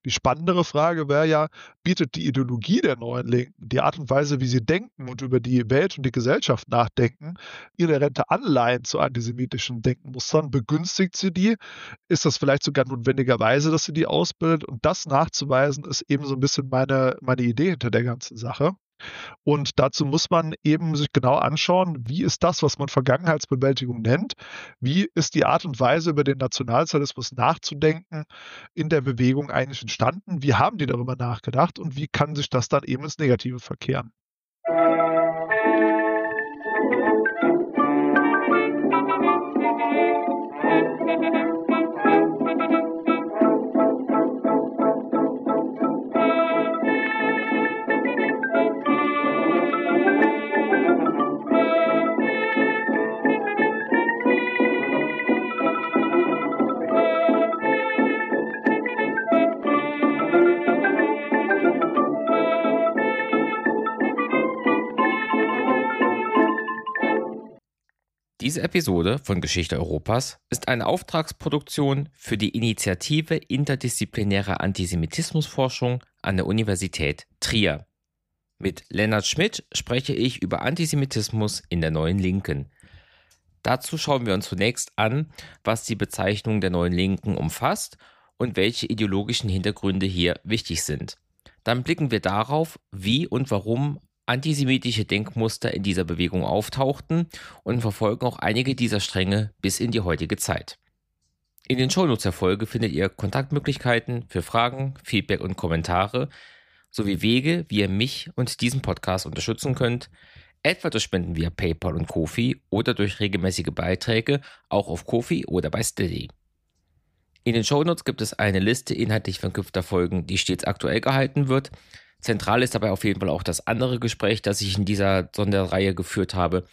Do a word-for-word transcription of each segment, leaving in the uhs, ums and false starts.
Die spannendere Frage wäre ja, bietet die Ideologie der Neuen Linken, die Art und Weise, wie sie denken und über die Welt und die Gesellschaft nachdenken, inhärente Anleihen zu antisemitischen Denkmustern? Begünstigt sie die? Ist das vielleicht sogar notwendigerweise, dass sie die ausbildet? Und das nachzuweisen, ist eben so ein bisschen meine, meine Idee hinter der ganzen Sache. Und dazu muss man eben sich genau anschauen, wie ist das, was man Vergangenheitsbewältigung nennt, wie ist die Art und Weise, über den Nationalsozialismus nachzudenken, in der Bewegung eigentlich entstanden, wie haben die darüber nachgedacht und wie kann sich das dann eben ins Negative verkehren. Diese Episode von Geschichte Europas ist eine Auftragsproduktion für die Initiative Interdisziplinäre Antisemitismusforschung an der Universität Trier. Mit Lennart Schmidt spreche ich über Antisemitismus in der Neuen Linken. Dazu schauen wir uns zunächst an, was die Bezeichnung der Neuen Linken umfasst und welche ideologischen Hintergründe hier wichtig sind. Dann blicken wir darauf, wie und warum antisemitische Denkmuster in dieser Bewegung auftauchten und verfolgen auch einige dieser Stränge bis in die heutige Zeit. In den Shownotes der Folge findet ihr Kontaktmöglichkeiten für Fragen, Feedback und Kommentare sowie Wege, wie ihr mich und diesen Podcast unterstützen könnt, etwa durch Spenden via PayPal und Ko-fi oder durch regelmäßige Beiträge auch auf Ko-fi oder bei Steady. In den Shownotes gibt es eine Liste inhaltlich verknüpfter Folgen, die stets aktuell gehalten wird. Zentral ist dabei auf jeden Fall auch das andere Gespräch, das ich in dieser Sonderreihe geführt habe.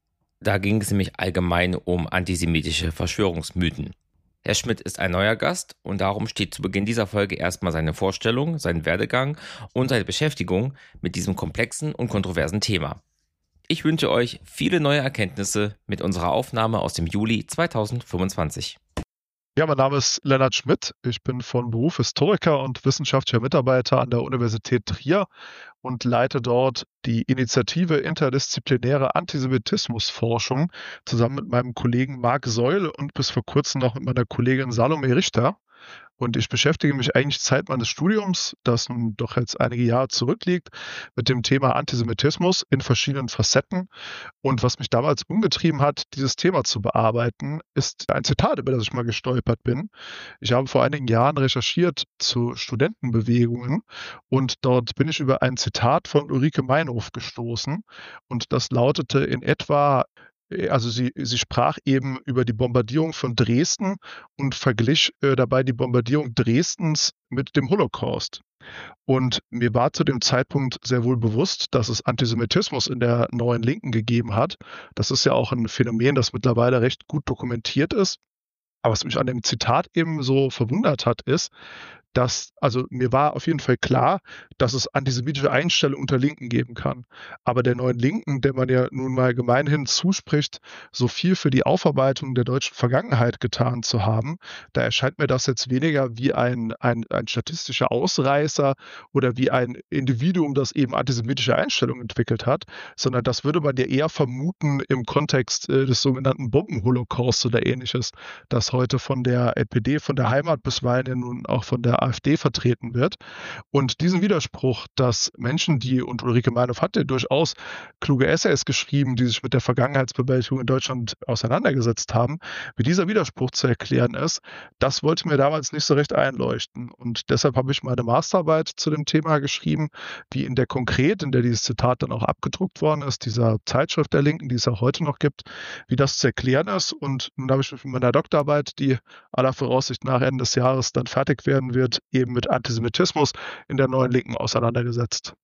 Da ging es nämlich allgemein um antisemitische Verschwörungsmythen. Herr Schmidt ist ein neuer Gast und darum steht zu Beginn dieser Folge erstmal seine Vorstellung, sein Werdegang und seine Beschäftigung mit diesem komplexen und kontroversen Thema. Ich wünsche euch viele neue Erkenntnisse mit unserer Aufnahme aus dem Juli zweitausendfünfundzwanzig. Ja, mein Name ist Lennart Schmidt. Ich bin von Beruf Historiker und wissenschaftlicher Mitarbeiter an der Universität Trier und leite dort die Initiative Interdisziplinäre Antisemitismusforschung zusammen mit meinem Kollegen Marc Seul und bis vor kurzem noch mit meiner Kollegin Salome Richter. Und ich beschäftige mich eigentlich Zeit meines Studiums, das nun doch jetzt einige Jahre zurückliegt, mit dem Thema Antisemitismus in verschiedenen Facetten. Und was mich damals umgetrieben hat, dieses Thema zu bearbeiten, ist ein Zitat, über das ich mal gestolpert bin. Ich habe vor einigen Jahren recherchiert zu Studentenbewegungen und dort bin ich über ein Zitat von Ulrike Meinhof gestoßen. Und das lautete in etwa: Also sie, sie sprach eben über die Bombardierung von Dresden und verglich äh, dabei die Bombardierung Dresdens mit dem Holocaust. Und mir war zu dem Zeitpunkt sehr wohl bewusst, dass es Antisemitismus in der Neuen Linken gegeben hat. Das ist ja auch ein Phänomen, das mittlerweile recht gut dokumentiert ist. Aber was mich an dem Zitat eben so verwundert hat, ist, dass, also mir war auf jeden Fall klar, dass es antisemitische Einstellungen unter Linken geben kann. Aber der Neuen Linken, der man ja nun mal gemeinhin zuspricht, so viel für die Aufarbeitung der deutschen Vergangenheit getan zu haben, da erscheint mir das jetzt weniger wie ein, ein, ein statistischer Ausreißer oder wie ein Individuum, das eben antisemitische Einstellungen entwickelt hat, sondern das würde man ja eher vermuten im Kontext äh, des sogenannten Bombenholocausts oder ähnliches, das heute von der N P D, von der Heimat bisweilen ja nun auch von der AfD vertreten wird. Und diesen Widerspruch, dass Menschen, die, und Ulrike Meinhof hat ja durchaus kluge Essays geschrieben, die sich mit der Vergangenheitsbewältigung in Deutschland auseinandergesetzt haben, wie dieser Widerspruch zu erklären ist, das wollte mir damals nicht so recht einleuchten. Und deshalb habe ich meine Masterarbeit zu dem Thema geschrieben, wie in der Konkret, in der dieses Zitat dann auch abgedruckt worden ist, dieser Zeitschrift der Linken, die es auch heute noch gibt, wie das zu erklären ist. Und nun habe ich mich mit meiner Doktorarbeit, die aller Voraussicht nach Ende des Jahres dann fertig werden wird, eben mit Antisemitismus in der Neuen Linken auseinandergesetzt.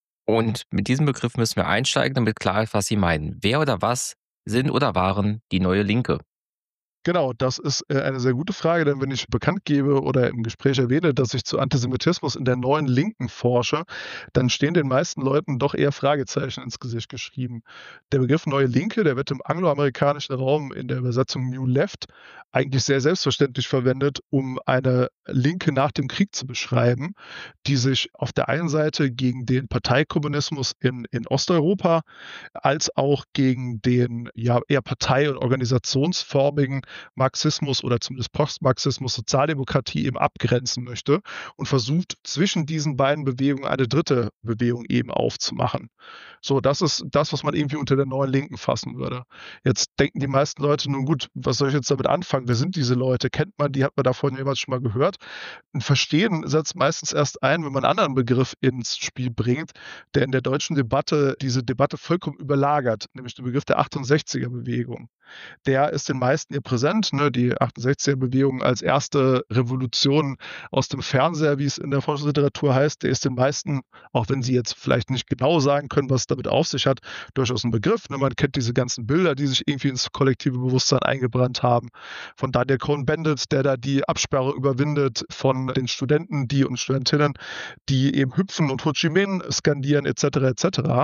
Und mit diesem Begriff müssen wir einsteigen, damit klar ist, was Sie meinen. Wer oder was sind oder waren die Neue Linke? Genau, das ist äh, eine sehr gute Frage, denn wenn ich bekannt gebe oder im Gespräch erwähne, dass ich zu Antisemitismus in der neuen Linken forsche, dann stehen den meisten Leuten doch eher Fragezeichen ins Gesicht geschrieben. Der Begriff Neue Linke, der wird im angloamerikanischen Raum in der Übersetzung New Left eigentlich sehr selbstverständlich verwendet, um eine Linke nach dem Krieg zu beschreiben, die sich auf der einen Seite gegen den Parteikommunismus in, in Osteuropa als auch gegen den ja eher partei- und organisationsförmigen Marxismus oder zumindest Postmarxismus, Sozialdemokratie eben abgrenzen möchte und versucht, zwischen diesen beiden Bewegungen eine dritte Bewegung eben aufzumachen. So, das ist das, was man irgendwie unter der neuen Linken fassen würde. Jetzt denken die meisten Leute, nun gut, was soll ich jetzt damit anfangen? Wer sind diese Leute? Kennt man die? Hat man davon jemals schon mal gehört? Ein Verstehen setzt meistens erst ein, wenn man einen anderen Begriff ins Spiel bringt, der in der deutschen Debatte diese Debatte vollkommen überlagert, nämlich den Begriff der achtundsechziger-Bewegung. Der ist den meisten hier präsent, ne? Die achtundsechziger-Bewegung als erste Revolution aus dem Fernseher, wie es in der Forschungsliteratur heißt, der ist den meisten, auch wenn sie jetzt vielleicht nicht genau sagen können, was es damit auf sich hat, durchaus ein Begriff. Ne? Man kennt diese ganzen Bilder, die sich irgendwie ins kollektive Bewusstsein eingebrannt haben. Von Daniel Cohn-Bendit, der da die Absperre überwindet, von den Studenten, die und Studentinnen, die eben hüpfen und Ho Chi Minh skandieren, et cetera, et cetera.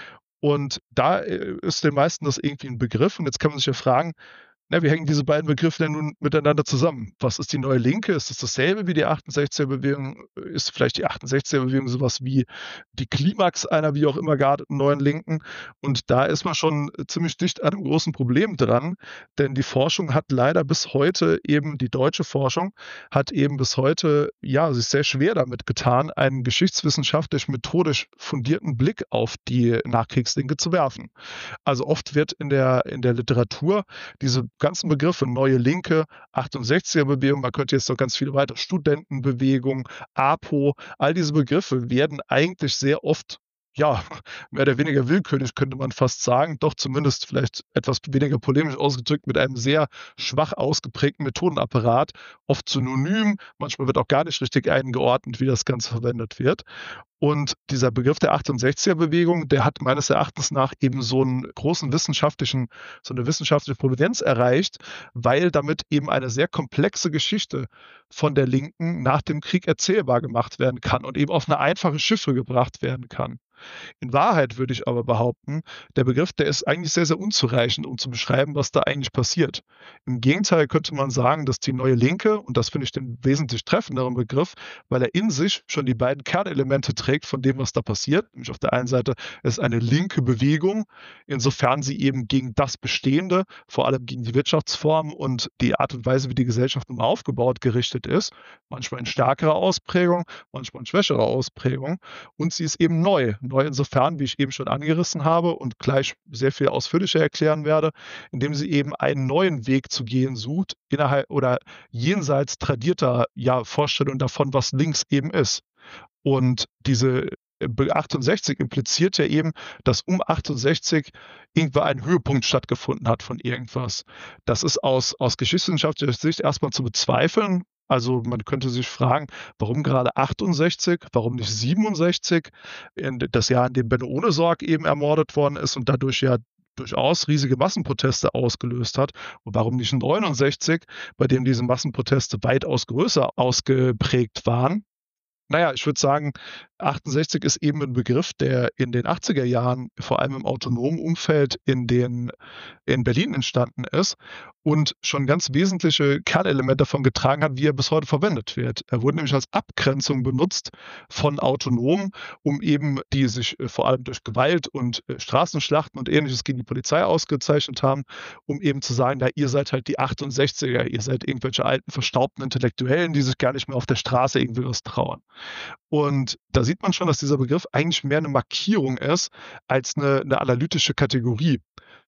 Und da äh, ist den meisten das irgendwie ein Begriff. Und jetzt kann man sich ja fragen, na, wie hängen diese beiden Begriffe denn nun miteinander zusammen? Was ist die Neue Linke? Ist es dasselbe wie die achtundsechziger-Bewegung? Ist vielleicht die achtundsechziger-Bewegung sowas wie die Klimax einer wie auch immer gearteten Neuen Linken? Und da ist man schon ziemlich dicht an einem großen Problem dran, denn die Forschung hat leider bis heute eben, die deutsche Forschung hat eben bis heute, ja, sich sehr schwer damit getan, einen geschichtswissenschaftlich methodisch fundierten Blick auf die Nachkriegslinke zu werfen. Also oft wird in der, in der Literatur diese ganzen Begriffe, Neue Linke, achtundsechziger-Bewegung, man könnte jetzt noch ganz viele weitere, Studentenbewegung, A P O, all diese Begriffe werden eigentlich sehr oft, ja, mehr oder weniger willkürlich, könnte man fast sagen, doch zumindest vielleicht etwas weniger polemisch ausgedrückt, mit einem sehr schwach ausgeprägten Methodenapparat, oft synonym, manchmal wird auch gar nicht richtig eingeordnet, wie das Ganze verwendet wird. Und dieser Begriff der achtundsechziger-Bewegung, der hat meines Erachtens nach eben so einen großen wissenschaftlichen, so eine wissenschaftliche Prominenz erreicht, weil damit eben eine sehr komplexe Geschichte von der Linken nach dem Krieg erzählbar gemacht werden kann und eben auf eine einfache Chiffre gebracht werden kann. In Wahrheit würde ich aber behaupten, der Begriff, der ist eigentlich sehr, sehr unzureichend, um zu beschreiben, was da eigentlich passiert. Im Gegenteil könnte man sagen, dass die Neue Linke, und das finde ich den wesentlich treffenderen Begriff, weil er in sich schon die beiden Kernelemente trägt von dem, was da passiert. Nämlich auf der einen Seite ist eine linke Bewegung, insofern sie eben gegen das Bestehende, vor allem gegen die Wirtschaftsform und die Art und Weise, wie die Gesellschaft nun aufgebaut, gerichtet ist. Manchmal in stärkerer Ausprägung, manchmal in schwächerer Ausprägung. Und sie ist eben neu. Neu insofern, wie ich eben schon angerissen habe und gleich sehr viel ausführlicher erklären werde, indem sie eben einen neuen Weg zu gehen sucht, innerhalb oder jenseits tradierter ja, Vorstellungen davon, was links eben ist. Und diese achtundsechzig impliziert ja eben, dass um achtundsechzig irgendwann ein Höhepunkt stattgefunden hat von irgendwas. Das ist aus, aus geschichtswissenschaftlicher Sicht erstmal zu bezweifeln. Also man könnte sich fragen, warum gerade achtundsechzig, warum nicht siebenundsechzig, das Jahr, in dem Benno Ohnesorg eben ermordet worden ist und dadurch ja durchaus riesige Massenproteste ausgelöst hat. Und warum nicht neunundsechzig, bei dem diese Massenproteste weitaus größer ausgeprägt waren? Naja, ich würde sagen, achtundsechzig ist eben ein Begriff, der in den achtziger Jahren, vor allem im autonomen Umfeld in, den, in Berlin entstanden ist und schon ganz wesentliche Kernelemente davon getragen hat, wie er bis heute verwendet wird. Er wurde nämlich als Abgrenzung benutzt von autonom, um eben, die sich äh, vor allem durch Gewalt und äh, Straßenschlachten und Ähnliches gegen die Polizei ausgezeichnet haben, um eben zu sagen, ja, ihr seid halt die achtundsechziger, ihr seid irgendwelche alten, verstaubten Intellektuellen, die sich gar nicht mehr auf der Straße irgendwie was trauen. Und da sieht man schon, dass dieser Begriff eigentlich mehr eine Markierung ist als eine, eine analytische Kategorie.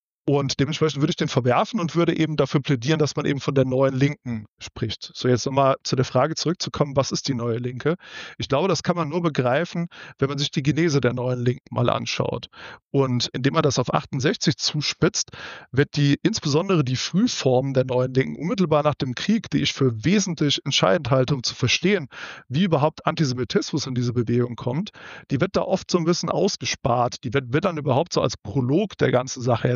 Und dementsprechend würde ich den verwerfen und würde eben dafür plädieren, dass man eben von der neuen Linken spricht. So, jetzt nochmal zu der Frage zurückzukommen, was ist die neue Linke? Ich glaube, das kann man nur begreifen, wenn man sich die Genese der neuen Linken mal anschaut. Und indem man das auf achtundsechzig zuspitzt, wird die, insbesondere die Frühform der neuen Linken unmittelbar nach dem Krieg, die ich für wesentlich entscheidend halte, um zu verstehen, wie überhaupt Antisemitismus in diese Bewegung kommt, die wird da oft so ein bisschen ausgespart. Die wird, wird dann überhaupt so als Prolog der ganzen Sache erzählt.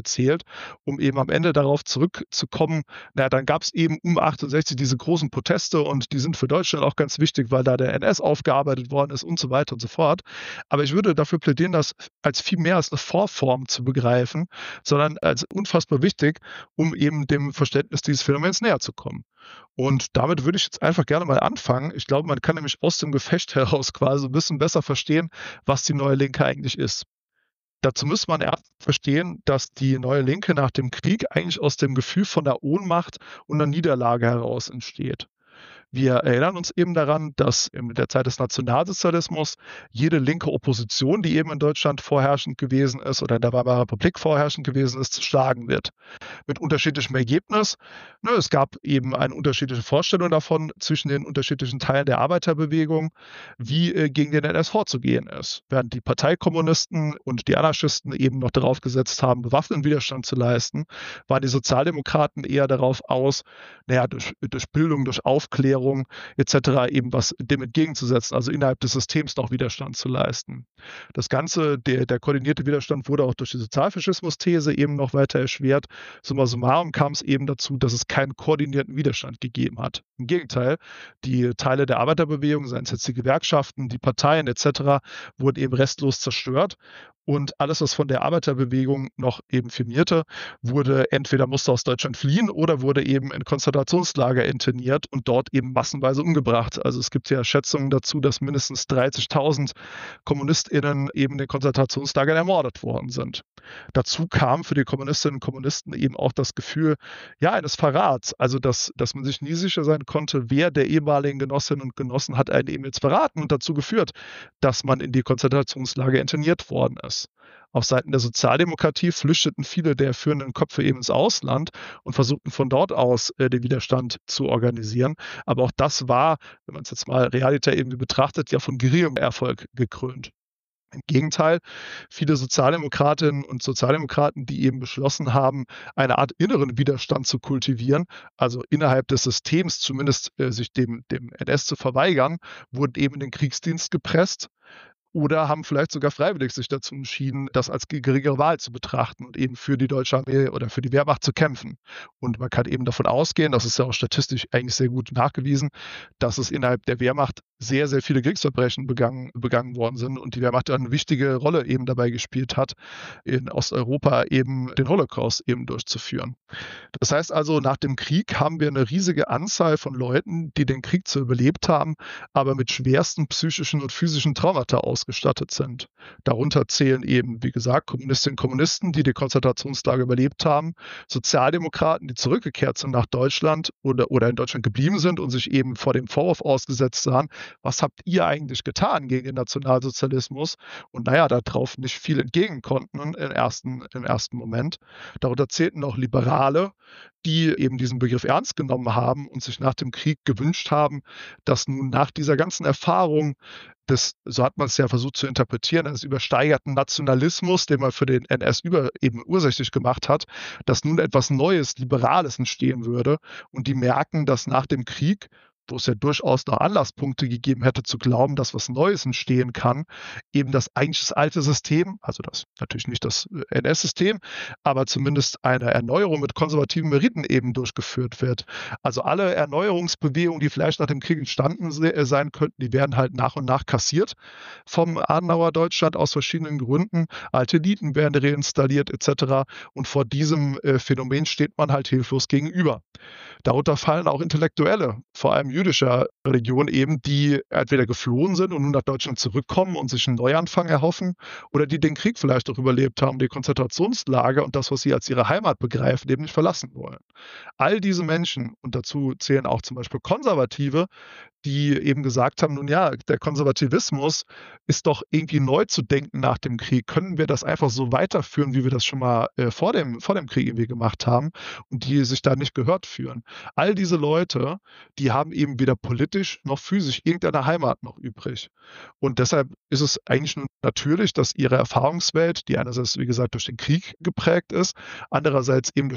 um eben am Ende darauf zurückzukommen, naja, dann gab es eben um achtundsechzig diese großen Proteste und die sind für Deutschland auch ganz wichtig, weil da der N S aufgearbeitet worden ist und so weiter und so fort. Aber ich würde dafür plädieren, das als viel mehr als eine Vorform zu begreifen, sondern als unfassbar wichtig, um eben dem Verständnis dieses Phänomens näher zu kommen. Und damit würde ich jetzt einfach gerne mal anfangen. Ich glaube, man kann nämlich aus dem Gefecht heraus quasi ein bisschen besser verstehen, was die Neue Linke eigentlich ist. Dazu muss man erst verstehen, dass die Neue Linke nach dem Krieg eigentlich aus dem Gefühl von der Ohnmacht und der Niederlage heraus entsteht. Wir erinnern uns eben daran, dass in der Zeit des Nationalsozialismus jede linke Opposition, die eben in Deutschland vorherrschend gewesen ist oder in der Weimarer Republik vorherrschend gewesen ist, zerschlagen wird. Mit unterschiedlichem Ergebnis. Ne, es gab eben eine unterschiedliche Vorstellung davon zwischen den unterschiedlichen Teilen der Arbeiterbewegung, wie äh, gegen den N S vorzugehen ist. Während die Parteikommunisten und die Anarchisten eben noch darauf gesetzt haben, bewaffneten Widerstand zu leisten, waren die Sozialdemokraten eher darauf aus, naja, durch, durch Bildung, durch Aufklärung et cetera eben was dem entgegenzusetzen, also innerhalb des Systems noch Widerstand zu leisten. Das Ganze, der, der koordinierte Widerstand wurde auch durch die Sozialfaschismus-These eben noch weiter erschwert. Summa summarum kam es eben dazu, dass es keinen koordinierten Widerstand gegeben hat. Im Gegenteil, die Teile der Arbeiterbewegung, seien es jetzt die Gewerkschaften, die Parteien et cetera, wurden eben restlos zerstört. Und alles, was von der Arbeiterbewegung noch eben firmierte, wurde entweder musste aus Deutschland fliehen oder wurde eben in Konzentrationslager interniert und dort eben massenweise umgebracht. Also es gibt ja Schätzungen dazu, dass mindestens dreißigtausend KommunistInnen eben in den Konzentrationslagern ermordet worden sind. Dazu kam für die Kommunistinnen und Kommunisten eben auch das Gefühl, ja, eines Verrats. Also, dass, dass man sich nie sicher sein konnte, wer der ehemaligen Genossinnen und Genossen hat einen eben jetzt verraten und dazu geführt, dass man in die Konzentrationslager interniert worden ist. Auf Seiten der Sozialdemokratie flüchteten viele der führenden Köpfe eben ins Ausland und versuchten von dort aus äh, den Widerstand zu organisieren. Aber auch das war, wenn man es jetzt mal realitär eben betrachtet, ja von geringem Erfolg gekrönt. Im Gegenteil, viele Sozialdemokratinnen und Sozialdemokraten, die eben beschlossen haben, eine Art inneren Widerstand zu kultivieren, also innerhalb des Systems zumindest äh, sich dem, dem N S zu verweigern, wurden eben in den Kriegsdienst gepresst. Oder haben vielleicht sogar freiwillig sich dazu entschieden, das als geringere Wahl zu betrachten und eben für die deutsche Armee oder für die Wehrmacht zu kämpfen. Und man kann eben davon ausgehen, das ist ja auch statistisch eigentlich sehr gut nachgewiesen, dass es innerhalb der Wehrmacht sehr, sehr viele Kriegsverbrechen begangen, begangen worden sind und die Wehrmacht eine wichtige Rolle eben dabei gespielt hat, in Osteuropa eben den Holocaust eben durchzuführen. Das heißt also, nach dem Krieg haben wir eine riesige Anzahl von Leuten, die den Krieg zwar überlebt haben, aber mit schwersten psychischen und physischen Traumata ausgestattet sind. Darunter zählen eben, wie gesagt, Kommunistinnen und Kommunisten, die die Konzentrationslager überlebt haben, Sozialdemokraten, die zurückgekehrt sind nach Deutschland oder, oder in Deutschland geblieben sind und sich eben vor dem Vorwurf ausgesetzt sahen, was habt ihr eigentlich getan gegen den Nationalsozialismus? Und naja, darauf nicht viel entgegen konnten im ersten, im ersten Moment. Darunter zählten noch Liberale, die eben diesen Begriff ernst genommen haben und sich nach dem Krieg gewünscht haben, dass nun nach dieser ganzen Erfahrung des, so hat man es ja versucht zu interpretieren, eines übersteigerten Nationalismus, den man für den N S über, eben ursächlich gemacht hat, dass nun etwas Neues, Liberales entstehen würde und die merken, dass nach dem Krieg, wo es ja durchaus noch Anlasspunkte gegeben hätte, zu glauben, dass was Neues entstehen kann, eben das eigentlich das alte System, also das natürlich nicht das N S-System, aber zumindest eine Erneuerung mit konservativen Meriten eben durchgeführt wird. Also alle Erneuerungsbewegungen, die vielleicht nach dem Krieg entstanden sein könnten, die werden halt nach und nach kassiert vom Adenauer Deutschland aus verschiedenen Gründen. Alte Eliten werden reinstalliert et cetera. Und vor diesem äh, Phänomen steht man halt hilflos gegenüber. Darunter fallen auch Intellektuelle, vor allem jüdischer Religion eben, die entweder geflohen sind und nun nach Deutschland zurückkommen und sich einen Neuanfang erhoffen oder die den Krieg vielleicht auch überlebt haben, die Konzentrationslager und das, was sie als ihre Heimat begreifen, eben nicht verlassen wollen. All diese Menschen, und dazu zählen auch zum Beispiel Konservative, die eben gesagt haben, nun ja, der Konservativismus ist doch irgendwie neu zu denken nach dem Krieg. Können wir das einfach so weiterführen, wie wir das schon mal äh, vor dem, vor dem Krieg irgendwie gemacht haben und die sich da nicht gehört fühlen? All diese Leute, die haben eben weder politisch noch physisch irgendeine Heimat noch übrig. Und deshalb ist es eigentlich nur natürlich, dass ihre Erfahrungswelt, die einerseits, wie gesagt, durch den Krieg geprägt ist, andererseits eben durch dieses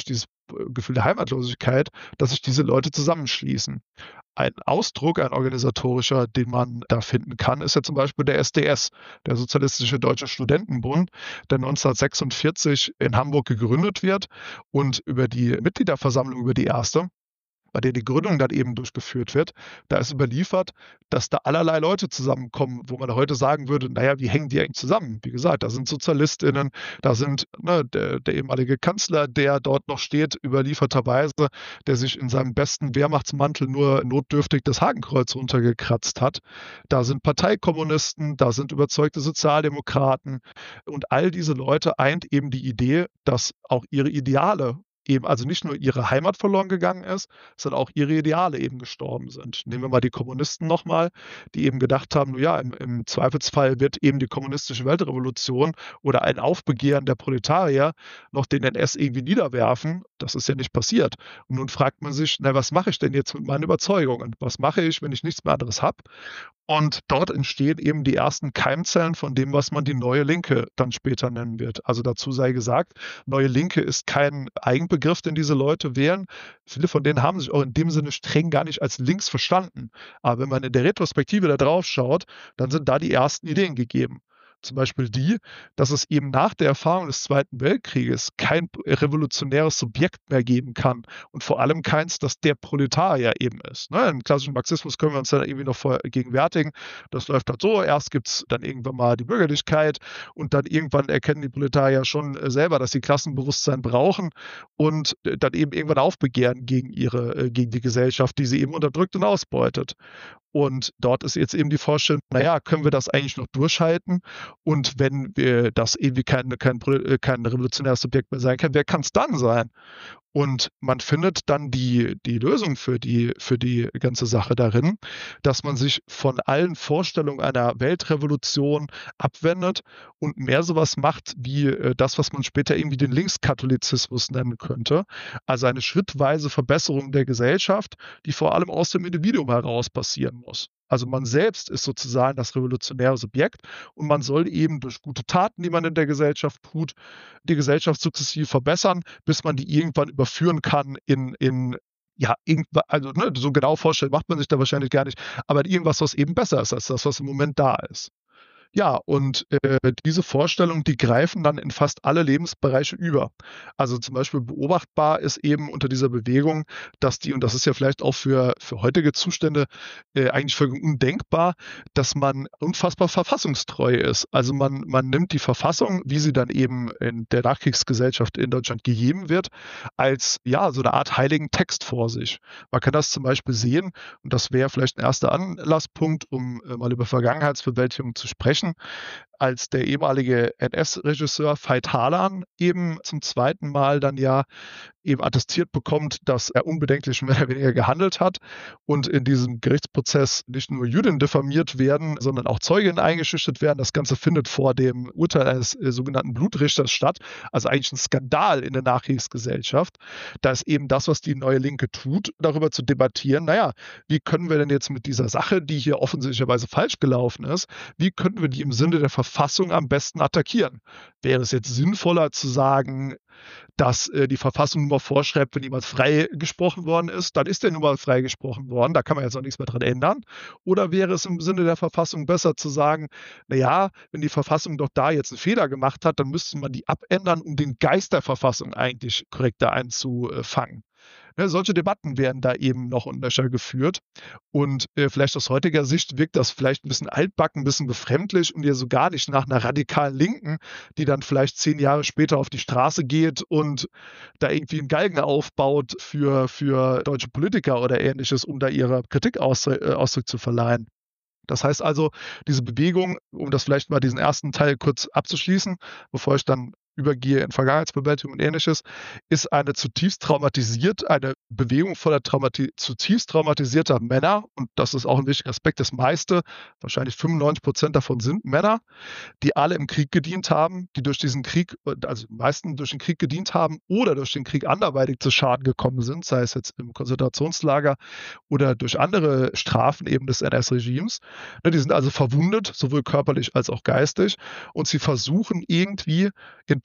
Gefühl der Heimatlosigkeit, dass sich diese Leute zusammenschließen. Ein Ausdruck, ein organisatorischer, den man da finden kann, ist ja zum Beispiel der S D S, der Sozialistische Deutsche Studentenbund, der neunzehnhundertsechsundvierzig in Hamburg gegründet wird und über die Mitgliederversammlung, über die erste, bei der die Gründung dann eben durchgeführt wird, da ist überliefert, dass da allerlei Leute zusammenkommen, wo man heute sagen würde, naja, wie hängen die eigentlich zusammen? Wie gesagt, da sind SozialistInnen, da sind ne, der, der ehemalige Kanzler, der dort noch steht, überlieferterweise, der sich in seinem besten Wehrmachtsmantel nur notdürftig das Hakenkreuz runtergekratzt hat. Da sind Parteikommunisten, da sind überzeugte Sozialdemokraten und all diese Leute eint eben die Idee, dass auch ihre Ideale eben also nicht nur ihre Heimat verloren gegangen ist, sondern auch ihre Ideale eben gestorben sind. Nehmen wir mal die Kommunisten nochmal, die eben gedacht haben, ja, im, im Zweifelsfall wird eben die kommunistische Weltrevolution oder ein Aufbegehren der Proletarier noch den N S irgendwie niederwerfen. Das ist ja nicht passiert. Und nun fragt man sich, na, was mache ich denn jetzt mit meinen Überzeugungen? Was mache ich, wenn ich nichts mehr anderes habe? Und dort entstehen eben die ersten Keimzellen von dem, was man die Neue Linke dann später nennen wird. Also dazu sei gesagt, Neue Linke ist kein Eigenbegriff, den diese Leute wählen. Viele von denen haben sich auch in dem Sinne streng gar nicht als links verstanden. Aber wenn man in der Retrospektive da drauf schaut, dann sind da die ersten Ideen gegeben. Zum Beispiel die, dass es eben nach der Erfahrung des Zweiten Weltkrieges kein revolutionäres Subjekt mehr geben kann und vor allem keins, das der Proletarier eben ist. Ne? Im klassischen Marxismus können wir uns dann irgendwie noch vergegenwärtigen. Das läuft halt so, erst gibt es dann irgendwann mal die Bürgerlichkeit und dann irgendwann erkennen die Proletarier schon selber, dass sie Klassenbewusstsein brauchen und dann eben irgendwann aufbegehren gegen ihre, gegen die Gesellschaft, die sie eben unterdrückt und ausbeutet. Und dort ist jetzt eben die Vorstellung, naja, können wir das eigentlich noch durchhalten? Und wenn wir das irgendwie kein, kein, kein revolutionäres Subjekt mehr sein kann, wer kann es dann sein? Und man findet dann die, die Lösung für die, für die ganze Sache darin, dass man sich von allen Vorstellungen einer Weltrevolution abwendet und mehr sowas macht wie das, was man später irgendwie den Linkskatholizismus nennen könnte. Also eine schrittweise Verbesserung der Gesellschaft, die vor allem aus dem Individuum heraus passieren muss. Also man selbst ist sozusagen das revolutionäre Subjekt und man soll eben durch gute Taten, die man in der Gesellschaft tut, die Gesellschaft sukzessive verbessern, bis man die irgendwann überführen kann in, in ja, irgendwann, also ne, so genau vorstellen macht man sich da wahrscheinlich gar nicht, aber irgendwas, was eben besser ist als das, was im Moment da ist. Ja, und äh, diese Vorstellungen, die greifen dann in fast alle Lebensbereiche über. Also zum Beispiel beobachtbar ist eben unter dieser Bewegung, dass die, und das ist ja vielleicht auch für, für heutige Zustände äh, eigentlich völlig undenkbar, dass man unfassbar verfassungstreu ist. Also man, man nimmt die Verfassung, wie sie dann eben in der Nachkriegsgesellschaft in Deutschland gegeben wird, als ja so eine Art heiligen Text vor sich. Man kann das zum Beispiel sehen, und das wäre vielleicht ein erster Anlasspunkt, um äh, mal über Vergangenheitsbewältigung zu sprechen, als der ehemalige N S-Regisseur Veit Harlan eben zum zweiten Mal dann ja eben attestiert bekommt, dass er unbedenklich mehr oder weniger gehandelt hat und in diesem Gerichtsprozess nicht nur Juden diffamiert werden, sondern auch Zeugen eingeschüchtert werden. Das Ganze findet vor dem Urteil eines äh, sogenannten Blutrichters statt, also eigentlich ein Skandal in der Nachkriegsgesellschaft. Da ist eben das, was die Neue Linke tut, darüber zu debattieren, naja, wie können wir denn jetzt mit dieser Sache, die hier offensichtlicherweise falsch gelaufen ist, wie können wir die im Sinne der Verfassung am besten attackieren? Wäre es jetzt sinnvoller zu sagen, dass äh, die Verfassung nur mal vorschreibt, wenn jemand frei gesprochen worden ist, dann ist der nun mal frei gesprochen worden, da kann man jetzt auch nichts mehr dran ändern. Oder wäre es im Sinne der Verfassung besser zu sagen, naja, wenn die Verfassung doch da jetzt einen Fehler gemacht hat, dann müsste man die abändern, um den Geist der Verfassung eigentlich korrekter einzufangen. Ne, solche Debatten werden da eben noch und nöcher geführt. Und äh, vielleicht aus heutiger Sicht wirkt das vielleicht ein bisschen altbacken, ein bisschen befremdlich und ja so gar nicht nach einer radikalen Linken, die dann vielleicht zehn Jahre später auf die Straße geht und da irgendwie einen Galgen aufbaut für, für deutsche Politiker oder Ähnliches, um da ihre Kritik aus, äh, Ausdruck zu verleihen. Das heißt also, diese Bewegung, um das vielleicht mal diesen ersten Teil kurz abzuschließen, bevor ich dann übergehe in Vergangenheitsbewältigung und Ähnliches, ist eine zutiefst traumatisiert, eine Bewegung voller Traumati- zutiefst traumatisierter Männer, und das ist auch ein wichtiger Aspekt, das meiste, wahrscheinlich fünfundneunzig Prozent davon sind Männer, die alle im Krieg gedient haben, die durch diesen Krieg, also die meisten durch den Krieg gedient haben oder durch den Krieg anderweitig zu Schaden gekommen sind, sei es jetzt im Konzentrationslager oder durch andere Strafen eben des N S-Regimes. Die sind also verwundet, sowohl körperlich als auch geistig, und sie versuchen irgendwie in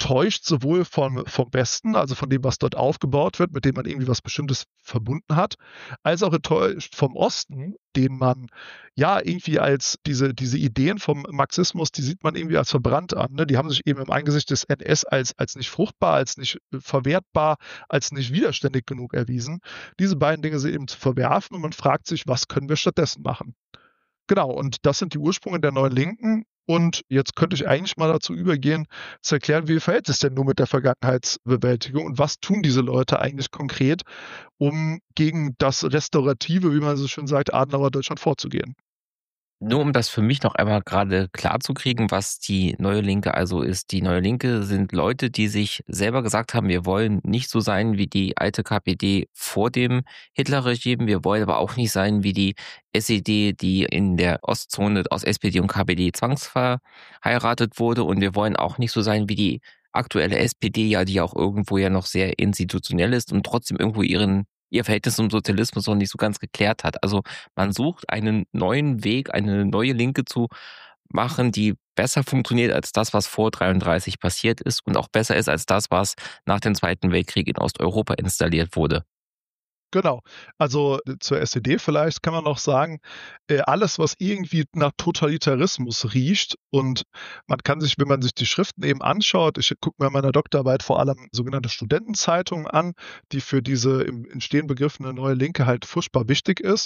enttäuscht sowohl vom, vom Westen, also von dem, was dort aufgebaut wird, mit dem man irgendwie was Bestimmtes verbunden hat, als auch enttäuscht vom Osten, den man ja irgendwie als diese, diese Ideen vom Marxismus, die sieht man irgendwie als verbrannt an. Ne? Die haben sich eben im Angesicht des N S als, als nicht fruchtbar, als nicht verwertbar, als nicht widerständig genug erwiesen. Diese beiden Dinge sind eben zu verwerfen und man fragt sich, was können wir stattdessen machen? Genau, und das sind die Ursprünge der Neuen Linken. Und jetzt könnte ich eigentlich mal dazu übergehen, zu erklären, wie verhält es denn nun mit der Vergangenheitsbewältigung und was tun diese Leute eigentlich konkret, um gegen das Restaurative, wie man so schön sagt, Adenauer Deutschland vorzugehen. Nur um das für mich noch einmal gerade klar zu kriegen, was die Neue Linke also ist. Die Neue Linke sind Leute, die sich selber gesagt haben, wir wollen nicht so sein wie die alte K P D vor dem Hitlerregime, wir wollen aber auch nicht sein wie die S E D, die in der Ostzone aus S P D und K P D zwangsverheiratet wurde, und wir wollen auch nicht so sein wie die aktuelle S P D, ja, die auch irgendwo ja noch sehr institutionell ist und trotzdem irgendwo ihren ihr Verhältnis zum Sozialismus noch nicht so ganz geklärt hat. Also man sucht einen neuen Weg, eine neue Linke zu machen, die besser funktioniert als das, was vor dreiunddreißig passiert ist und auch besser ist als das, was nach dem Zweiten Weltkrieg in Osteuropa installiert wurde. Genau. Also äh, zur S E D vielleicht kann man noch sagen, äh, alles, was irgendwie nach Totalitarismus riecht, und man kann sich, wenn man sich die Schriften eben anschaut, ich gucke mir in meiner Doktorarbeit vor allem sogenannte Studentenzeitungen an, die für diese im Entstehen begriffene Neue Linke halt furchtbar wichtig ist,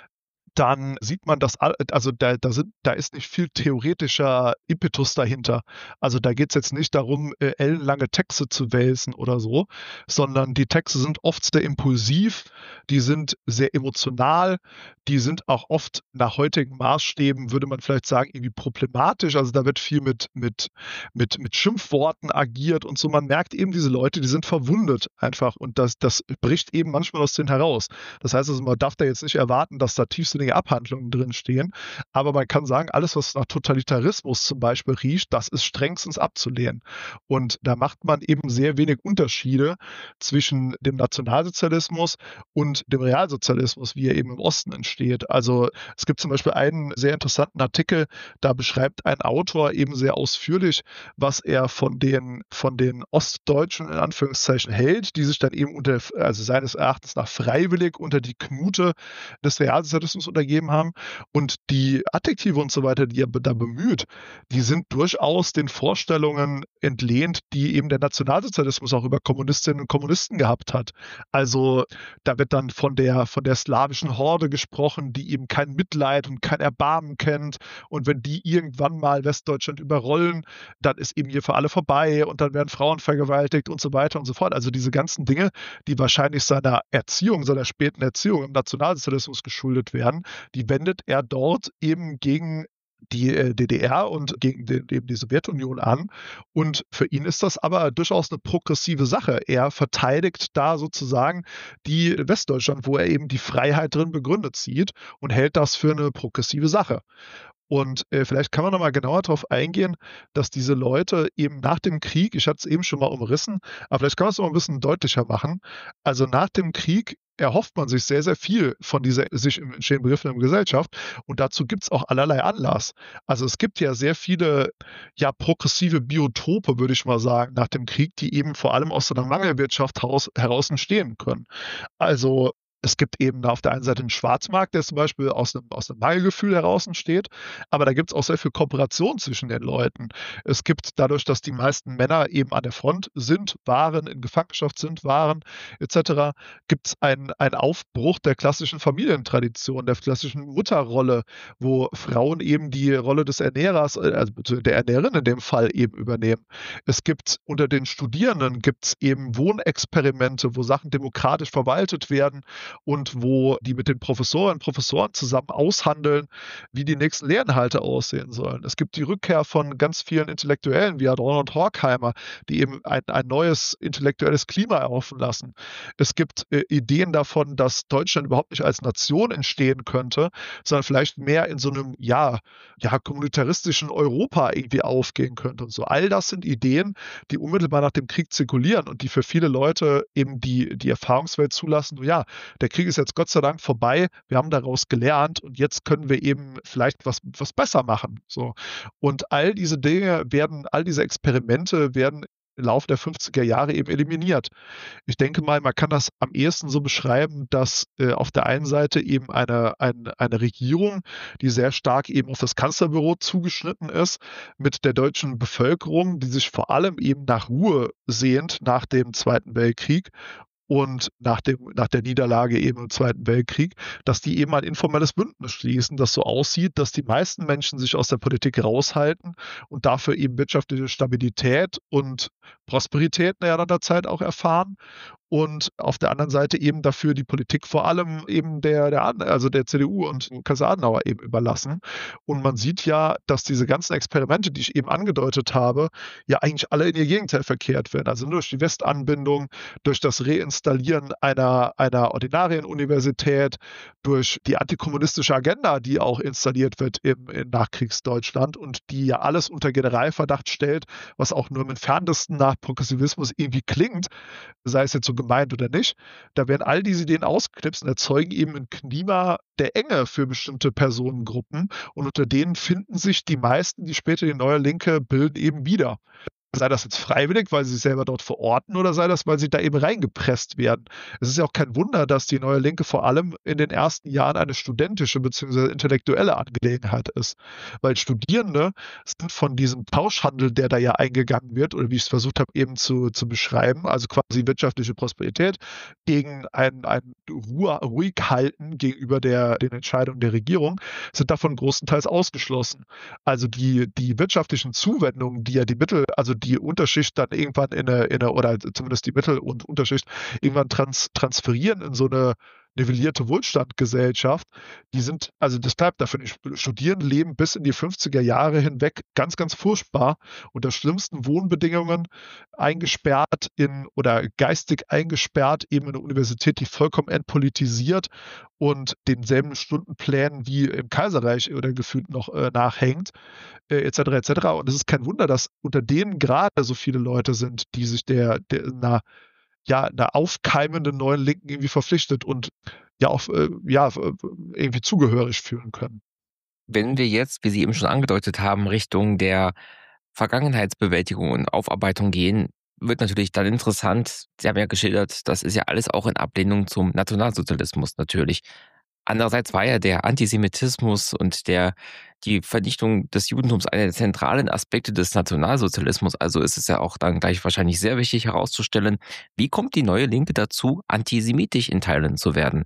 dann sieht man, dass all also da da sind da ist nicht viel theoretischer Impetus dahinter. Also, da geht's jetzt nicht darum, äh, ellenlange Texte zu wälzen oder so, sondern die Texte sind oft sehr impulsiv, die sind sehr emotional, die sind auch oft nach heutigen Maßstäben, würde man vielleicht sagen, irgendwie problematisch. Also, da wird viel mit mit mit mit Schimpfworten agiert und so. Man merkt eben, diese Leute, die sind verwundet einfach, und das das bricht eben manchmal aus denen heraus. Das heißt also, man darf da jetzt nicht erwarten, dass da tiefsinnige Abhandlungen drin stehen, aber man kann sagen, alles, was nach Totalitarismus zum Beispiel riecht, das ist strengstens abzulehnen. Und da macht man eben sehr wenig Unterschiede zwischen dem Nationalsozialismus und dem Realsozialismus, wie er eben im Osten entsteht. Also es gibt zum Beispiel einen sehr interessanten Artikel, da beschreibt ein Autor eben sehr ausführlich, was er von den, von den Ostdeutschen in Anführungszeichen hält, die sich dann eben unter, also seines Erachtens nach freiwillig unter die Knute des Realsozialismus untergeben haben. Und die Adjektive und so weiter, die er da bemüht, die sind durchaus den Vorstellungen entlehnt, die eben der Nationalsozialismus auch über Kommunistinnen und Kommunisten gehabt hat. Also da wird dann von der, von der slawischen Horde gesprochen, die eben kein Mitleid und kein Erbarmen kennt. Und wenn die irgendwann mal Westdeutschland überrollen, dann ist eben hier für alle vorbei und dann werden Frauen vergewaltigt und so weiter und so fort. Also diese ganzen Dinge, die wahrscheinlich seiner Erziehung, seiner späten Erziehung im Nationalsozialismus geschuldet werden, die wendet er dort eben gegen die äh, D D R und gegen den, eben die Sowjetunion an. Und für ihn ist das aber durchaus eine progressive Sache. Er verteidigt da sozusagen die Westdeutschland, wo er eben die Freiheit drin begründet sieht, und hält das für eine progressive Sache. Und äh, vielleicht kann man noch mal genauer darauf eingehen, dass diese Leute eben nach dem Krieg, ich hatte es eben schon mal umrissen, aber vielleicht kann man es noch ein bisschen deutlicher machen. Also nach dem Krieg erhofft man sich sehr, sehr viel von dieser sich im Entstehen begriffenen Gesellschaft, und dazu gibt es auch allerlei Anlass. Also es gibt ja sehr viele ja progressive Biotope, würde ich mal sagen, nach dem Krieg, die eben vor allem aus so einer Mangelwirtschaft heraus, heraus entstehen können. Also es gibt eben auf der einen Seite einen Schwarzmarkt, der zum Beispiel aus einem, aus einem Mangelgefühl heraus entsteht, aber da gibt es auch sehr viel Kooperation zwischen den Leuten. Es gibt dadurch, dass die meisten Männer eben an der Front sind, waren, in Gefangenschaft sind, waren, et cetera, gibt es einen, einen Aufbruch der klassischen Familientradition, der klassischen Mutterrolle, wo Frauen eben die Rolle des Ernährers, also der Ernährerin in dem Fall eben übernehmen. Es gibt unter den Studierenden gibt es eben Wohnexperimente, wo Sachen demokratisch verwaltet werden und wo die mit den Professorinnen und Professoren zusammen aushandeln, wie die nächsten Lehrinhalte aussehen sollen. Es gibt die Rückkehr von ganz vielen Intellektuellen wie Adorno und Horkheimer, die eben ein, ein neues intellektuelles Klima erhoffen lassen. Es gibt äh, Ideen davon, dass Deutschland überhaupt nicht als Nation entstehen könnte, sondern vielleicht mehr in so einem ja, ja, kommunitaristischen Europa irgendwie aufgehen könnte und so. All das sind Ideen, die unmittelbar nach dem Krieg zirkulieren und die für viele Leute eben die, die Erfahrungswelt zulassen, so, ja, der Krieg ist jetzt Gott sei Dank vorbei, wir haben daraus gelernt und jetzt können wir eben vielleicht was, was besser machen. So. Und all diese Dinge werden, all diese Experimente werden im Laufe der fünfziger Jahre eben eliminiert. Ich denke mal, man kann das am ehesten so beschreiben, dass äh, auf der einen Seite eben eine, ein, eine Regierung, die sehr stark eben auf das Kanzlerbüro zugeschnitten ist, mit der deutschen Bevölkerung, die sich vor allem eben nach Ruhe sehnt nach dem Zweiten Weltkrieg und nach dem, nach der Niederlage eben im Zweiten Weltkrieg, dass die eben ein informelles Bündnis schließen, das so aussieht, dass die meisten Menschen sich aus der Politik raushalten und dafür eben wirtschaftliche Stabilität und Prosperität in der Zeit auch erfahren. Und auf der anderen Seite eben dafür die Politik vor allem eben der, der also der C D U und Kanzler Adenauer eben überlassen. Und man sieht ja, dass diese ganzen Experimente, die ich eben angedeutet habe, ja eigentlich alle in ihr Gegenteil verkehrt werden. Also durch die Westanbindung, durch das Reinstallieren einer, einer ordinarien Universität, durch die antikommunistische Agenda, die auch installiert wird im, in Nachkriegsdeutschland und die ja alles unter Generalverdacht stellt, was auch nur im entferntesten nach Progressivismus irgendwie klingt, sei es jetzt so gemeint oder nicht, da werden all diese Ideen ausgeknipst und erzeugen eben ein Klima der Enge für bestimmte Personengruppen und unter denen finden sich die meisten, die später die neue Linke bilden, eben wieder. Sei das jetzt freiwillig, weil sie sich selber dort verorten, oder sei das, weil sie da eben reingepresst werden. Es ist ja auch kein Wunder, dass die Neue Linke vor allem in den ersten Jahren eine studentische bzw. intellektuelle Angelegenheit ist. Weil Studierende sind von diesem Tauschhandel, der da ja eingegangen wird, oder wie ich es versucht habe eben zu, zu beschreiben, also quasi wirtschaftliche Prosperität, gegen ein, ein Ruhe, ruhig halten gegenüber der, den Entscheidungen der Regierung, sind davon großenteils ausgeschlossen. Also die, die wirtschaftlichen Zuwendungen, die ja die Mittel, also die Unterschicht dann irgendwann in eine, in eine oder zumindest die Mittel- und Unterschicht irgendwann trans, transferieren in so eine nivellierte Wohlstandgesellschaft, die sind, also das bleibt dafür nicht. Studierende leben bis in die fünfziger Jahre hinweg ganz, ganz furchtbar unter schlimmsten Wohnbedingungen eingesperrt in oder geistig eingesperrt, eben in einer Universität, die vollkommen entpolitisiert und denselben Stundenplänen wie im Kaiserreich oder gefühlt noch äh, nachhängt, äh, et cetera et cetera. Und es ist kein Wunder, dass unter denen gerade so viele Leute sind, die sich der, der einer ja, einer aufkeimenden neuen Linken irgendwie verpflichtet und ja auch äh, ja, irgendwie zugehörig fühlen können. Wenn wir jetzt, wie Sie eben schon angedeutet haben, Richtung der Vergangenheitsbewältigung und Aufarbeitung gehen, wird natürlich dann interessant. Sie haben ja geschildert, das ist ja alles auch in Ablehnung zum Nationalsozialismus natürlich. Andererseits war ja der Antisemitismus und der, die Vernichtung des Judentums einer der zentralen Aspekte des Nationalsozialismus. Also ist es ja auch dann gleich wahrscheinlich sehr wichtig herauszustellen, wie kommt die neue Linke dazu, antisemitisch in Teilen zu werden?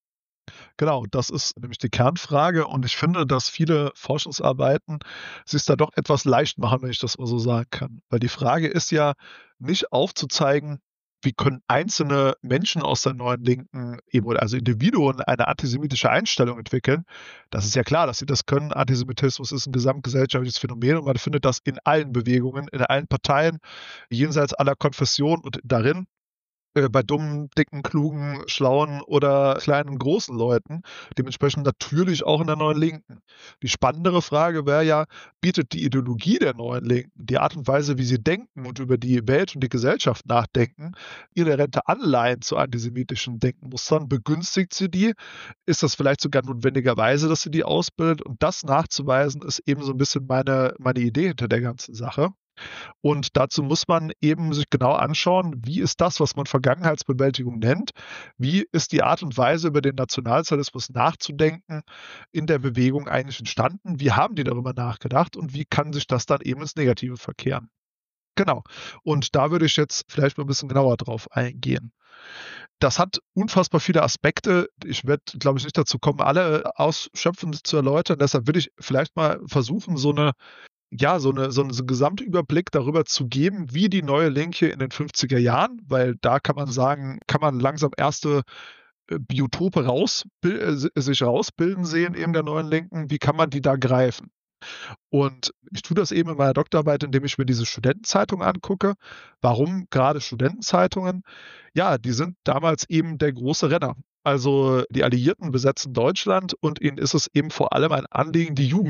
Genau, das ist nämlich die Kernfrage und ich finde, dass viele Forschungsarbeiten sich da doch etwas leicht machen, wenn ich das mal so sagen kann. Weil die Frage ist ja nicht aufzuzeigen, wie können einzelne Menschen aus der neuen Linken, eben, also Individuen, eine antisemitische Einstellung entwickeln. Das ist ja klar, dass sie das können. Antisemitismus ist ein gesamtgesellschaftliches Phänomen und man findet das in allen Bewegungen, in allen Parteien, jenseits aller Konfession und darin äh, bei dummen, dicken, klugen, schlauen oder kleinen, großen Leuten. Dementsprechend natürlich auch in der neuen Linken. Die spannendere Frage wäre ja, bietet die Ideologie der neuen Linken, die Art und Weise, wie sie denken und über die Welt und die Gesellschaft nachdenken, inhärente Anleihen zu antisemitischen Denkmustern? Begünstigt sie die? Ist das vielleicht sogar notwendigerweise, dass sie die ausbildet? Und das nachzuweisen, ist eben so ein bisschen meine, meine Idee hinter der ganzen Sache. Und dazu muss man eben sich genau anschauen, wie ist das, was man Vergangenheitsbewältigung nennt, wie ist die Art und Weise, über den Nationalsozialismus nachzudenken, in der Bewegung eigentlich entstanden, wie haben die darüber nachgedacht und wie kann sich das dann eben ins Negative verkehren. Genau. Und da würde ich jetzt vielleicht mal ein bisschen genauer drauf eingehen. Das hat unfassbar viele Aspekte. Ich werde, glaube ich, nicht dazu kommen, alle ausschöpfend zu erläutern. Deshalb würde ich vielleicht mal versuchen, so eine ja, so eine, so einen so Gesamtüberblick darüber zu geben, wie die neue Linke in den fünfziger Jahren, weil da kann man sagen, kann man langsam erste äh, Biotope raus, äh, sich rausbilden sehen in der neuen Linken, wie kann man die da greifen? Und ich tue das eben in meiner Doktorarbeit, indem ich mir diese Studentenzeitungen angucke. Warum gerade Studentenzeitungen? Ja, die sind damals eben der große Renner. Also die Alliierten besetzen Deutschland und ihnen ist es eben vor allem ein Anliegen, die Jugend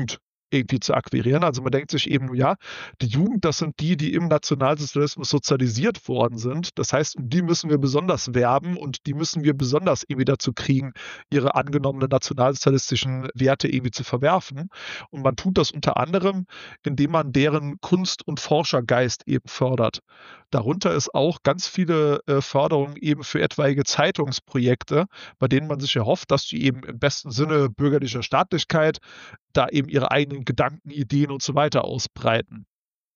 irgendwie zu akquirieren. Also man denkt sich eben, ja, die Jugend, das sind die, die im Nationalsozialismus sozialisiert worden sind. Das heißt, um die müssen wir besonders werben und die müssen wir besonders irgendwie dazu kriegen, ihre angenommenen nationalsozialistischen Werte irgendwie zu verwerfen. Und man tut das unter anderem, indem man deren Kunst- und Forschergeist eben fördert. Darunter ist auch ganz viele äh, Förderung eben für etwaige Zeitungsprojekte, bei denen man sich erhofft, dass die eben im besten Sinne bürgerlicher Staatlichkeit da eben ihre eigenen Gedanken, Ideen und so weiter ausbreiten.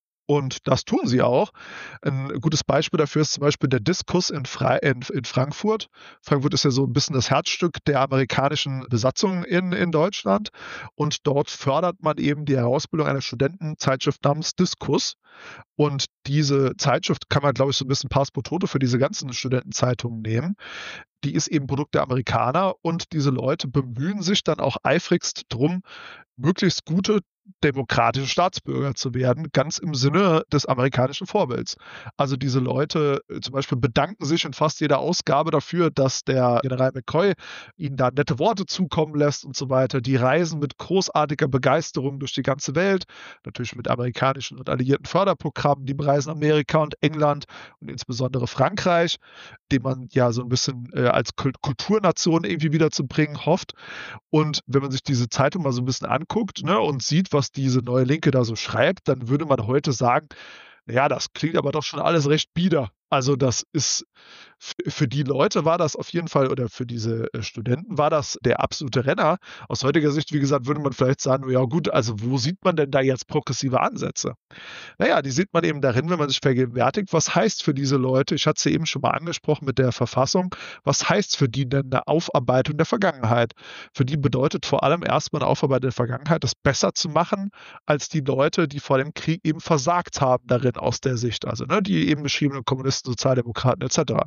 Und das tun sie auch. Ein gutes Beispiel dafür ist zum Beispiel der Diskus in, Fre in, in Frankfurt. Frankfurt ist ja so ein bisschen das Herzstück der amerikanischen Besatzung in, in Deutschland. Und dort fördert man eben die Herausbildung einer Studentenzeitschrift namens Diskus. Und diese Zeitschrift kann man, glaube ich, so ein bisschen Pass pro Toto für diese ganzen Studentenzeitungen nehmen. Die ist eben Produkt der Amerikaner und diese Leute bemühen sich dann auch eifrigst drum, möglichst gute demokratische Staatsbürger zu werden, ganz im Sinne des amerikanischen Vorbilds. Also diese Leute äh, zum Beispiel bedanken sich in fast jeder Ausgabe dafür, dass der General McCoy ihnen da nette Worte zukommen lässt und so weiter. Die reisen mit großartiger Begeisterung durch die ganze Welt, natürlich mit amerikanischen und alliierten Förderprogrammen. Die bereisen Amerika und England und insbesondere Frankreich, den man ja so ein bisschen äh, als Kult- Kulturnation irgendwie wiederzubringen hofft. Und wenn man sich diese Zeitung mal so ein bisschen anguckt, ne, und sieht, was diese neue Linke da so schreibt, dann würde man heute sagen, ja, das klingt aber doch schon alles recht bieder. Also das ist, f- für die Leute war das auf jeden Fall, oder für diese äh, Studenten war das der absolute Renner. Aus heutiger Sicht, wie gesagt, würde man vielleicht sagen, ja gut, also wo sieht man denn da jetzt progressive Ansätze? Naja, die sieht man eben darin, wenn man sich vergegenwärtigt, was heißt für diese Leute, ich hatte es ja eben schon mal angesprochen mit der Verfassung, was heißt für die denn eine Aufarbeitung der Vergangenheit? Für die bedeutet vor allem erstmal eine Aufarbeitung der Vergangenheit, das besser zu machen, als die Leute, die vor dem Krieg eben versagt haben darin aus der Sicht, also ne, die eben beschriebenen Kommunisten, Sozialdemokraten et cetera.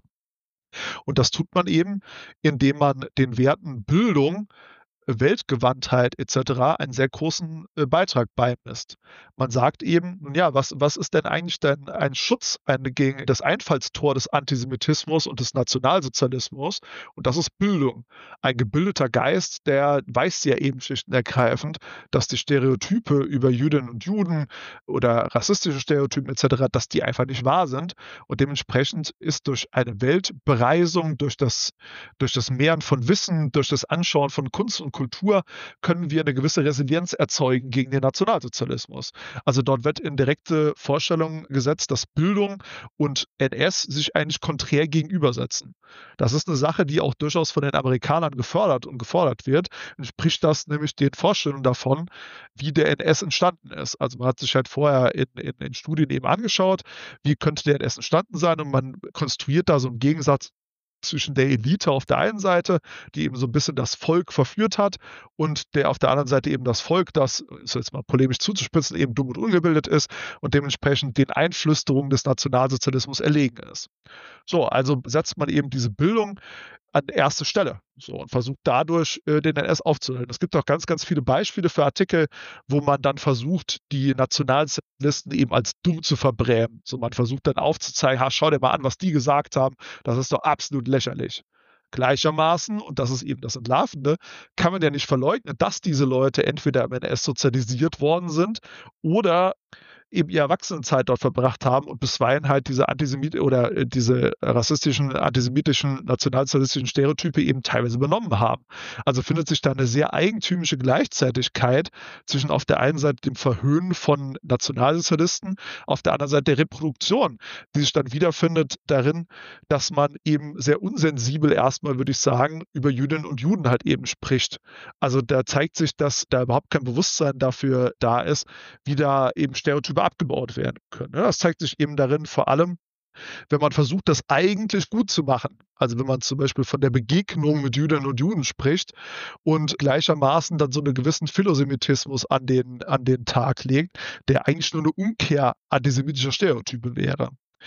Und das tut man eben, indem man den Werten Bildung, Weltgewandtheit et cetera einen sehr großen äh, Beitrag beimisst. Man sagt eben, nun ja, was, was ist denn eigentlich denn ein Schutz ein, gegen das Einfallstor des Antisemitismus und des Nationalsozialismus? Und das ist Bildung. Ein gebildeter Geist, der weiß ja eben schlicht und ergreifend, dass die Stereotype über Jüdinnen und Juden oder rassistische Stereotypen et cetera, dass die einfach nicht wahr sind. Und dementsprechend ist durch eine Weltbereisung, durch das, durch das Mehren von Wissen, durch das Anschauen von Kunst und Kultur können wir eine gewisse Resilienz erzeugen gegen den Nationalsozialismus. Also dort wird in direkte Vorstellung gesetzt, dass Bildung und N S sich eigentlich konträr gegenübersetzen. Das ist eine Sache, die auch durchaus von den Amerikanern gefördert und gefordert wird. Entspricht das nämlich den Vorstellungen davon, wie der N S entstanden ist. Also man hat sich halt vorher in, in, in Studien eben angeschaut, wie könnte der N S entstanden sein, und man konstruiert da so einen Gegensatz zwischen der Elite auf der einen Seite, die eben so ein bisschen das Volk verführt hat, und der auf der anderen Seite eben das Volk, das, so jetzt mal polemisch zuzuspitzen, eben dumm und ungebildet ist und dementsprechend den Einflüsterungen des Nationalsozialismus erlegen ist. So, also setzt man eben diese Bildung an erste Stelle, so, und versucht dadurch äh, den N S aufzuhalten. Es gibt auch ganz, ganz viele Beispiele für Artikel, wo man dann versucht, die Nationalsozialisten eben als dumm zu verbrämen. So, man versucht dann aufzuzeigen, ha, schau dir mal an, was die gesagt haben, das ist doch absolut lächerlich. Gleichermaßen, und das ist eben das Entlarvende, kann man ja nicht verleugnen, dass diese Leute entweder im N S sozialisiert worden sind oder eben ihre Erwachsenenzeit dort verbracht haben und bisweilen halt diese Antisemit oder äh, diese rassistischen, antisemitischen, nationalsozialistischen Stereotype eben teilweise übernommen haben. Also findet sich da eine sehr eigentümliche Gleichzeitigkeit zwischen auf der einen Seite dem Verhöhnen von Nationalsozialisten, auf der anderen Seite der Reproduktion, die sich dann wiederfindet darin, dass man eben sehr unsensibel erstmal, würde ich sagen, über Jüdinnen und Juden halt eben spricht. Also da zeigt sich, dass da überhaupt kein Bewusstsein dafür da ist, wie da eben Stereotype abgebaut werden können. Das zeigt sich eben darin vor allem, wenn man versucht, das eigentlich gut zu machen. Also wenn man zum Beispiel von der Begegnung mit Jüdinnen und Juden spricht und gleichermaßen dann so einen gewissen Philosemitismus an den, an den Tag legt, der eigentlich nur eine Umkehr antisemitischer Stereotype wäre.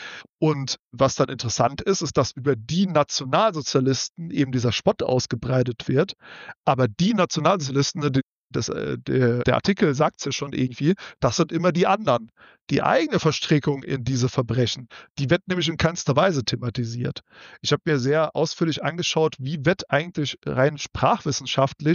Und was dann interessant ist, ist, dass über die Nationalsozialisten eben dieser Spott ausgebreitet wird. Aber die Nationalsozialisten, die Das, äh, der, der Artikel sagt es ja schon irgendwie, das sind immer die anderen. Die eigene Verstrickung in diese Verbrechen, die wird nämlich in keinster Weise thematisiert. Ich habe mir sehr ausführlich angeschaut, wie wird eigentlich rein sprachwissenschaftlich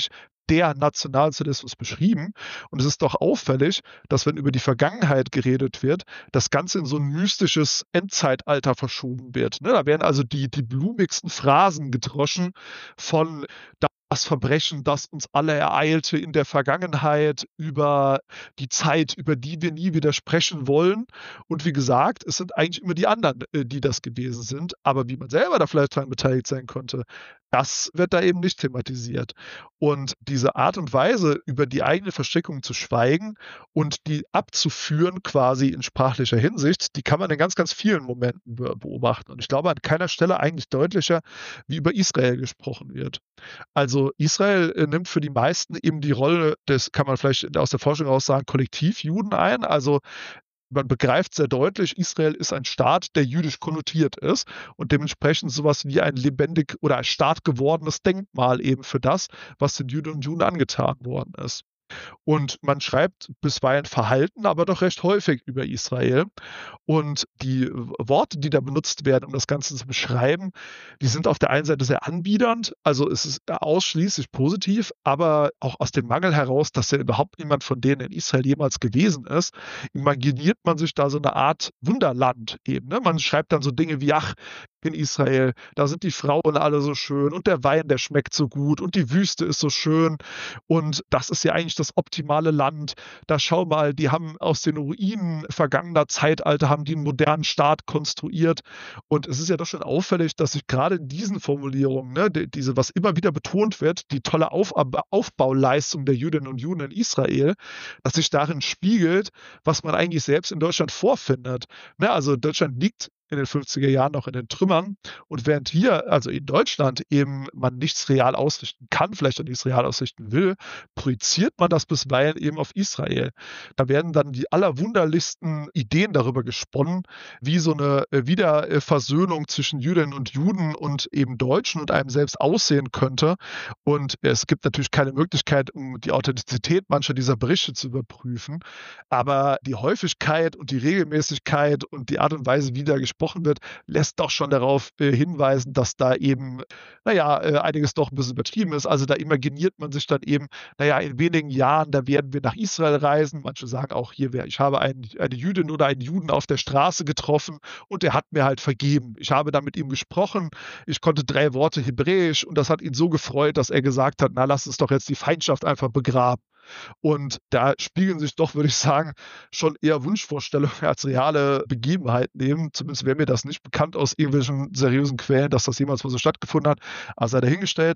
der Nationalsozialismus beschrieben. Und es ist doch auffällig, dass wenn über die Vergangenheit geredet wird, das Ganze in so ein mystisches Endzeitalter verschoben wird. Ne? Da werden also die, die blumigsten Phrasen gedroschen von das Verbrechen, das uns alle ereilte in der Vergangenheit, über die Zeit, über die wir nie wieder sprechen wollen. Und wie gesagt, es sind eigentlich immer die anderen, äh, die das gewesen sind. Aber wie man selber da vielleicht daran beteiligt sein konnte, das wird da eben nicht thematisiert. Und diese Art und Weise, über die eigene Verstrickung zu schweigen und die abzuführen quasi in sprachlicher Hinsicht, die kann man in ganz, ganz vielen Momenten be- beobachten. Und ich glaube, an keiner Stelle eigentlich deutlicher, wie über Israel gesprochen wird. Also Israel äh, nimmt für die meisten eben die Rolle des, kann man vielleicht aus der Forschung aus sagen, Kollektivjuden ein. Also man begreift sehr deutlich, Israel ist ein Staat, der jüdisch konnotiert ist und dementsprechend sowas wie ein lebendig oder ein Staat gewordenes Denkmal eben für das, was den Juden und Juden angetan worden ist. Und man schreibt bisweilen verhalten, aber doch recht häufig über Israel. Und die Worte, die da benutzt werden, um das Ganze zu beschreiben, die sind auf der einen Seite sehr anbiedernd, also es ist ausschließlich positiv, aber auch aus dem Mangel heraus, dass ja überhaupt niemand von denen in Israel jemals gewesen ist, imaginiert man sich da so eine Art Wunderland eben. Ne? Man schreibt dann so Dinge wie, ach, in Israel, da sind die Frauen alle so schön und der Wein, der schmeckt so gut und die Wüste ist so schön und das ist ja eigentlich das optimale Land. Da schau mal, die haben aus den Ruinen vergangener Zeitalter haben die einen modernen Staat konstruiert und es ist ja doch schon auffällig, dass sich gerade in diesen Formulierungen, ne, die, diese, was immer wieder betont wird, die tolle Auf, Aufbauleistung der Jüdinnen und Juden in Israel, dass sich darin spiegelt, was man eigentlich selbst in Deutschland vorfindet. Ne, also Deutschland liegt in den fünfziger Jahren noch in den Trümmern. Und während hier, also in Deutschland, eben man nichts real ausrichten kann, vielleicht auch nichts real ausrichten will, projiziert man das bisweilen eben auf Israel. Da werden dann die allerwunderlichsten Ideen darüber gesponnen, wie so eine Wiederversöhnung zwischen Jüdinnen und Juden und eben Deutschen und einem selbst aussehen könnte. Und es gibt natürlich keine Möglichkeit, um die Authentizität mancher dieser Berichte zu überprüfen. Aber die Häufigkeit und die Regelmäßigkeit und die Art und Weise, wie da gesprochen wird, lässt doch schon darauf äh, hinweisen, dass da eben, naja, äh, einiges doch ein bisschen übertrieben ist. Also da imaginiert man sich dann eben, naja, in wenigen Jahren, da werden wir nach Israel reisen. Manche sagen auch hier, ich habe einen, eine Jüdin oder einen Juden auf der Straße getroffen und der hat mir halt vergeben. Ich habe da mit ihm gesprochen, ich konnte drei Worte Hebräisch und das hat ihn so gefreut, dass er gesagt hat, na, lass uns doch jetzt die Feindschaft einfach begraben. Und da spiegeln sich doch, würde ich sagen, schon eher Wunschvorstellungen als reale Begebenheiten neben. Zumindest wäre mir das nicht bekannt aus irgendwelchen seriösen Quellen, dass das jemals mal so stattgefunden hat. Also sei dahingestellt.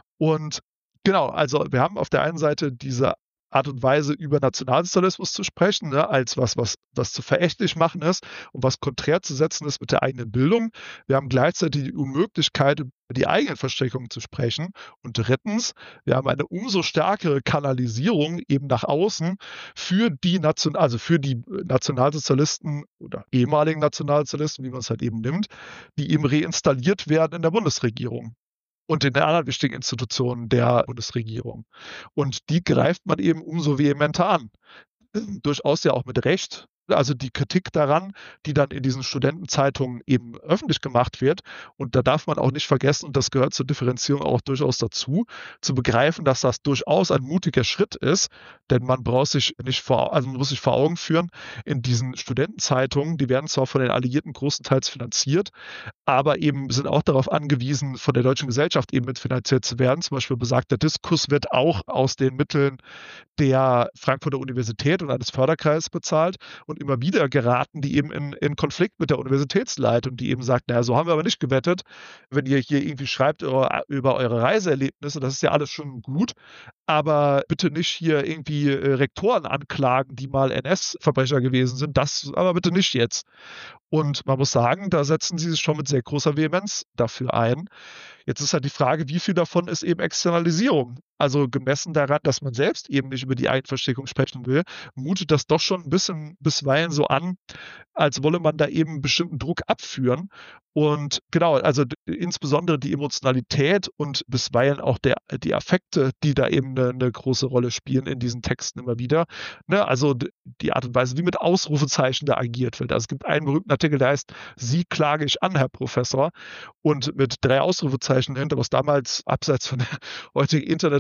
Und genau, also wir haben auf der einen Seite diese Art und Weise, über Nationalsozialismus zu sprechen, ne, als was, was, was zu verächtlich machen ist und was konträr zu setzen ist mit der eigenen Bildung. Wir haben gleichzeitig die Unmöglichkeit, über die eigenen Verstrickungen zu sprechen. Und drittens, wir haben eine umso stärkere Kanalisierung eben nach außen für die Nation, also für die Nationalsozialisten oder ehemaligen Nationalsozialisten, wie man es halt eben nimmt, die eben reinstalliert werden in der Bundesregierung und in den anderen wichtigen Institutionen der Bundesregierung. Und die greift man eben umso vehementer an. Durchaus ja auch mit Recht. Also die Kritik daran, die dann in diesen Studentenzeitungen eben öffentlich gemacht wird. Und da darf man auch nicht vergessen, und das gehört zur Differenzierung auch durchaus dazu, zu begreifen, dass das durchaus ein mutiger Schritt ist. Denn man braucht sich nicht vor, also man muss sich vor Augen führen, in diesen Studentenzeitungen, die werden zwar von den Alliierten großenteils finanziert, aber eben sind auch darauf angewiesen, von der deutschen Gesellschaft eben mitfinanziert zu werden. Zum Beispiel besagt, der Diskus wird auch aus den Mitteln der Frankfurter Universität und eines Förderkreises bezahlt. Und immer wieder geraten die eben in, in Konflikt mit der Universitätsleitung, die eben sagt, naja, so haben wir aber nicht gewettet. Wenn ihr hier irgendwie schreibt über, über eure Reiseerlebnisse, das ist ja alles schon gut, aber bitte nicht hier irgendwie äh, Rektoren anklagen, die mal N S-Verbrecher gewesen sind, das aber bitte nicht jetzt. Und man muss sagen, da setzen sie sich schon mit sehr großer Vehemenz dafür ein. Jetzt ist halt die Frage, wie viel davon ist eben Externalisierung? Also gemessen daran, dass man selbst eben nicht über die Eigenverstrickung sprechen will, mutet das doch schon ein bisschen bisweilen so an, als wolle man da eben einen bestimmten Druck abführen. Und genau, also d- insbesondere die Emotionalität und bisweilen auch der, die Affekte, die da eben eine, eine große Rolle spielen in diesen Texten immer wieder. Ne? Also d- die Art und Weise, wie mit Ausrufezeichen da agiert wird. Also es gibt einen berühmten Artikel, der heißt, Sie klage ich an, Herr Professor. Und mit drei Ausrufezeichen hinter, was damals abseits von der heutigen Internet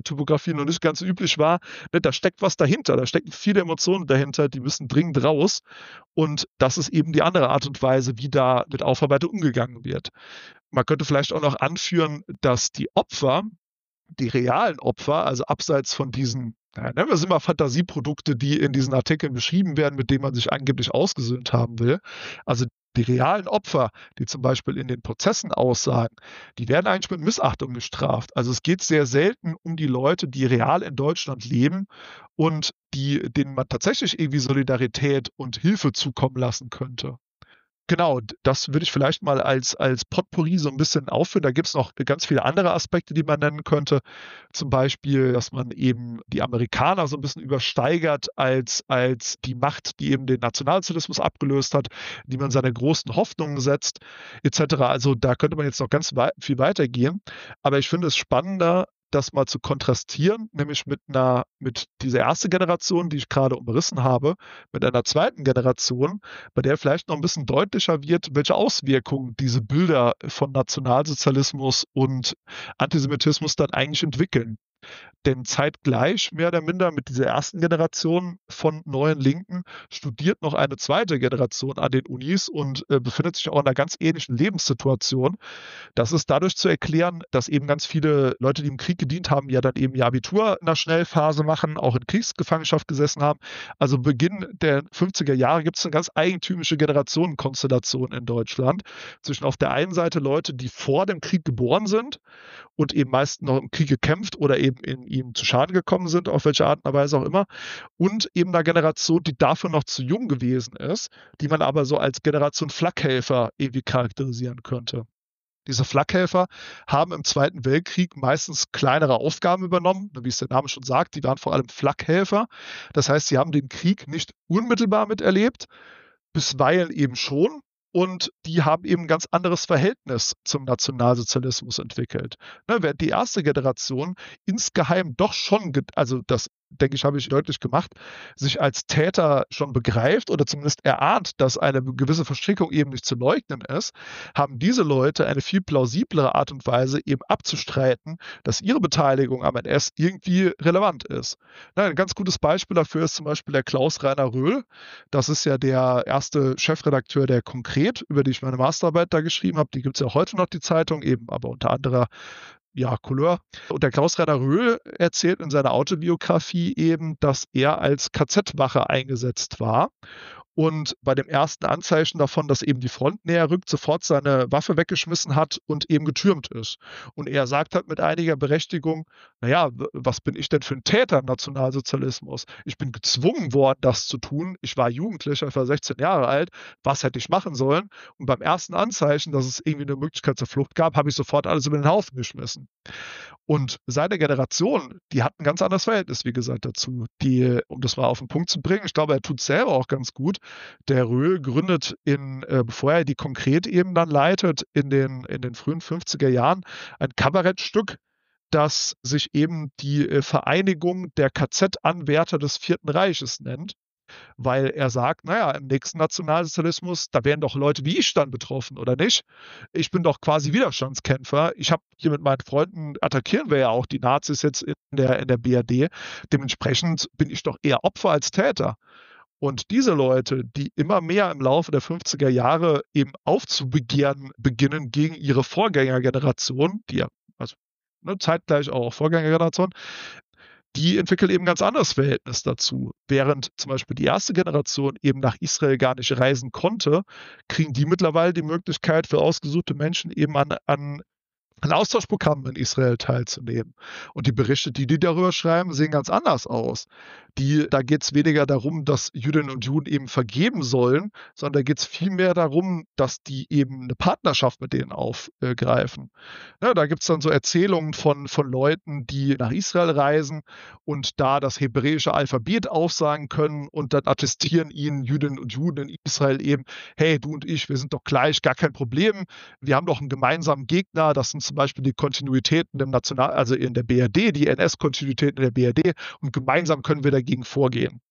Typografie noch nicht ganz üblich war, ne, da steckt was dahinter, da stecken viele Emotionen dahinter, die müssen dringend raus. Und das ist eben die andere Art und Weise, wie da mit Aufarbeitung umgegangen wird. Man könnte vielleicht auch noch anführen, dass die Opfer, die realen Opfer, also abseits von diesen, ja, nennen wir es immer Fantasieprodukte, die in diesen Artikeln beschrieben werden, mit denen man sich angeblich ausgesöhnt haben will, also die realen Opfer, die zum Beispiel in den Prozessen aussagen, die werden eigentlich mit Missachtung gestraft. Also es geht sehr selten um die Leute, die real in Deutschland leben und die, denen man tatsächlich irgendwie Solidarität und Hilfe zukommen lassen könnte. Genau, das würde ich vielleicht mal als, als Potpourri so ein bisschen aufführen. Da gibt es noch ganz viele andere Aspekte, die man nennen könnte. Zum Beispiel, dass man eben die Amerikaner so ein bisschen übersteigert als, als die Macht, die eben den Nationalsozialismus abgelöst hat, die man seine großen Hoffnungen setzt, et cetera. Also da könnte man jetzt noch ganz wei- viel weitergehen. Aber ich finde es spannender, das mal zu kontrastieren, nämlich mit einer, mit dieser ersten Generation, die ich gerade umrissen habe, mit einer zweiten Generation, bei der vielleicht noch ein bisschen deutlicher wird, welche Auswirkungen diese Bilder von Nationalsozialismus und Antisemitismus dann eigentlich entwickeln. Denn zeitgleich, mehr oder minder mit dieser ersten Generation von neuen Linken, studiert noch eine zweite Generation an den Unis und äh, befindet sich auch in einer ganz ähnlichen Lebenssituation. Das ist dadurch zu erklären, dass eben ganz viele Leute, die im Krieg gedient haben, ja dann eben ihr Abitur in der Schnellphase machen, auch in Kriegsgefangenschaft gesessen haben. Also Beginn der fünfziger Jahre gibt es eine ganz eigentümliche Generationenkonstellation in Deutschland zwischen auf der einen Seite Leute, die vor dem Krieg geboren sind und eben meist noch im Krieg gekämpft oder eben in ihm zu Schaden gekommen sind, auf welche Art und Weise auch immer, und eben einer Generation, die dafür noch zu jung gewesen ist, die man aber so als Generation Flakhelfer irgendwie charakterisieren könnte. Diese Flakhelfer haben im Zweiten Weltkrieg meistens kleinere Aufgaben übernommen, wie es der Name schon sagt, die waren vor allem Flakhelfer. Das heißt, sie haben den Krieg nicht unmittelbar miterlebt, bisweilen eben schon. Und die haben eben ein ganz anderes Verhältnis zum Nationalsozialismus entwickelt. Ne, während die erste Generation insgeheim doch schon, ge- also das denke ich, habe ich deutlich gemacht, sich als Täter schon begreift oder zumindest erahnt, dass eine gewisse Verstrickung eben nicht zu leugnen ist, haben diese Leute eine viel plausiblere Art und Weise eben abzustreiten, dass ihre Beteiligung am N S irgendwie relevant ist. Ne, ein ganz gutes Beispiel dafür ist zum Beispiel der Klaus-Rainer Röhl. Das ist ja der erste Chefredakteur der Konkret, über die ich meine Masterarbeit da geschrieben habe. Die gibt es ja heute noch, die Zeitung, eben aber unter anderer ja, Couleur. Und der Klaus-Rainer Röhl erzählt in seiner Autobiografie eben, dass er als K Z-Wache eingesetzt war und bei dem ersten Anzeichen davon, dass eben die Front näher rückt, sofort seine Waffe weggeschmissen hat und eben getürmt ist. Und er sagt halt mit einiger Berechtigung, naja, was bin ich denn für ein Täter im Nationalsozialismus? Ich bin gezwungen worden, das zu tun. Ich war Jugendlicher, ich war sechzehn Jahre alt. Was hätte ich machen sollen? Und beim ersten Anzeichen, dass es irgendwie eine Möglichkeit zur Flucht gab, habe ich sofort alles über den Haufen geschmissen. Und seine Generation, die hat ein ganz anderes Verhältnis, wie gesagt, dazu. Die, um das mal auf den Punkt zu bringen, ich glaube, er tut es selber auch ganz gut. Der Röhl gründet in, äh, bevor er die Konkret eben dann leitet, in den, in den frühen fünfziger Jahren ein Kabarettstück, das sich eben die äh, Vereinigung der K Z-Anwärter des Vierten Reiches nennt, weil er sagt, naja, im nächsten Nationalsozialismus, da wären doch Leute wie ich dann betroffen, oder nicht? Ich bin doch quasi Widerstandskämpfer. Ich habe hier mit meinen Freunden, attackieren wir ja auch die Nazis jetzt in der, in der B R D. Dementsprechend bin ich doch eher Opfer als Täter. Und diese Leute, die immer mehr im Laufe der fünfziger Jahre eben aufzubegehren beginnen gegen ihre Vorgängergeneration, die ja, also ne, zeitgleich auch Vorgängergeneration, die entwickeln eben ein ganz anderes Verhältnis dazu. Während zum Beispiel die erste Generation eben nach Israel gar nicht reisen konnte, kriegen die mittlerweile die Möglichkeit für ausgesuchte Menschen eben an, an an Austauschprogrammen in Israel teilzunehmen. Und die Berichte, die die darüber schreiben, sehen ganz anders aus. Die, da geht es weniger darum, dass Jüdinnen und Juden eben vergeben sollen, sondern da geht es vielmehr darum, dass die eben eine Partnerschaft mit denen aufgreifen. Ja, da gibt es dann so Erzählungen von, von Leuten, die nach Israel reisen und da das hebräische Alphabet aufsagen können und dann attestieren ihnen Jüdinnen und Juden in Israel eben, hey, du und ich, wir sind doch gleich, gar kein Problem. Wir haben doch einen gemeinsamen Gegner, das sind zum Beispiel die Kontinuitäten im National, also in der B R D, die N S-Kontinuitäten in der B R D, und gemeinsam können wir dagegen vorgehen.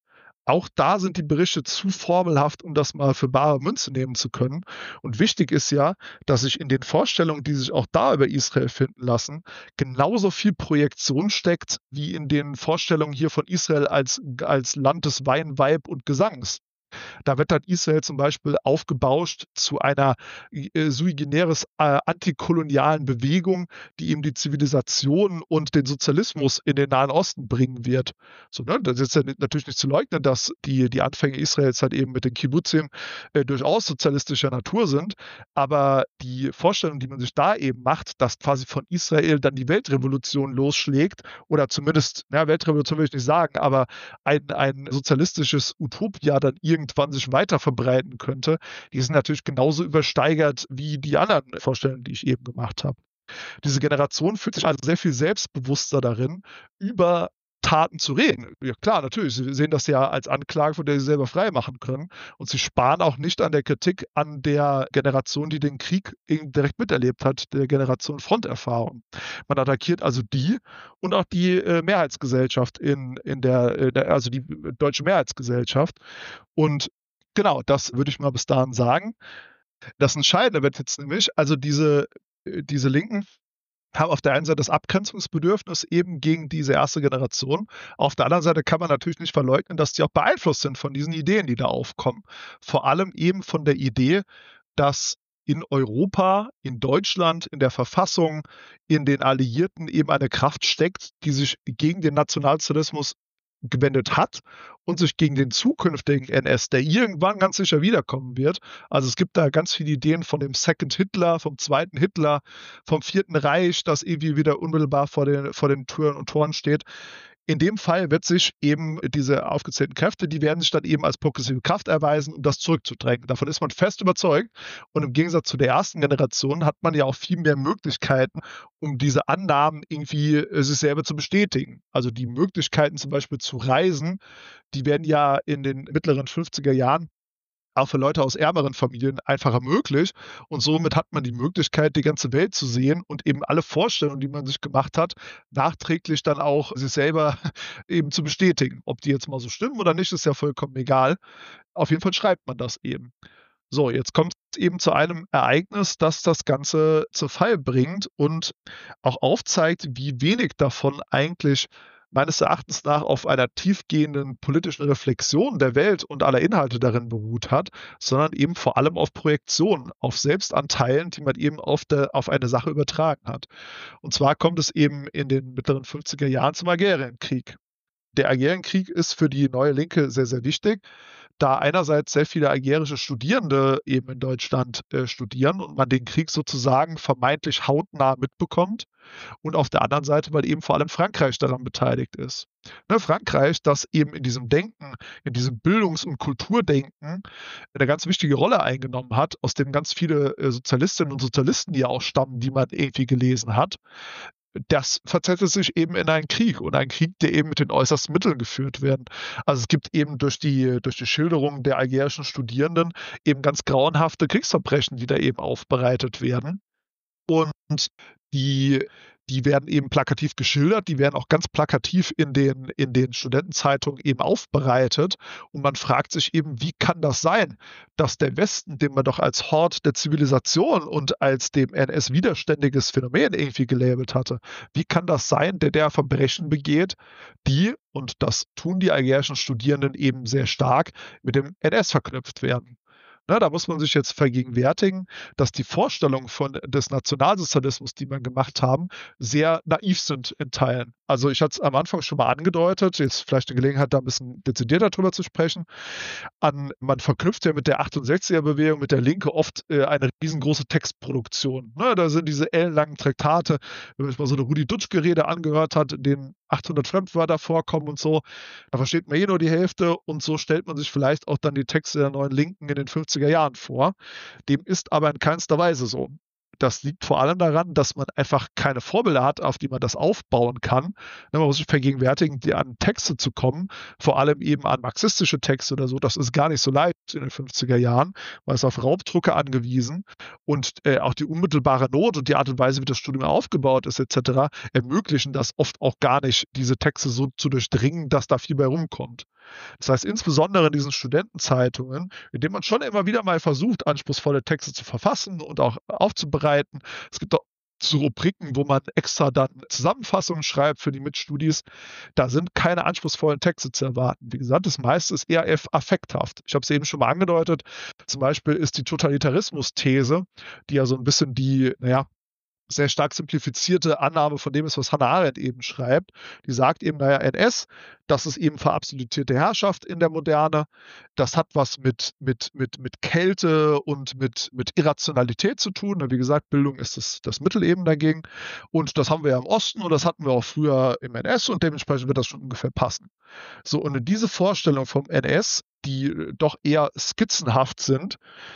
auch da sind die Berichte zu formelhaft, um das mal für bare Münze nehmen zu können. Und wichtig ist ja, dass sich in den Vorstellungen, die sich auch da über Israel finden lassen, genauso viel Projektion steckt, wie in den Vorstellungen hier von Israel als, als Land des Wein, Weib und Gesangs. Da wird dann Israel zum Beispiel aufgebauscht zu einer äh, sui generis äh, antikolonialen Bewegung, die eben die Zivilisation und den Sozialismus in den Nahen Osten bringen wird. So, ne? Das ist ja natürlich nicht zu leugnen, dass die, die Anfänge Israels halt eben mit den Kibbutzim äh, durchaus sozialistischer Natur sind, aber die Vorstellung, die man sich da eben macht, dass quasi von Israel dann die Weltrevolution losschlägt, oder zumindest, na, Weltrevolution will ich nicht sagen, aber ein, ein sozialistisches Utopia dann irgendwann sich weiter verbreiten könnte, die sind natürlich genauso übersteigert wie die anderen Vorstellungen, die ich eben gemacht habe. Diese Generation fühlt sich also sehr viel selbstbewusster darin, über Taten zu reden. Ja klar, natürlich, sie sehen das ja als Anklage, von der sie selber frei machen können, und sie sparen auch nicht an der Kritik an der Generation, die den Krieg direkt miterlebt hat, der Generation Fronterfahrung. Man attackiert also die und auch die äh, Mehrheitsgesellschaft in, in der, in der, also die deutsche Mehrheitsgesellschaft. Und genau, das würde ich mal bis dahin sagen. Das Entscheidende wird jetzt nämlich, also diese, diese Linken haben auf der einen Seite das Abgrenzungsbedürfnis eben gegen diese erste Generation. Auf der anderen Seite kann man natürlich nicht verleugnen, dass die auch beeinflusst sind von diesen Ideen, die da aufkommen. Vor allem eben von der Idee, dass in Europa, in Deutschland, in der Verfassung, in den Alliierten eben eine Kraft steckt, die sich gegen den Nationalsozialismus gewendet hat und sich gegen den zukünftigen N S, der irgendwann ganz sicher wiederkommen wird. Also es gibt da ganz viele Ideen von dem Second Hitler, vom zweiten Hitler, vom vierten Reich, das irgendwie wieder unmittelbar vor den, vor den Türen und Toren steht. In dem Fall wird sich eben diese aufgezählten Kräfte, die werden sich dann eben als progressive Kraft erweisen, um das zurückzudrängen. Davon ist man fest überzeugt. Und im Gegensatz zu der ersten Generation hat man ja auch viel mehr Möglichkeiten, um diese Annahmen irgendwie äh, sich selber zu bestätigen. Also die Möglichkeiten zum Beispiel zu reisen, die werden ja in den mittleren fünfziger Jahren auch für Leute aus ärmeren Familien einfacher möglich. Und somit hat man die Möglichkeit, die ganze Welt zu sehen und eben alle Vorstellungen, die man sich gemacht hat, nachträglich dann auch sich selber eben zu bestätigen. Ob die jetzt mal so stimmen oder nicht, ist ja vollkommen egal. Auf jeden Fall schreibt man das eben. So, jetzt kommt es eben zu einem Ereignis, das das Ganze zu Fall bringt und auch aufzeigt, wie wenig davon eigentlich meines Erachtens nach auf einer tiefgehenden politischen Reflexion der Welt und aller Inhalte darin beruht hat, sondern eben vor allem auf Projektionen, auf Selbstanteilen, die man eben auf, der, auf eine Sache übertragen hat. Und zwar kommt es eben in den mittleren fünfziger Jahren zum Algerienkrieg. Der Algerienkrieg ist für die Neue Linke sehr, sehr wichtig, da einerseits sehr viele algerische Studierende eben in Deutschland äh, studieren und man den Krieg sozusagen vermeintlich hautnah mitbekommt, und auf der anderen Seite, weil eben vor allem Frankreich daran beteiligt ist. Ne, Frankreich, das eben in diesem Denken, in diesem Bildungs- und Kulturdenken eine ganz wichtige Rolle eingenommen hat, aus dem ganz viele äh, Sozialistinnen und Sozialisten ja auch stammen, die man irgendwie gelesen hat. Das verzettelt sich eben in einen Krieg und einen Krieg, der eben mit den äußersten Mitteln geführt werden. Also es gibt eben durch die, durch die Schilderung der algerischen Studierenden eben ganz grauenhafte Kriegsverbrechen, die da eben aufbereitet werden. Und die, die werden eben plakativ geschildert, die werden auch ganz plakativ in den, in den Studentenzeitungen eben aufbereitet. Und man fragt sich eben, wie kann das sein, dass der Westen, den man doch als Hort der Zivilisation und als dem N S widerständiges Phänomen irgendwie gelabelt hatte, wie kann das sein, der der Verbrechen begeht, die, und das tun die algerischen Studierenden eben sehr stark, mit dem N S verknüpft werden? Na, da muss man sich jetzt vergegenwärtigen, dass die Vorstellungen von des Nationalsozialismus, die man gemacht haben, sehr naiv sind in Teilen. Also ich hatte es am Anfang schon mal angedeutet, jetzt vielleicht eine Gelegenheit, da ein bisschen dezidierter drüber zu sprechen. An, man verknüpft ja mit der achtundsechziger-Bewegung, mit der Linke oft äh, eine riesengroße Textproduktion. Ne, da sind diese ellenlangen Traktate, wenn man sich mal so eine Rudi-Dutschke-Rede angehört hat, in denen achthundert Fremdwörter vorkommen und so, da versteht man eh nur die Hälfte, und so stellt man sich vielleicht auch dann die Texte der Neuen Linken in den fünfziger Jahren vor. Dem ist aber in keinster Weise so. Das liegt vor allem daran, dass man einfach keine Vorbilder hat, auf die man das aufbauen kann. Man muss sich vergegenwärtigen, die an Texte zu kommen, vor allem eben an marxistische Texte oder so. Das ist gar nicht so leicht in den fünfziger Jahren. Man ist auf Raubdrucke angewiesen, und äh, auch die unmittelbare Not und die Art und Weise, wie das Studium aufgebaut ist et cetera, ermöglichen das oft auch gar nicht, diese Texte so zu durchdringen, dass da viel bei rumkommt. Das heißt, insbesondere in diesen Studentenzeitungen, in denen man schon immer wieder mal versucht, anspruchsvolle Texte zu verfassen und auch aufzubereiten. Es gibt auch so Rubriken, wo man extra dann Zusammenfassungen schreibt für die Mitstudis. Da sind keine anspruchsvollen Texte zu erwarten. Wie gesagt, das meiste ist eher affekthaft. Ich habe es eben schon mal angedeutet. Zum Beispiel ist die Totalitarismus-These, die ja so ein bisschen die, naja, sehr stark simplifizierte Annahme von dem ist, was Hannah Arendt eben schreibt. Die sagt eben, naja, N S, das ist eben verabsolutierte Herrschaft in der Moderne. Das hat was mit, mit, mit, mit Kälte und mit, mit Irrationalität zu tun. Wie gesagt, Bildung ist das, das Mittel eben dagegen. Und das haben wir ja im Osten und das hatten wir auch früher im N S und dementsprechend wird das schon ungefähr passen. So, und diese Vorstellung vom N S, die doch eher skizzenhaft sind,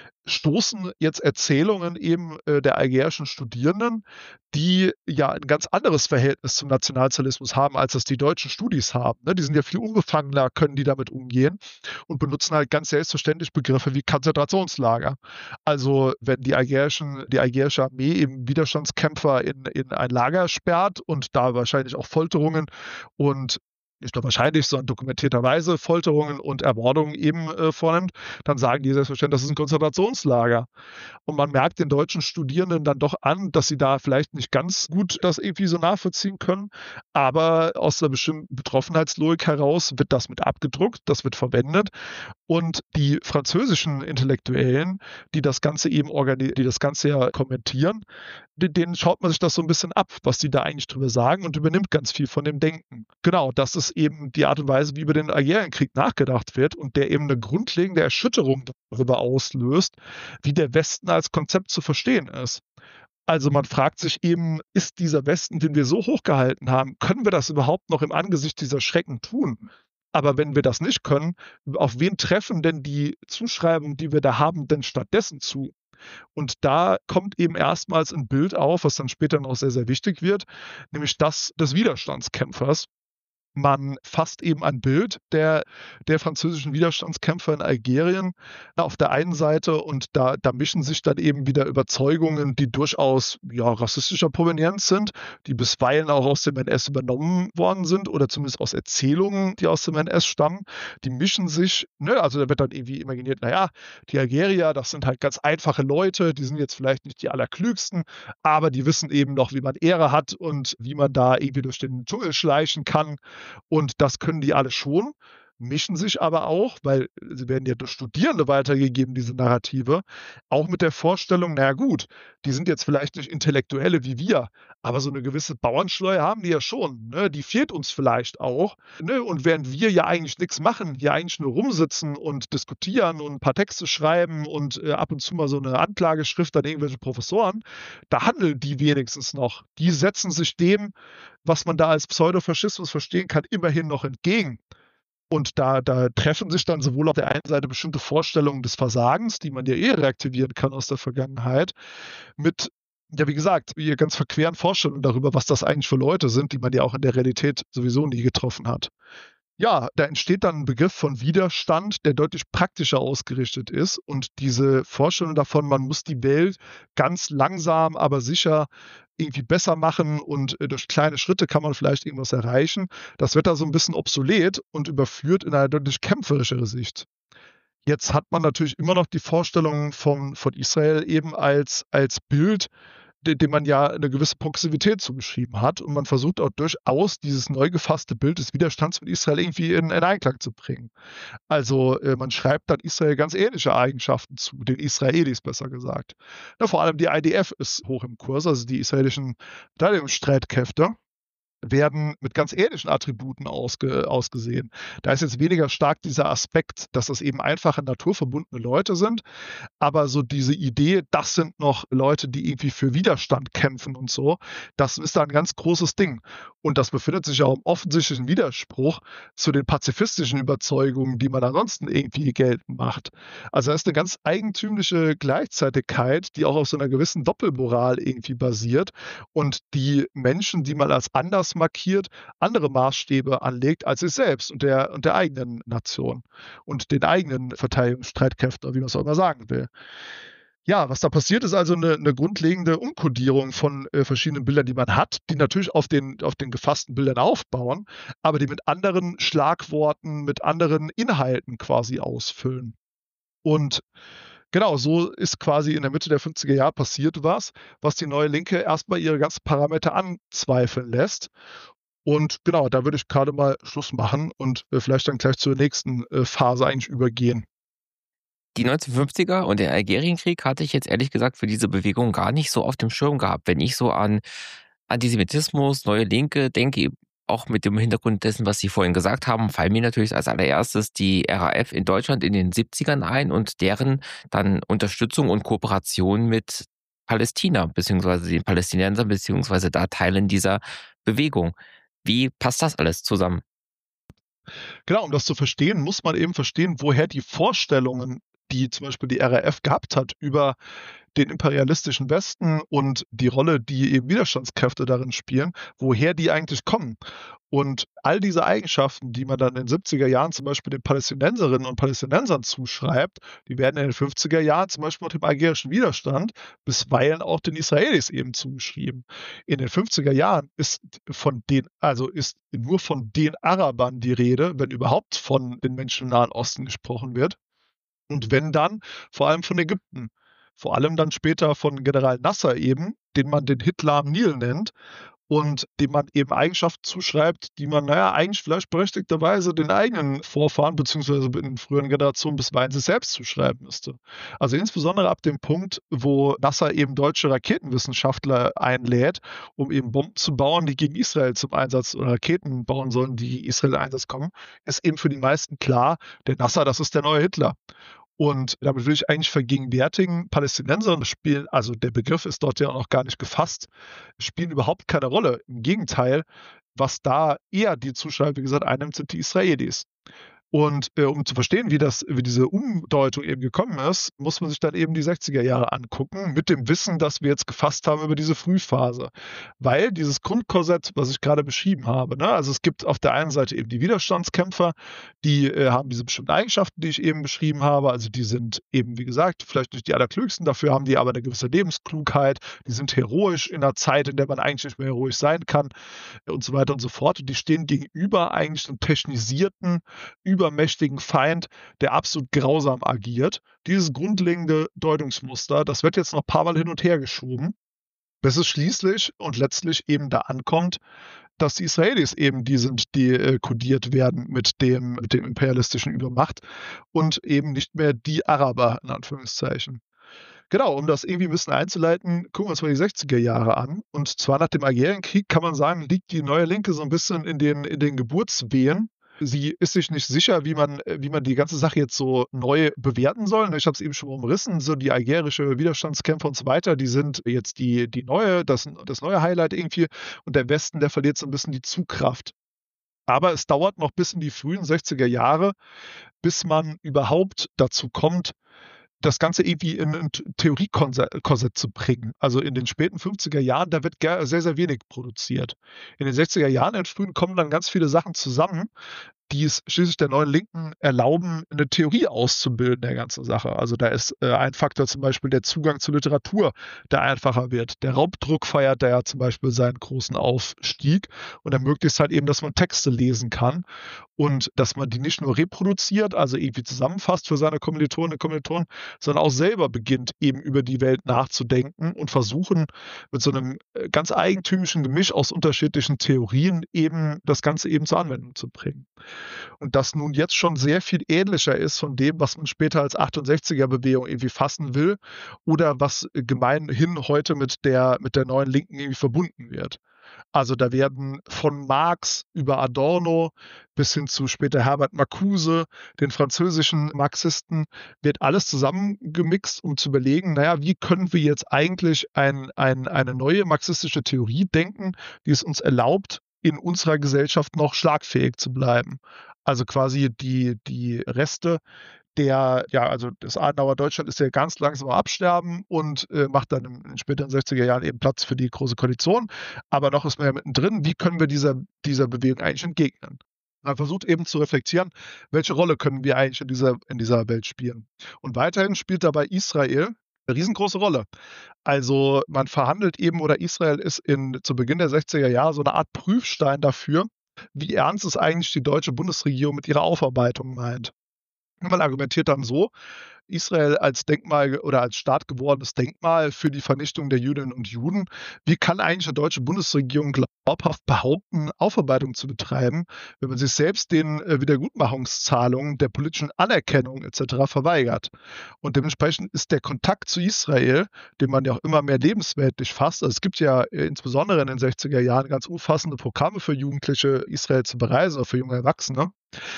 stoßen jetzt Erzählungen eben äh, der algerischen Studierenden, die ja ein ganz anderes Verhältnis zum Nationalsozialismus haben, als das die deutschen Studis haben. Ne? Die sind ja viel unbefangener, können die damit umgehen und benutzen halt ganz selbstverständlich Begriffe wie Konzentrationslager. Also wenn die algerischen, die algerische Armee eben Widerstandskämpfer in, in ein Lager sperrt und da wahrscheinlich auch Folterungen und nicht nur wahrscheinlich, sondern dokumentierterweise Folterungen und Ermordungen eben äh, vornimmt, dann sagen die selbstverständlich, das ist ein Konzentrationslager. Und man merkt den deutschen Studierenden dann doch an, dass sie da vielleicht nicht ganz gut das irgendwie so nachvollziehen können, aber aus einer bestimmten Betroffenheitslogik heraus wird das mit abgedruckt, das wird verwendet und die französischen Intellektuellen, die das Ganze eben organi- die das Ganze ja kommentieren, denen schaut man sich das so ein bisschen ab, was die da eigentlich drüber sagen und übernimmt ganz viel von dem Denken. Genau, das ist eben die Art und Weise, wie über den Algerienkrieg nachgedacht wird und der eben eine grundlegende Erschütterung darüber auslöst, wie der Westen als Konzept zu verstehen ist. Also man fragt sich eben, ist dieser Westen, den wir so hochgehalten haben, können wir das überhaupt noch im Angesicht dieser Schrecken tun? Aber wenn wir das nicht können, auf wen treffen denn die Zuschreibungen, die wir da haben, denn stattdessen zu? Und da kommt eben erstmals ein Bild auf, was dann später noch sehr, sehr wichtig wird, nämlich das des Widerstandskämpfers. Man fasst eben ein Bild der, der französischen Widerstandskämpfer in Algerien auf der einen Seite und da, da mischen sich dann eben wieder Überzeugungen, die durchaus ja, rassistischer Provenienz sind, die bisweilen auch aus dem N S übernommen worden sind oder zumindest aus Erzählungen, die aus dem N S stammen. Die mischen sich, ne, also da wird dann irgendwie imaginiert, naja, die Algerier, das sind halt ganz einfache Leute, die sind jetzt vielleicht nicht die allerklügsten, aber die wissen eben noch, wie man Ehre hat und wie man da irgendwie durch den Dschungel schleichen kann. Und das können die alle schon, mischen sich aber auch, weil sie werden ja durch Studierende weitergegeben, diese Narrative, auch mit der Vorstellung, naja gut, die sind jetzt vielleicht nicht Intellektuelle wie wir, aber so eine gewisse Bauernschleue haben die ja schon. Ne? Die fehlt uns vielleicht auch. Ne? Und während wir ja eigentlich nichts machen, hier eigentlich nur rumsitzen und diskutieren und ein paar Texte schreiben und äh, ab und zu mal so eine Anklageschrift an irgendwelche Professoren, da handeln die wenigstens noch. Die setzen sich dem, was man da als Pseudofaschismus verstehen kann, immerhin noch entgegen. Und da, da treffen sich dann sowohl auf der einen Seite bestimmte Vorstellungen des Versagens, die man ja eh reaktivieren kann aus der Vergangenheit, mit, ja wie gesagt, hier ganz verqueren Vorstellungen darüber, was das eigentlich für Leute sind, die man ja auch in der Realität sowieso nie getroffen hat. Ja, da entsteht dann ein Begriff von Widerstand, der deutlich praktischer ausgerichtet ist. Und diese Vorstellung davon, man muss die Welt ganz langsam, aber sicher irgendwie besser machen und äh, durch kleine Schritte kann man vielleicht irgendwas erreichen, das wird da so ein bisschen obsolet und überführt in eine deutlich kämpferischere Sicht. Jetzt hat man natürlich immer noch die Vorstellung von, von Israel eben als, als Bild, de- dem man ja eine gewisse Progressivität zugeschrieben hat. Und man versucht auch durchaus, dieses neu gefasste Bild des Widerstands mit Israel irgendwie in, in Einklang zu bringen. Also äh, man schreibt dann Israel ganz ähnliche Eigenschaften zu, den Israelis besser gesagt. Na, vor allem die I D F ist hoch im Kurs, also die israelischen Verteidigungsstreitkräfte werden mit ganz ähnlichen Attributen ausge, ausgesehen. Da ist jetzt weniger stark dieser Aspekt, dass das eben einfache, naturverbundene Leute sind, aber so diese Idee, das sind noch Leute, die irgendwie für Widerstand kämpfen und so, das ist da ein ganz großes Ding. Und das befindet sich auch im offensichtlichen Widerspruch zu den pazifistischen Überzeugungen, die man ansonsten irgendwie geltend macht. Also da ist eine ganz eigentümliche Gleichzeitigkeit, die auch auf so einer gewissen Doppelmoral irgendwie basiert und die Menschen, die man als anders markiert, andere Maßstäbe anlegt als sich selbst und der, und der eigenen Nation und den eigenen Verteidigungsstreitkräften, wie man es auch immer sagen will. Ja, was da passiert, ist also eine 'ne grundlegende Umkodierung von, äh, verschiedenen Bildern, die man hat, die natürlich auf den auf den gefassten Bildern aufbauen, aber die mit anderen Schlagworten, mit anderen Inhalten quasi ausfüllen. Und genau, so ist quasi in der Mitte der fünfziger Jahre passiert was, was die Neue Linke erst mal ihre ganzen Parameter anzweifeln lässt. Und genau, da würde ich grade mal Schluss machen und, äh, vielleicht dann gleich zur nächsten, äh, Phase eigentlich übergehen. Die neunzehnhundertfünfziger und der Algerienkrieg hatte ich jetzt ehrlich gesagt für diese Bewegung gar nicht so auf dem Schirm gehabt. Wenn ich so an Antisemitismus, Neue Linke denke, auch mit dem Hintergrund dessen, was Sie vorhin gesagt haben, fallen mir natürlich als allererstes die R A F in Deutschland in den siebzigern ein und deren dann Unterstützung und Kooperation mit Palästina beziehungsweise den Palästinensern beziehungsweise da Teilen dieser Bewegung. Wie passt das alles zusammen? Genau, um das zu verstehen, muss man eben verstehen, woher die Vorstellungen, die zum Beispiel die R A F gehabt hat über den imperialistischen Westen und die Rolle, die eben Widerstandskräfte darin spielen, woher die eigentlich kommen. Und all diese Eigenschaften, die man dann in den siebziger Jahren zum Beispiel den Palästinenserinnen und Palästinensern zuschreibt, die werden in den fünfziger Jahren zum Beispiel auch dem algerischen Widerstand, bisweilen auch den Israelis eben zugeschrieben. In den fünfziger Jahren ist von den, also ist nur von den Arabern die Rede, wenn überhaupt von den Menschen im Nahen Osten gesprochen wird. Und wenn dann, vor allem von Ägypten. Vor allem dann später von General Nasser eben, den man den Hitler am Nil nennt und dem man eben Eigenschaften zuschreibt, die man, na ja, eigentlich vielleicht berechtigterweise den eigenen Vorfahren beziehungsweise in den früheren Generationen bisweilen sich selbst zuschreiben müsste. Also insbesondere ab dem Punkt, wo Nasser eben deutsche Raketenwissenschaftler einlädt, um eben Bomben zu bauen, die gegen Israel zum Einsatz oder Raketen bauen sollen, die gegen Israel im Einsatz kommen, ist eben für die meisten klar, der Nasser, das ist der neue Hitler. Und damit will ich eigentlich vergegenwärtigen, Palästinenser spielen, also der Begriff ist dort ja auch noch gar nicht gefasst, spielen überhaupt keine Rolle. Im Gegenteil, was da eher die Zuschreibung, wie gesagt, einnimmt, sind die Israelis. Und, äh, um zu verstehen, wie das wie diese Umdeutung eben gekommen ist, muss man sich dann eben die sechziger Jahre angucken, mit dem Wissen, das wir jetzt gefasst haben über diese Frühphase. Weil dieses Grundkorsett, was ich gerade beschrieben habe, ne, also es gibt auf der einen Seite eben die Widerstandskämpfer, die, äh, haben diese bestimmten Eigenschaften, die ich eben beschrieben habe. Also die sind eben, wie gesagt, vielleicht nicht die allerklügsten, dafür haben die aber eine gewisse Lebensklugheit, die sind heroisch in einer Zeit, in der man eigentlich nicht mehr heroisch sein kann und so weiter und so fort. Und die stehen gegenüber eigentlich einem technisierten, übermächtigen Feind, der absolut grausam agiert. Dieses grundlegende Deutungsmuster, das wird jetzt noch ein paar Mal hin und her geschoben, bis es schließlich und letztlich eben da ankommt, dass die Israelis eben die sind, die äh, kodiert werden mit dem, mit dem imperialistischen Übermacht und eben nicht mehr die Araber in Anführungszeichen. Genau, um das irgendwie ein bisschen einzuleiten, gucken wir uns mal die sechziger Jahre an. Und zwar nach dem Algerienkrieg kann man sagen, liegt die Neue Linke so ein bisschen in den in den Geburtswehen. Sie ist sich nicht sicher, wie man äh, wie man die ganze Sache jetzt so neu bewerten soll. Ne, ich habe es eben schon umrissen, so die algerische Widerstandskämpfer und so weiter, die sind jetzt die die neue das das neue Highlight irgendwie und der Westen, der verliert so ein bisschen die Zugkraft. Aber es dauert noch bis in die frühen sechziger Jahre, bis man überhaupt dazu kommt, das Ganze irgendwie in 'n T Theoriekorsett zu bringen. Also, in den späten fünfziger Jahren, da wird ger sehr, sehr wenig produziert. In den sechziger Jahren, in den frühen, kommen dann ganz viele Sachen zusammen, die es schließlich der Neuen Linken erlauben, eine Theorie auszubilden der ganzen Sache. Also, da ist, äh, ein Faktor zum Beispiel der Zugang zur Literatur, der einfacher wird. Der Raubdruck feiert da ja zum Beispiel seinen großen Aufstieg und ermöglicht halt eben, dass man Texte lesen kann und dass man die nicht nur reproduziert, also irgendwie zusammenfasst für seine Kommilitoninnen und Kommilitonen, sondern auch selber beginnt, eben über die Welt nachzudenken und versuchen, mit so einem äh, ganz eigentümlichen Gemisch aus unterschiedlichen Theorien eben das Ganze eben zur Anwendung zu bringen. Und das nun jetzt schon sehr viel ähnlicher ist von dem, was man später als achtundsechziger-Bewegung irgendwie fassen will oder was äh, gemeinhin heute mit der mit der Neuen Linken irgendwie verbunden wird. Also, da werden von Marx über Adorno bis hin zu später Herbert Marcuse, den französischen Marxisten, wird alles zusammengemixt, um zu überlegen, na ja, wie können wir jetzt eigentlich ein ein eine neue marxistische Theorie denken, die es uns erlaubt, in unserer Gesellschaft noch schlagfähig zu bleiben. Also, quasi die die Reste der, ja, also das Adenauer Deutschland ist ja ganz langsam am Absterben und, äh, macht dann in in späteren sechziger Jahren eben Platz für die Große Koalition. Aber noch ist man ja mittendrin. Wie können wir dieser dieser Bewegung eigentlich entgegnen? Man versucht eben zu reflektieren, welche Rolle können wir eigentlich in dieser in dieser Welt spielen? Und weiterhin spielt dabei Israel Eine riesengroße Rolle. Also man verhandelt eben oder Israel ist in zu Beginn der sechziger Jahre so eine Art Prüfstein dafür, wie ernst es eigentlich die deutsche Bundesregierung mit ihrer Aufarbeitung meint. Man argumentiert dann so: Israel als Denkmal oder als Staat gewordenes Denkmal für die Vernichtung der Jüdinnen und Juden. Wie kann eigentlich eine deutsche Bundesregierung glaubhaft behaupten, Aufarbeitung zu betreiben, wenn man sich selbst den äh, Wiedergutmachungszahlungen, der politischen Anerkennung et cetera verweigert? Und dementsprechend ist der Kontakt zu Israel, den man ja auch immer mehr lebensweltlich fasst, also es gibt ja äh, insbesondere in den sechziger Jahren ganz umfassende Programme für Jugendliche, Israel zu bereisen oder für junge Erwachsene.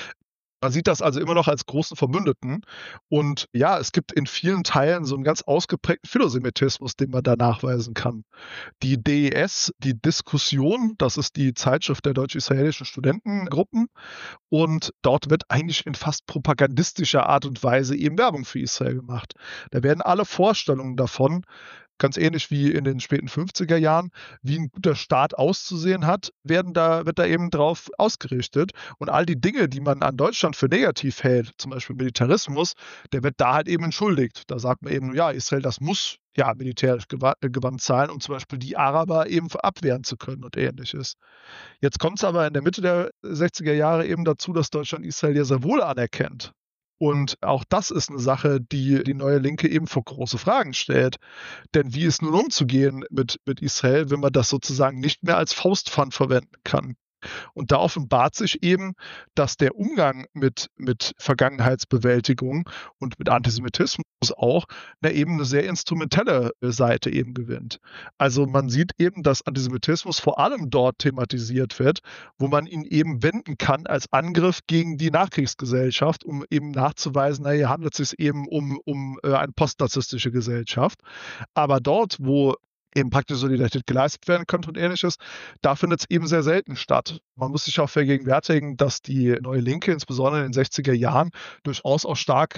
Man sieht das also immer noch als großen Verbündeten. Und ja, es gibt in vielen Teilen so einen ganz ausgeprägten Philosemitismus, den man da nachweisen kann. Die D E S, die Diskussion, das ist die Zeitschrift der deutsch-israelischen Studentengruppen. Und dort wird eigentlich in fast propagandistischer Art und Weise eben Werbung für Israel gemacht. Da werden alle Vorstellungen davon, ganz ähnlich wie in den späten fünfziger Jahren, wie ein guter Staat auszusehen hat, werden da, wird da eben drauf ausgerichtet. Und all die Dinge, die man an Deutschland für negativ hält, zum Beispiel Militarismus, der wird da halt eben entschuldigt. Da sagt man eben, ja, Israel, das muss ja militärisch gewa- äh, gewandt sein, um zum Beispiel die Araber eben abwehren zu können und ähnliches. Jetzt kommt es aber in der Mitte der sechziger Jahre eben dazu, dass Deutschland Israel ja sehr wohl anerkennt. Und auch das ist eine Sache, die die Neue Linke eben vor große Fragen stellt. Denn wie ist nun umzugehen mit, mit Israel, wenn man das sozusagen nicht mehr als Faustpfand verwenden kann? Und da offenbart sich eben, dass der Umgang mit, mit Vergangenheitsbewältigung und mit Antisemitismus auch na, eben eine sehr instrumentelle Seite eben gewinnt. Also man sieht eben, dass Antisemitismus vor allem dort thematisiert wird, wo man ihn eben wenden kann als Angriff gegen die Nachkriegsgesellschaft, um eben nachzuweisen, na, hier handelt es sich eben um, um äh, eine postnarzisstische Gesellschaft. Aber dort, wo eben praktisch Solidarität geleistet werden könnte und ähnliches, da findet es eben sehr selten statt. Man muss sich auch vergegenwärtigen, dass die Neue Linke, insbesondere in den sechziger Jahren, durchaus auch stark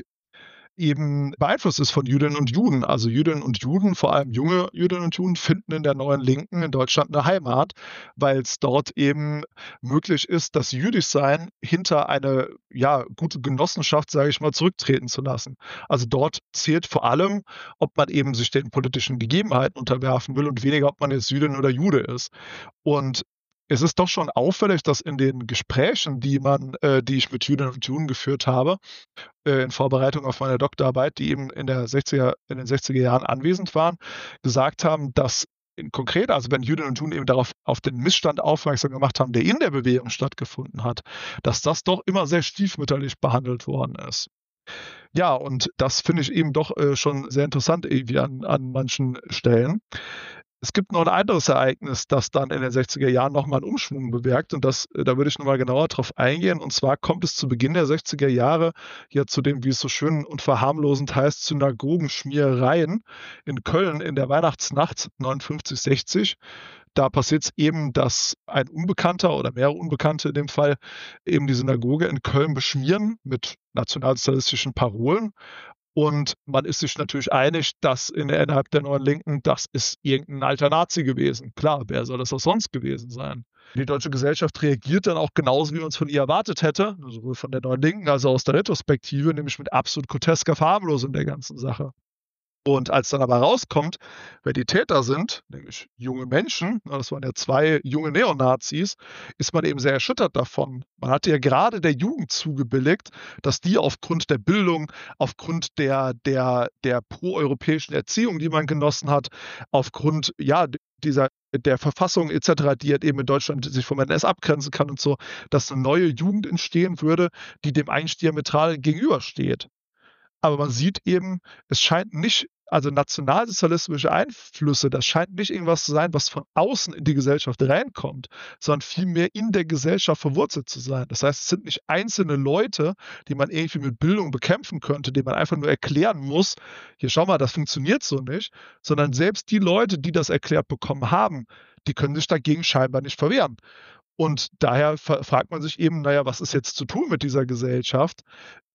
eben beeinflusst ist von Jüdinnen und Juden. Also Jüdinnen und Juden, vor allem junge Jüdinnen und Juden, finden in der Neuen Linken in Deutschland eine Heimat, weil es dort eben möglich ist, das Jüdischsein hinter eine ja, gute Genossenschaft, sage ich mal, zurücktreten zu lassen. Also dort zählt vor allem, ob man eben sich den politischen Gegebenheiten unterwerfen will und weniger, ob man jetzt Jüdin oder Jude ist. Und es ist doch schon auffällig, dass in den Gesprächen, die man, äh, die ich mit Jüdinnen und Juden geführt habe, äh, in Vorbereitung auf meine Doktorarbeit, die eben in der sechziger, in den sechziger Jahren anwesend waren, gesagt haben, dass in konkret, also wenn Jüdinnen und Juden eben darauf auf den Missstand aufmerksam gemacht haben, der in der Bewegung stattgefunden hat, dass das doch immer sehr stiefmütterlich behandelt worden ist. Ja, und das finde ich eben doch äh, schon sehr interessant irgendwie an, an manchen Stellen. Es gibt noch ein anderes Ereignis, das dann in den sechziger Jahren nochmal einen Umschwung bewirkt und das, äh, da würde ich nochmal genauer drauf eingehen. Und zwar kommt es zu Beginn der sechziger Jahre ja zu dem, wie es so schön und verharmlosend heißt, Synagogenschmierereien in Köln in der Weihnachtsnacht neunundfünfzig sechzig. Da passiert es eben, dass ein Unbekannter oder mehrere Unbekannte in dem Fall eben die Synagoge in Köln beschmieren mit nationalsozialistischen Parolen. Und man ist sich natürlich einig, dass in, innerhalb der Neuen Linken, das ist irgendein alter Nazi gewesen. Klar, wer soll das auch sonst gewesen sein? Die deutsche Gesellschaft reagiert dann auch genauso, wie man es von ihr erwartet hätte, sowohl von der Neuen Linken als auch aus der Retrospektive, nämlich mit absolut grotesker Verharmlosung der ganzen Sache. Und als dann aber rauskommt, wer die Täter sind, nämlich junge Menschen, das waren ja zwei junge Neonazis, ist man eben sehr erschüttert davon. Man hatte ja gerade der Jugend zugebilligt, dass die aufgrund der Bildung, aufgrund der, der, der proeuropäischen Erziehung, die man genossen hat, aufgrund ja, dieser der Verfassung et cetera, die halt eben in Deutschland sich vom N S abgrenzen kann und so, dass eine neue Jugend entstehen würde, die dem eigentlich diametral gegenübersteht. Aber man sieht eben, es scheint nicht, also nationalsozialistische Einflüsse, das scheint nicht irgendwas zu sein, was von außen in die Gesellschaft reinkommt, sondern vielmehr in der Gesellschaft verwurzelt zu sein. Das heißt, es sind nicht einzelne Leute, die man irgendwie mit Bildung bekämpfen könnte, denen man einfach nur erklären muss, hier schau mal, das funktioniert so nicht, sondern selbst die Leute, die das erklärt bekommen haben, die können sich dagegen scheinbar nicht verwehren. Und daher fragt man sich eben, naja, was ist jetzt zu tun mit dieser Gesellschaft?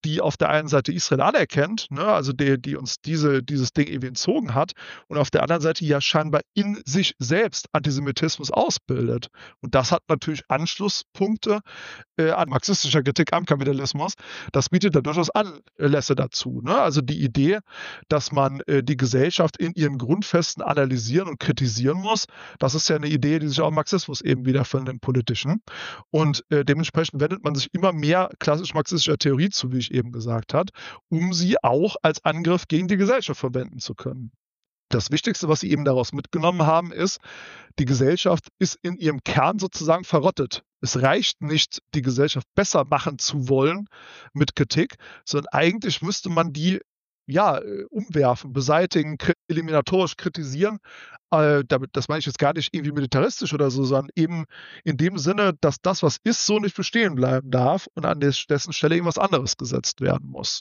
die auf der einen Seite Israel anerkennt, ne, also die, die uns diese, dieses Ding irgendwie entzogen hat, und auf der anderen Seite ja scheinbar in sich selbst Antisemitismus ausbildet. Und das hat natürlich Anschlusspunkte äh, an marxistischer Kritik am Kapitalismus. Das bietet da durchaus Anlässe dazu. Ne? Also die Idee, dass man äh, die Gesellschaft in ihren Grundfesten analysieren und kritisieren muss, das ist ja eine Idee, die sich auch im Marxismus eben wiederfindet, im Politischen. Und äh, dementsprechend wendet man sich immer mehr klassisch marxistischer Theorie zu, wie ich eben gesagt habe, um sie auch als Angriff gegen die Gesellschaft verwenden zu können. Das Wichtigste, was sie eben daraus mitgenommen haben, ist, die Gesellschaft ist in ihrem Kern sozusagen verrottet. Es reicht nicht, die Gesellschaft besser machen zu wollen mit Kritik, sondern eigentlich müsste man die ja, umwerfen, beseitigen, eliminatorisch kritisieren. Äh, damit, das meine ich jetzt gar nicht irgendwie militaristisch oder so, sondern eben in dem Sinne, dass das, was ist, so nicht bestehen bleiben darf und an dessen Stelle irgendwas anderes gesetzt werden muss.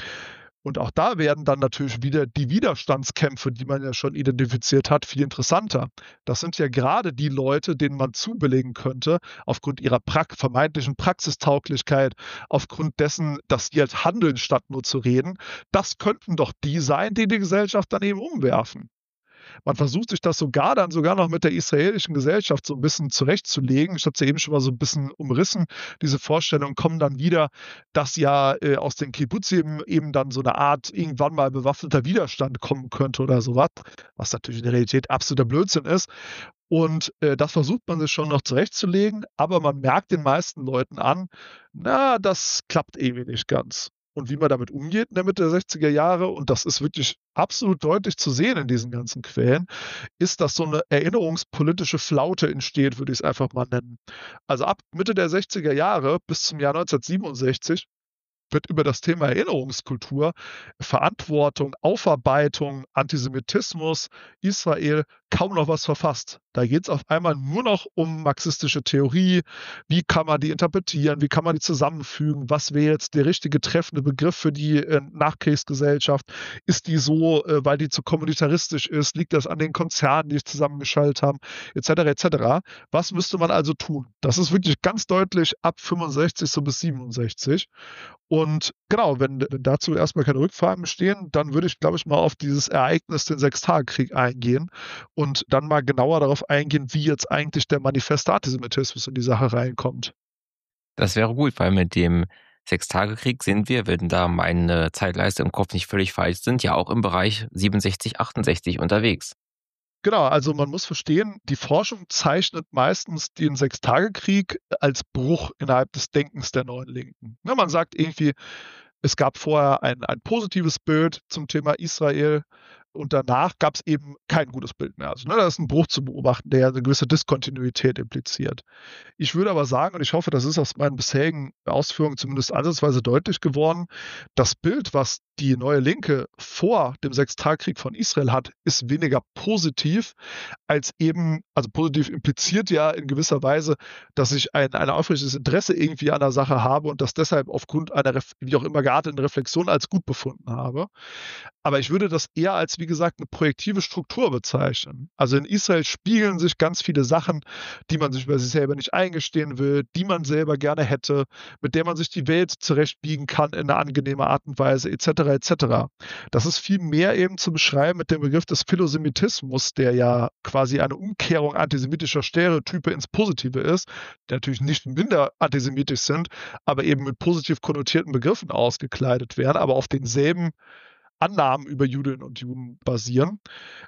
Und auch da werden dann natürlich wieder die Widerstandskämpfe, die man ja schon identifiziert hat, viel interessanter. Das sind ja gerade die Leute, denen man zubelegen könnte, aufgrund ihrer pra- vermeintlichen Praxistauglichkeit, aufgrund dessen, dass die halt handeln, statt nur zu reden. Das könnten doch die sein, die die Gesellschaft dann eben umwerfen. Man versucht sich das sogar dann sogar noch mit der israelischen Gesellschaft so ein bisschen zurechtzulegen. Ich habe es ja eben schon mal so ein bisschen umrissen. Diese Vorstellungen kommen dann wieder, dass ja äh, aus den Kibbutzim eben dann so eine Art irgendwann mal bewaffneter Widerstand kommen könnte oder sowas, was natürlich in der Realität absoluter Blödsinn ist. Und äh, das versucht man sich schon noch zurechtzulegen, aber man merkt den meisten Leuten an, na, das klappt irgendwie nicht ganz. Und wie man damit umgeht in der Mitte der sechziger Jahre, und das ist wirklich absolut deutlich zu sehen in diesen ganzen Quellen, ist, dass so eine erinnerungspolitische Flaute entsteht, würde ich es einfach mal nennen. Also ab Mitte der sechziger Jahre bis zum Jahr neunzehnhundertsiebenundsechzig wird über das Thema Erinnerungskultur, Verantwortung, Aufarbeitung, Antisemitismus, Israel kaum noch was verfasst. Da geht es auf einmal nur noch um marxistische Theorie. Wie kann man die interpretieren? Wie kann man die zusammenfügen? Was wäre jetzt der richtige treffende Begriff für die äh, Nachkriegsgesellschaft? Ist die so, äh, weil die zu kommunitaristisch ist? Liegt das an den Konzernen, die sich zusammengeschaltet haben? Etc. et cetera. Was müsste man also tun? Das ist wirklich ganz deutlich ab fünfundsechzig so bis siebenundsechzig. Und genau, wenn, wenn dazu erstmal keine Rückfragen bestehen, dann würde ich, glaube ich, mal auf dieses Ereignis, den Sechstagekrieg, eingehen und dann mal genauer darauf eingehen, wie jetzt eigentlich der manifeste Antisemitismus in die Sache reinkommt. Das wäre gut, weil mit dem Sechstagekrieg sind wir, wenn da meine Zeitleiste im Kopf nicht völlig falsch sind, ja auch im Bereich siebenundsechzig, achtundsechzig unterwegs. Genau, also man muss verstehen, die Forschung zeichnet meistens den Sechstagekrieg als Bruch innerhalb des Denkens der neuen Linken. Ja, man sagt irgendwie, es gab vorher ein, ein positives Bild zum Thema Israel und danach gab es eben kein gutes Bild mehr. Also ne, da ist ein Bruch zu beobachten, der eine gewisse Diskontinuität impliziert. Ich würde aber sagen, und ich hoffe, das ist aus meinen bisherigen Ausführungen zumindest ansatzweise deutlich geworden, das Bild, was die neue Linke vor dem Sechstagekrieg von Israel hat, ist weniger positiv als eben, also positiv impliziert ja in gewisser Weise, dass ich ein, ein aufrichtiges Interesse irgendwie an der Sache habe und das deshalb aufgrund einer, wie auch immer gearteten Reflexion als gut befunden habe. Aber ich würde das eher als, wie gesagt, eine projektive Struktur bezeichnen. Also in Israel spiegeln sich ganz viele Sachen, die man sich über sich selber nicht eingestehen will, die man selber gerne hätte, mit der man sich die Welt zurechtbiegen kann in einer angenehmen Art und Weise, et cetera et cetera. Das ist viel mehr eben zu beschreiben mit dem Begriff des Philosemitismus, der ja quasi eine Umkehrung antisemitischer Stereotype ins Positive ist, die natürlich nicht minder antisemitisch sind, aber eben mit positiv konnotierten Begriffen ausgekleidet werden, aber auf denselben Annahmen über Judinnen und Juden basieren.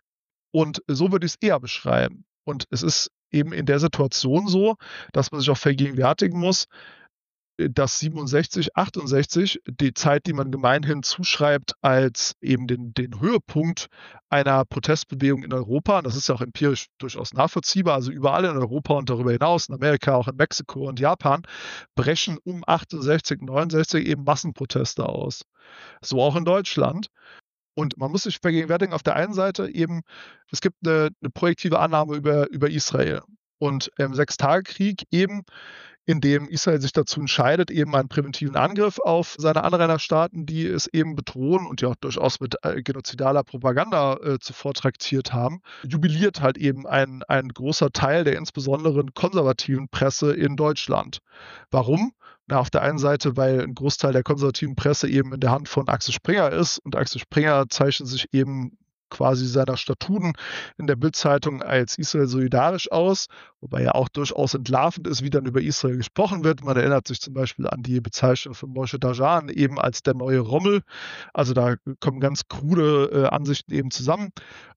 Und so würde ich es eher beschreiben. Und es ist eben in der Situation so, dass man sich auch vergegenwärtigen muss, dass siebenundsechzig, achtundsechzig, die Zeit, die man gemeinhin zuschreibt als eben den, den Höhepunkt einer Protestbewegung in Europa, und das ist ja auch empirisch durchaus nachvollziehbar, also überall in Europa und darüber hinaus, in Amerika, auch in Mexiko und Japan, brechen um achtundsechzig, neunundsechzig eben Massenproteste aus. So auch in Deutschland. Und man muss sich vergegenwärtigen, auf der einen Seite eben, es gibt eine, eine projektive Annahme über, über Israel. Und im Sechstagekrieg eben, in dem Israel sich dazu entscheidet, eben einen präventiven Angriff auf seine Anrainerstaaten, die es eben bedrohen und ja auch durchaus mit äh, genozidaler Propaganda äh, zuvor traktiert haben, jubiliert halt eben ein, ein großer Teil der insbesondere konservativen Presse in Deutschland. Warum? Na, auf der einen Seite, weil ein Großteil der konservativen Presse eben in der Hand von Axel Springer ist und Axel Springer zeichnet sich eben quasi seiner Statuten in der Bild-Zeitung als Israel solidarisch aus, wobei ja auch durchaus entlarvend ist, wie dann über Israel gesprochen wird. Man erinnert sich zum Beispiel an die Bezeichnung von Moshe Dayan eben als der neue Rommel. Also da kommen ganz krude äh, Ansichten eben zusammen.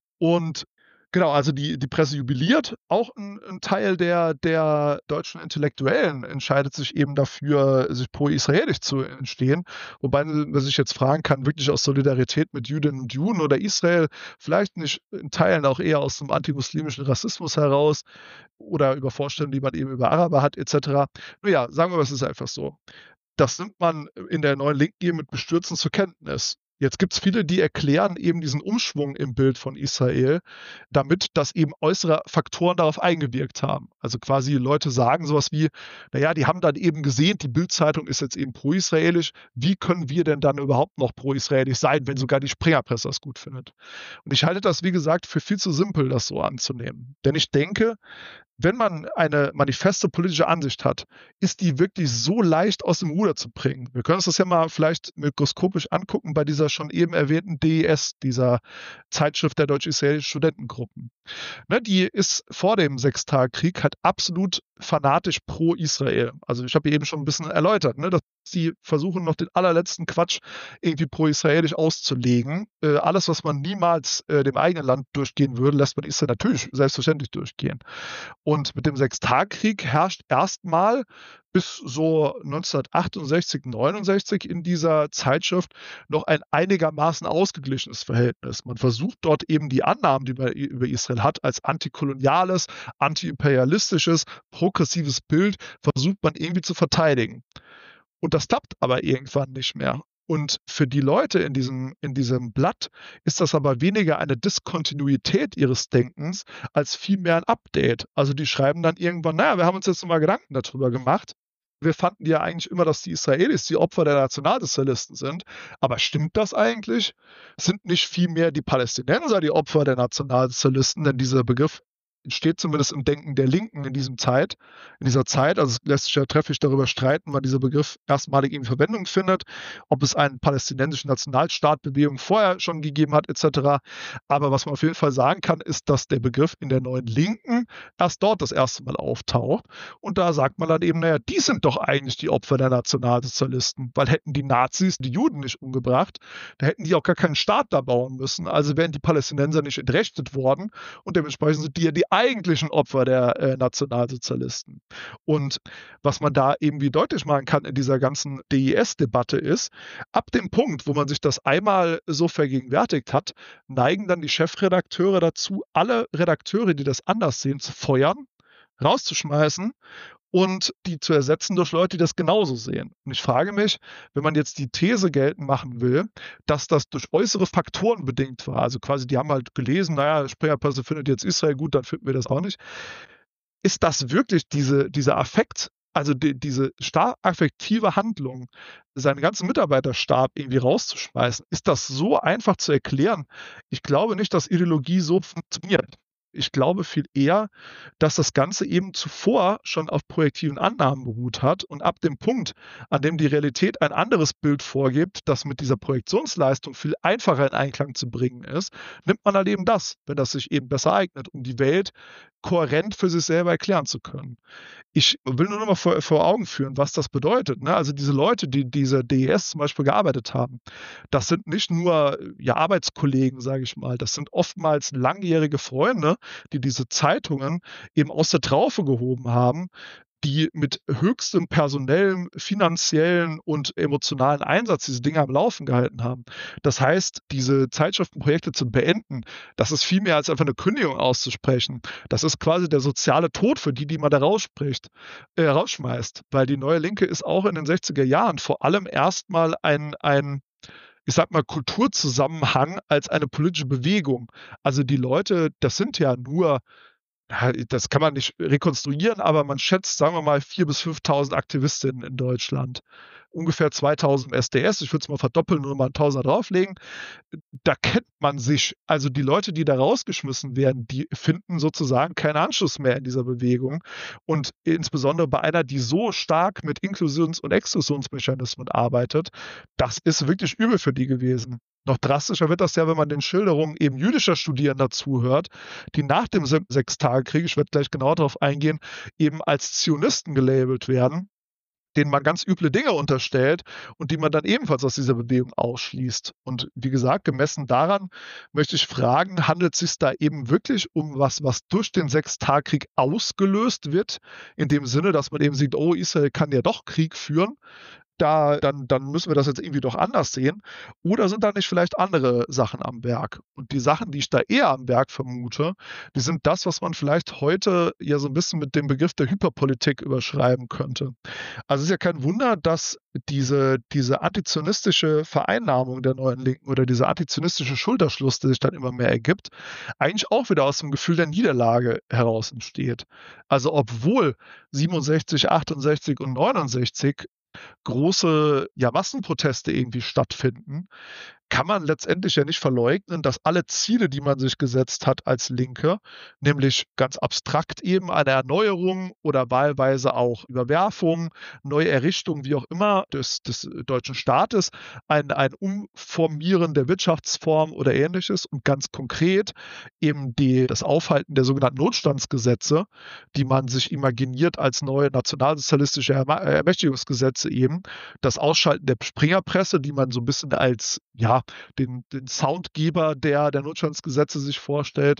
Und genau, also die, die Presse jubiliert. Auch ein, ein Teil der, der deutschen Intellektuellen entscheidet sich eben dafür, sich pro-israelisch zu entstehen. Wobei man sich jetzt fragen kann, wirklich aus Solidarität mit Jüdinnen und Juden oder Israel, vielleicht nicht in Teilen auch eher aus dem antimuslimischen Rassismus heraus oder über Vorstellungen, die man eben über Araber hat, et cetera. Nur ja, sagen wir mal, es ist einfach so. Das nimmt man in der neuen Linken eben mit Bestürzen zur Kenntnis. Jetzt gibt es viele, die erklären eben diesen Umschwung im Bild von Israel damit, dass eben äußere Faktoren darauf eingewirkt haben. Also quasi Leute sagen sowas wie, naja, die haben dann eben gesehen, die Bild-Zeitung ist jetzt eben pro-israelisch. Wie können wir denn dann überhaupt noch pro-israelisch sein, wenn sogar die Springerpresse das gut findet? Und ich halte das, wie gesagt, für viel zu simpel, das so anzunehmen. Denn ich denke, wenn man eine manifeste politische Ansicht hat, ist die wirklich so leicht aus dem Ruder zu bringen. Wir können uns das ja mal vielleicht mikroskopisch angucken bei dieser schon eben erwähnten D I S, dieser Zeitschrift der deutsch-israelischen Studentengruppen. Ne, die ist vor dem Sechstagekrieg halt absolut fanatisch pro Israel. Also ich habe hier eben schon ein bisschen erläutert, ne, dass sie versuchen noch den allerletzten Quatsch irgendwie pro-israelisch auszulegen. Äh, alles, was man niemals äh, dem eigenen Land durchgehen würde, lässt man Israel natürlich selbstverständlich durchgehen. Und mit dem Sechstagekrieg herrscht erstmal bis so neunzehnhundertachtundsechzig, neunundsechzig in dieser Zeitschrift noch ein einigermaßen ausgeglichenes Verhältnis. Man versucht dort eben die Annahmen, die man über Israel hat, als antikoloniales, antiimperialistisches, progressives Bild, versucht man irgendwie zu verteidigen. Und das klappt aber irgendwann nicht mehr. Und für die Leute in diesem, in diesem Blatt ist das aber weniger eine Diskontinuität ihres Denkens als vielmehr ein Update. Also die schreiben dann irgendwann, naja, wir haben uns jetzt mal Gedanken darüber gemacht. Wir fanden ja eigentlich immer, dass die Israelis die Opfer der Nationalsozialisten sind. Aber stimmt das eigentlich? Sind nicht vielmehr die Palästinenser die Opfer der Nationalsozialisten? Denn dieser Begriff entsteht zumindest im Denken der Linken in diesem Zeit, in dieser Zeit. Also es lässt sich ja trefflich darüber streiten, wann dieser Begriff erstmalig in Verwendung findet, ob es einen palästinensischen Nationalstaatbewegung vorher schon gegeben hat, et cetera. Aber was man auf jeden Fall sagen kann, ist, dass der Begriff in der neuen Linken erst dort das erste Mal auftaucht. Und da sagt man dann eben, naja, die sind doch eigentlich die Opfer der Nationalsozialisten, weil hätten die Nazis die Juden nicht umgebracht, da hätten die auch gar keinen Staat da bauen müssen. Also wären die Palästinenser nicht entrechtet worden und dementsprechend sind die ja die eigentlichen Opfer der äh, Nationalsozialisten. Und was man da eben wie deutlich machen kann in dieser ganzen D I S-Debatte ist, ab dem Punkt, wo man sich das einmal so vergegenwärtigt hat, neigen dann die Chefredakteure dazu, alle Redakteure, die das anders sehen, zu feuern, rauszuschmeißen und die zu ersetzen durch Leute, die das genauso sehen. Und ich frage mich, wenn man jetzt die These geltend machen will, dass das durch äußere Faktoren bedingt war, also quasi die haben halt gelesen, naja, Springerpresse findet jetzt Israel gut, dann finden wir das auch nicht. Ist das wirklich diese, dieser Affekt, also die, diese stark affektive Handlung, seinen ganzen Mitarbeiterstab irgendwie rauszuschmeißen, ist das so einfach zu erklären? Ich glaube nicht, dass Ideologie so funktioniert. Ich glaube viel eher, dass das Ganze eben zuvor schon auf projektiven Annahmen beruht hat und ab dem Punkt, an dem die Realität ein anderes Bild vorgibt, das mit dieser Projektionsleistung viel einfacher in Einklang zu bringen ist, nimmt man halt eben das, wenn das sich eben besser eignet, um die Welt kohärent für sich selber erklären zu können. Ich will nur noch mal vor, vor Augen führen, was das bedeutet. Ne? Also diese Leute, die diese D E S zum Beispiel gearbeitet haben, das sind nicht nur ja, Arbeitskollegen, sage ich mal, das sind oftmals langjährige Freunde, die diese Zeitungen eben aus der Traufe gehoben haben, die mit höchstem personellen, finanziellen und emotionalen Einsatz diese Dinge am Laufen gehalten haben. Das heißt, diese Zeitschriftenprojekte zu beenden, das ist viel mehr als einfach eine Kündigung auszusprechen. Das ist quasi der soziale Tod für die, die man da rausspricht, äh, rausschmeißt. Weil die Neue Linke ist auch in den sechziger Jahren vor allem erstmal ein, ein ich sag mal, Kulturzusammenhang als eine politische Bewegung. Also die Leute, das sind ja nur das kann man nicht rekonstruieren, aber man schätzt, sagen wir mal, viertausend bis fünftausend Aktivistinnen in Deutschland. ungefähr zweitausend S D S, ich würde es mal verdoppeln, nur mal einen Tausender drauflegen. Da kennt man sich. Also die Leute, die da rausgeschmissen werden, die finden sozusagen keinen Anschluss mehr in dieser Bewegung. Und insbesondere bei einer, die so stark mit Inklusions- und Exklusionsmechanismen arbeitet, das ist wirklich übel für die gewesen. Noch drastischer wird das ja, wenn man den Schilderungen eben jüdischer Studierender zuhört, die nach dem Sechstagekrieg, ich werde gleich genau darauf eingehen, eben als Zionisten gelabelt werden, denen man ganz üble Dinge unterstellt und die man dann ebenfalls aus dieser Bewegung ausschließt. Und wie gesagt, gemessen daran möchte ich fragen, handelt es sich da eben wirklich um was, was durch den Sechstagekrieg ausgelöst wird, in dem Sinne, dass man eben sieht, oh, Israel kann ja doch Krieg führen, da, dann, dann müssen wir das jetzt irgendwie doch anders sehen. Oder sind da nicht vielleicht andere Sachen am Werk? Und die Sachen, die ich da eher am Werk vermute, die sind das, was man vielleicht heute ja so ein bisschen mit dem Begriff der Hyperpolitik überschreiben könnte. Also es ist ja kein Wunder, dass diese, diese antizionistische Vereinnahmung der neuen Linken oder dieser antizionistische Schulterschluss, der sich dann immer mehr ergibt, eigentlich auch wieder aus dem Gefühl der Niederlage heraus entsteht. Also obwohl siebenundsechzig, achtundsechzig und neunundsechzig große ja, Massenproteste irgendwie stattfinden, kann man letztendlich ja nicht verleugnen, dass alle Ziele, die man sich gesetzt hat als Linke, nämlich ganz abstrakt eben eine Erneuerung oder wahlweise auch Überwerfung, neue Errichtung, wie auch immer, des, des deutschen Staates, ein, ein Umformieren der Wirtschaftsform oder ähnliches und ganz konkret eben die, das Aufhalten der sogenannten Notstandsgesetze, die man sich imaginiert als neue nationalsozialistische Ermächtigungsgesetze eben, das Ausschalten der Springerpresse, die man so ein bisschen als ja, den, den Soundgeber der, der Notstandsgesetze sich vorstellt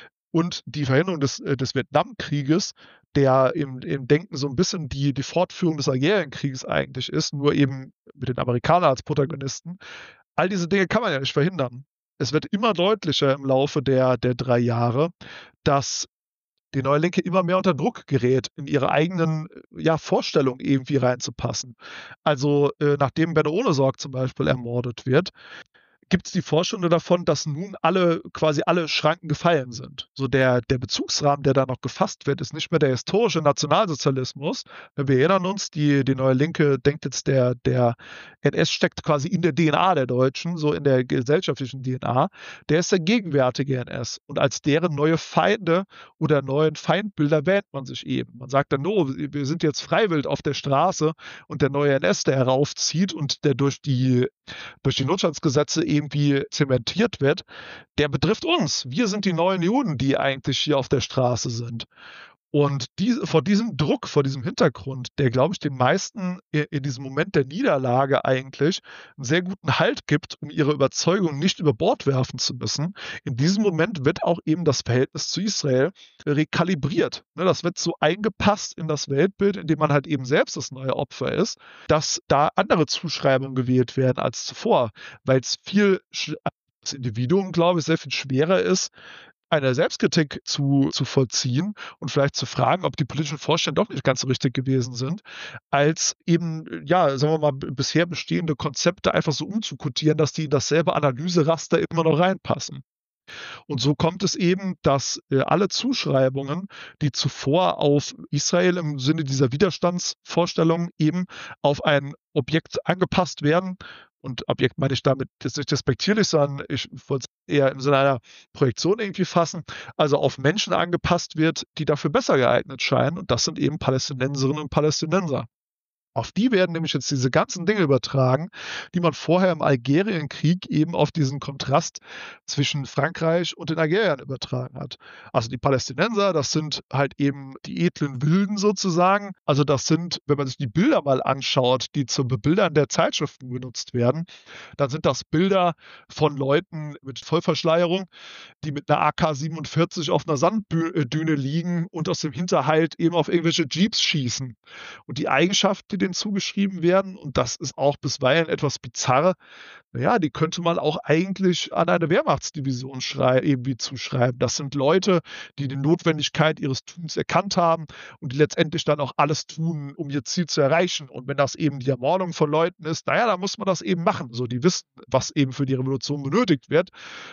und die Verhinderung des, äh, des Vietnamkrieges, der im, im Denken so ein bisschen die, die Fortführung des Algerienkrieges eigentlich ist, nur eben mit den Amerikanern als Protagonisten. All diese Dinge kann man ja nicht verhindern. Es wird immer deutlicher im Laufe der, der drei Jahre, dass die Neue Linke immer mehr unter Druck gerät, in ihre eigenen ja, Vorstellungen irgendwie reinzupassen. Also äh, nachdem Benno Ohnesorg zum Beispiel ermordet wird, gibt es die Vorstellung davon, dass nun alle, quasi alle Schranken gefallen sind. So der, der Bezugsrahmen, der da noch gefasst wird, ist nicht mehr der historische Nationalsozialismus. Wir erinnern uns, die, die Neue Linke denkt jetzt, der, der N S steckt quasi in der D N A der Deutschen, so in der gesellschaftlichen D N A. Der ist der gegenwärtige N S. Und als deren neue Feinde oder neuen Feindbilder wählt man sich eben. Man sagt dann, no, wir sind jetzt freiwillig auf der Straße und der neue N S, der heraufzieht und der durch die durch die Notstandsgesetze irgendwie zementiert wird, der betrifft uns. Wir sind die neuen Juden, die eigentlich hier auf der Straße sind. Und die, vor diesem Druck, vor diesem Hintergrund, der, glaube ich, den meisten in diesem Moment der Niederlage eigentlich einen sehr guten Halt gibt, um ihre Überzeugung nicht über Bord werfen zu müssen. In diesem Moment wird auch eben das Verhältnis zu Israel rekalibriert. Das wird so eingepasst in das Weltbild, in dem man halt eben selbst das neue Opfer ist, dass da andere Zuschreibungen gewählt werden als zuvor, weil es viel, das Individuum, glaube ich, sehr viel schwerer ist, eine Selbstkritik zu, zu vollziehen und vielleicht zu fragen, ob die politischen Vorstellungen doch nicht ganz so richtig gewesen sind, als eben, ja, sagen wir mal, bisher bestehende Konzepte einfach so umzukutieren, dass die in dasselbe Analyseraster immer noch reinpassen. Und so kommt es eben, dass äh, alle Zuschreibungen, die zuvor auf Israel im Sinne dieser Widerstandsvorstellung eben auf ein Objekt angepasst werden. Und Objekt meine ich damit jetzt nicht despektierlich, sondern ich wollte es eher im Sinne einer Projektion irgendwie fassen, also auf Menschen angepasst wird, die dafür besser geeignet scheinen. Und das sind eben Palästinenserinnen und Palästinenser. Auf die werden nämlich jetzt diese ganzen Dinge übertragen, die man vorher im Algerienkrieg eben auf diesen Kontrast zwischen Frankreich und den Algeriern übertragen hat. Also die Palästinenser, das sind halt eben die edlen Wilden sozusagen. Also das sind, wenn man sich die Bilder mal anschaut, die zum Bebildern der Zeitschriften benutzt werden, dann sind das Bilder von Leuten mit Vollverschleierung, die mit einer A K siebenundvierzig auf einer Sanddüne liegen und aus dem Hinterhalt eben auf irgendwelche Jeeps schießen. Und die Eigenschaft, die denen zugeschrieben werden, und das ist auch bisweilen etwas bizarr, naja, die könnte man auch eigentlich an eine Wehrmachtsdivision irgendwie zuschreiben. Das sind Leute, die die Notwendigkeit ihres Tuns erkannt haben und die letztendlich dann auch alles tun, um ihr Ziel zu erreichen. Und wenn das eben die Ermordung von Leuten ist, naja, dann muss man das eben machen. So, die wissen, was eben für die Revolution benötigt wird.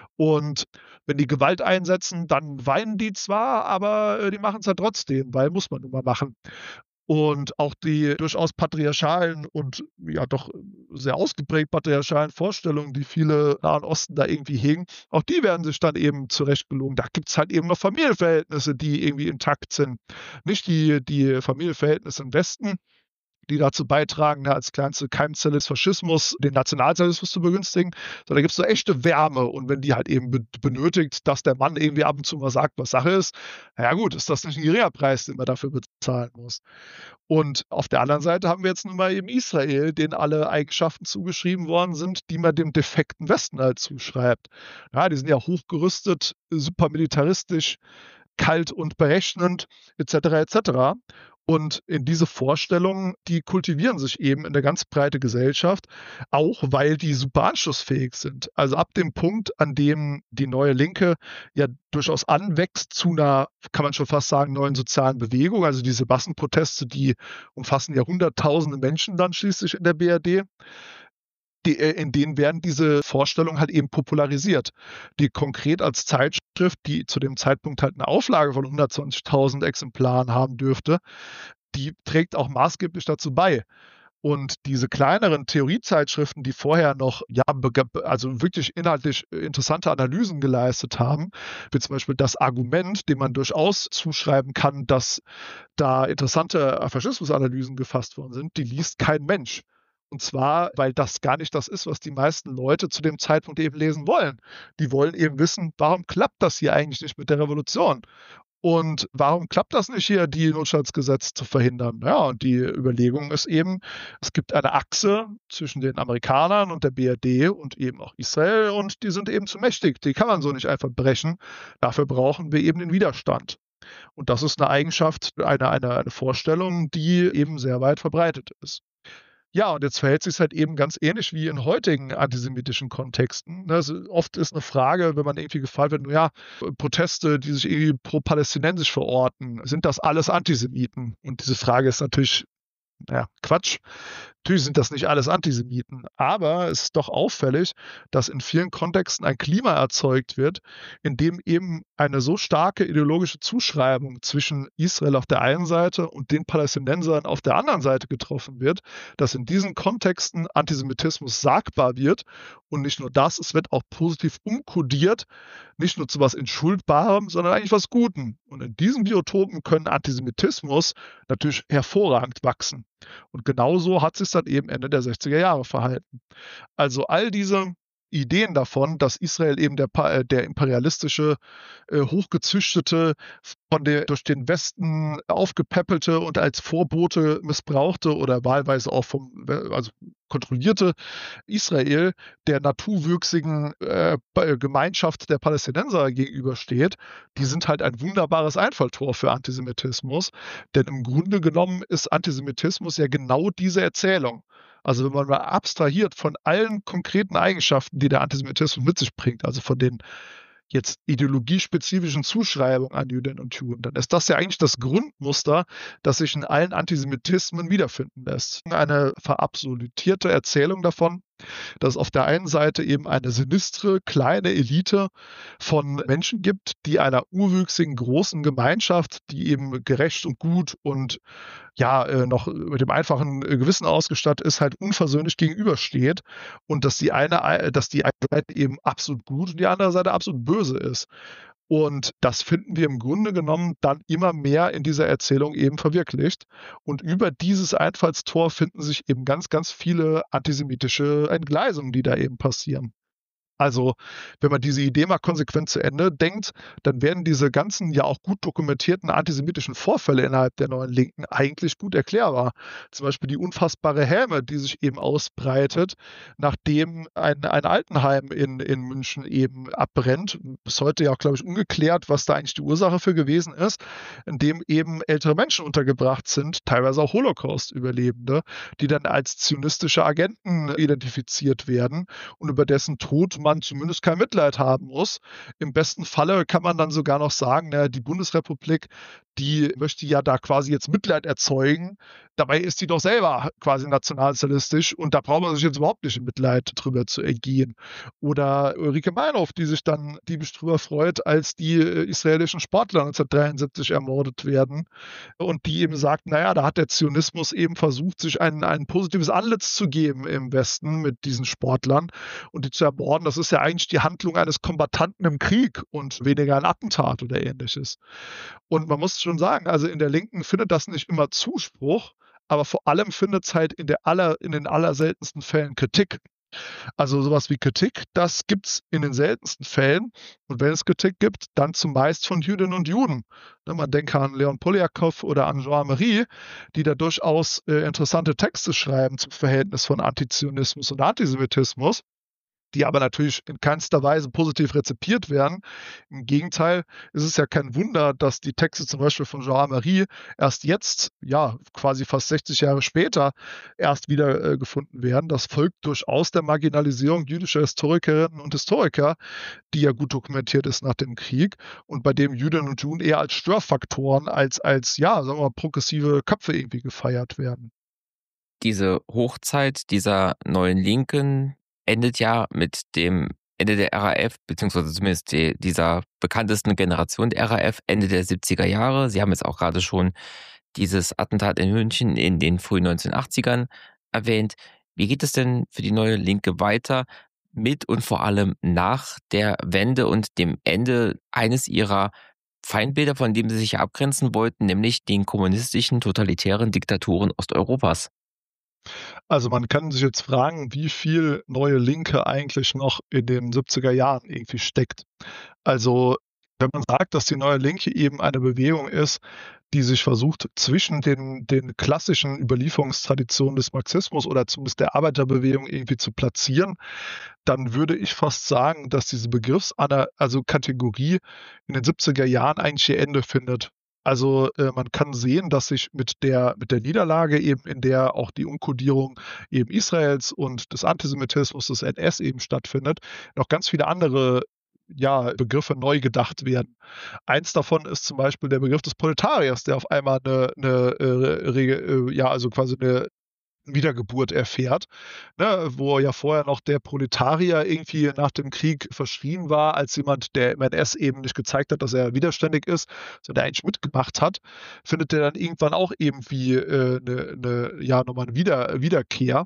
Und wenn die Gewalt einsetzen, dann weinen die zwar, aber die machen es ja trotzdem, weil muss man nun mal machen. Und auch die durchaus patriarchalen und ja doch sehr ausgeprägt patriarchalen Vorstellungen, die viele im Nahen Osten da irgendwie hegen, auch die werden sich dann eben zurechtgelogen. Da gibt es halt eben noch Familienverhältnisse, die irgendwie intakt sind. Nicht die, die Familienverhältnisse im Westen, die dazu beitragen, ne, als kleinste Keimzelle des Faschismus den Nationalsozialismus zu begünstigen, sondern da gibt es so echte Wärme. Und wenn die halt eben be- benötigt, dass der Mann irgendwie ab und zu mal sagt, was Sache ist, naja gut, ist das nicht ein geringer Preis, den man dafür bezahlen muss. Und auf der anderen Seite haben wir jetzt nun mal eben Israel, denen alle Eigenschaften zugeschrieben worden sind, die man dem defekten Westen halt zuschreibt. Ja, die sind ja hochgerüstet, super militaristisch, kalt und berechnend, et cetera et cetera. Und in diese Vorstellungen, die kultivieren sich eben in der ganz breiten Gesellschaft, auch weil die super anschlussfähig sind. Also ab dem Punkt, an dem die neue Linke ja durchaus anwächst zu einer, kann man schon fast sagen, neuen sozialen Bewegung. Also diese Massenproteste, die umfassen ja hunderttausende Menschen dann schließlich in der B R D. Die, in denen werden diese Vorstellungen halt eben popularisiert, die konkret als Zeitschrift, die zu dem Zeitpunkt halt eine Auflage von hundertzwanzigtausend Exemplaren haben dürfte, die trägt auch maßgeblich dazu bei. Und diese kleineren Theoriezeitschriften, die vorher noch ja, also wirklich inhaltlich interessante Analysen geleistet haben, wie zum Beispiel das Argument, dem man durchaus zuschreiben kann, dass da interessante Faschismusanalysen gefasst worden sind, die liest kein Mensch. Und zwar, weil das gar nicht das ist, was die meisten Leute zu dem Zeitpunkt eben lesen wollen. Die wollen eben wissen, warum klappt das hier eigentlich nicht mit der Revolution? Und warum klappt das nicht hier, die Notstandsgesetze zu verhindern? Ja, und die Überlegung ist eben, es gibt eine Achse zwischen den Amerikanern und der B R D und eben auch Israel und die sind eben zu mächtig. Die kann man so nicht einfach brechen. Dafür brauchen wir eben den Widerstand. Und das ist eine Eigenschaft, eine, eine, eine Vorstellung, die eben sehr weit verbreitet ist. Ja, und jetzt verhält sich halt eben ganz ähnlich wie in heutigen antisemitischen Kontexten. Ne, also oft ist eine Frage, wenn man irgendwie gefragt wird, ja, Proteste, die sich irgendwie pro-palästinensisch verorten, sind das alles Antisemiten? Und diese Frage ist natürlich, ja, Quatsch. Natürlich sind das nicht alles Antisemiten, aber es ist doch auffällig, dass in vielen Kontexten ein Klima erzeugt wird, in dem eben eine so starke ideologische Zuschreibung zwischen Israel auf der einen Seite und den Palästinensern auf der anderen Seite getroffen wird, dass in diesen Kontexten Antisemitismus sagbar wird und nicht nur das, es wird auch positiv umkodiert, nicht nur zu was Entschuldbarem, sondern eigentlich was Gutem. Und in diesen Biotopen können Antisemitismus natürlich hervorragend wachsen. Und genauso hat sich dann eben Ende der sechziger Jahre verhalten. Also all diese Ideen davon, dass Israel eben der, der imperialistische, äh, hochgezüchtete, von der, durch den Westen aufgepeppelte und als Vorbote missbrauchte oder wahlweise auch vom, also kontrollierte Israel der naturwüchsigen äh, Gemeinschaft der Palästinenser gegenübersteht, die sind halt ein wunderbares Einfalltor für Antisemitismus. Denn im Grunde genommen ist Antisemitismus ja genau diese Erzählung. Also wenn man mal abstrahiert von allen konkreten Eigenschaften, die der Antisemitismus mit sich bringt, also von den jetzt ideologiespezifischen Zuschreibungen an Jüdinnen und Juden, dann ist das ja eigentlich das Grundmuster, das sich in allen Antisemitismen wiederfinden lässt. Eine verabsolutierte Erzählung davon, dass es auf der einen Seite eben eine sinistre, kleine Elite von Menschen gibt, die einer urwüchsigen, großen Gemeinschaft, die eben gerecht und gut und ja, äh, noch mit dem einfachen Gewissen ausgestattet ist, halt unversöhnlich gegenübersteht und dass die eine, dass die eine Seite eben absolut gut und die andere Seite absolut böse ist. Und das finden wir im Grunde genommen dann immer mehr in dieser Erzählung eben verwirklicht. Und über dieses Einfallstor finden sich eben ganz, ganz viele antisemitische Entgleisungen, die da eben passieren. Also, wenn man diese Idee mal konsequent zu Ende denkt, dann werden diese ganzen ja auch gut dokumentierten antisemitischen Vorfälle innerhalb der neuen Linken eigentlich gut erklärbar. Zum Beispiel die unfassbare Häme, die sich eben ausbreitet, nachdem ein, ein Altenheim in, in München eben abbrennt. Bis heute ja auch, glaube ich, ungeklärt, was da eigentlich die Ursache für gewesen ist, in dem eben ältere Menschen untergebracht sind, teilweise auch Holocaust-Überlebende, die dann als zionistische Agenten identifiziert werden und über dessen Tod man zumindest kein Mitleid haben muss. Im besten Falle kann man dann sogar noch sagen, na, die Bundesrepublik, die möchte ja da quasi jetzt Mitleid erzeugen. Dabei ist die doch selber quasi nationalsozialistisch und da braucht man sich jetzt überhaupt nicht in Mitleid drüber zu ergehen. Oder Ulrike Meinhof, die sich dann diebisch drüber freut, als die äh, israelischen Sportler neunzehnhundertdreiundsiebzig ermordet werden und die eben sagt, naja, da hat der Zionismus eben versucht, sich ein, ein positives Antlitz zu geben im Westen mit diesen Sportlern und die zu ermorden. Das ist ja eigentlich die Handlung eines Kombattanten im Krieg und weniger ein Attentat oder ähnliches. Und man muss schon sagen, also in der Linken findet das nicht immer Zuspruch, aber vor allem findet es halt in, der aller, in den allerseltensten Fällen Kritik. Also sowas wie Kritik, das gibt es in den seltensten Fällen. Und wenn es Kritik gibt, dann zumeist von Jüdinnen und Juden. Ne, man denke an Leon Poliakow oder an Jean-Marie, die da durchaus äh, interessante Texte schreiben zum Verhältnis von Antizionismus und Antisemitismus, die aber natürlich in keinster Weise positiv rezipiert werden. Im Gegenteil ist es ja kein Wunder, dass die Texte zum Beispiel von Jean-Marie erst jetzt, ja, quasi fast sechzig Jahre später, erst wieder äh, gefunden werden. Das folgt durchaus der Marginalisierung jüdischer Historikerinnen und Historiker, die ja gut dokumentiert ist nach dem Krieg und bei dem Jüdinnen und Juden eher als Störfaktoren, als, als ja, sagen wir mal, progressive Köpfe irgendwie gefeiert werden. Diese Hochzeit dieser neuen Linken endet ja mit dem Ende der R A F, beziehungsweise zumindest die, dieser bekanntesten Generation der R A F, Ende der siebziger Jahre. Sie haben jetzt auch gerade schon dieses Attentat in München in den frühen neunzehnhundertachtzigern erwähnt. Wie geht es denn für die neue Linke weiter mit und vor allem nach der Wende und dem Ende eines ihrer Feindbilder, von dem sie sich abgrenzen wollten, nämlich den kommunistischen, totalitären Diktaturen Osteuropas? Also man kann sich jetzt fragen, wie viel neue Linke eigentlich noch in den siebziger Jahren irgendwie steckt. Also wenn man sagt, dass die neue Linke eben eine Bewegung ist, die sich versucht, zwischen den, den klassischen Überlieferungstraditionen des Marxismus oder zumindest der Arbeiterbewegung irgendwie zu platzieren, dann würde ich fast sagen, dass diese Begriffs- also Kategorie in den siebziger Jahren eigentlich ihr Ende findet. Also äh, man kann sehen, dass sich mit der, mit der Niederlage eben, in der auch die Umkodierung eben Israels und des Antisemitismus des N S eben stattfindet, noch ganz viele andere ja, Begriffe neu gedacht werden. Eins davon ist zum Beispiel der Begriff des Proletariers, der auf einmal eine, eine äh, Rege- äh, ja, also quasi eine Wiedergeburt erfährt, ne, wo ja vorher noch der Proletarier irgendwie nach dem Krieg verschrien war, als jemand, der im N S eben nicht gezeigt hat, dass er widerständig ist, sondern der eigentlich mitgemacht hat, findet er dann irgendwann auch irgendwie äh, eine, eine, ja, nochmal eine Wieder Wiederkehr.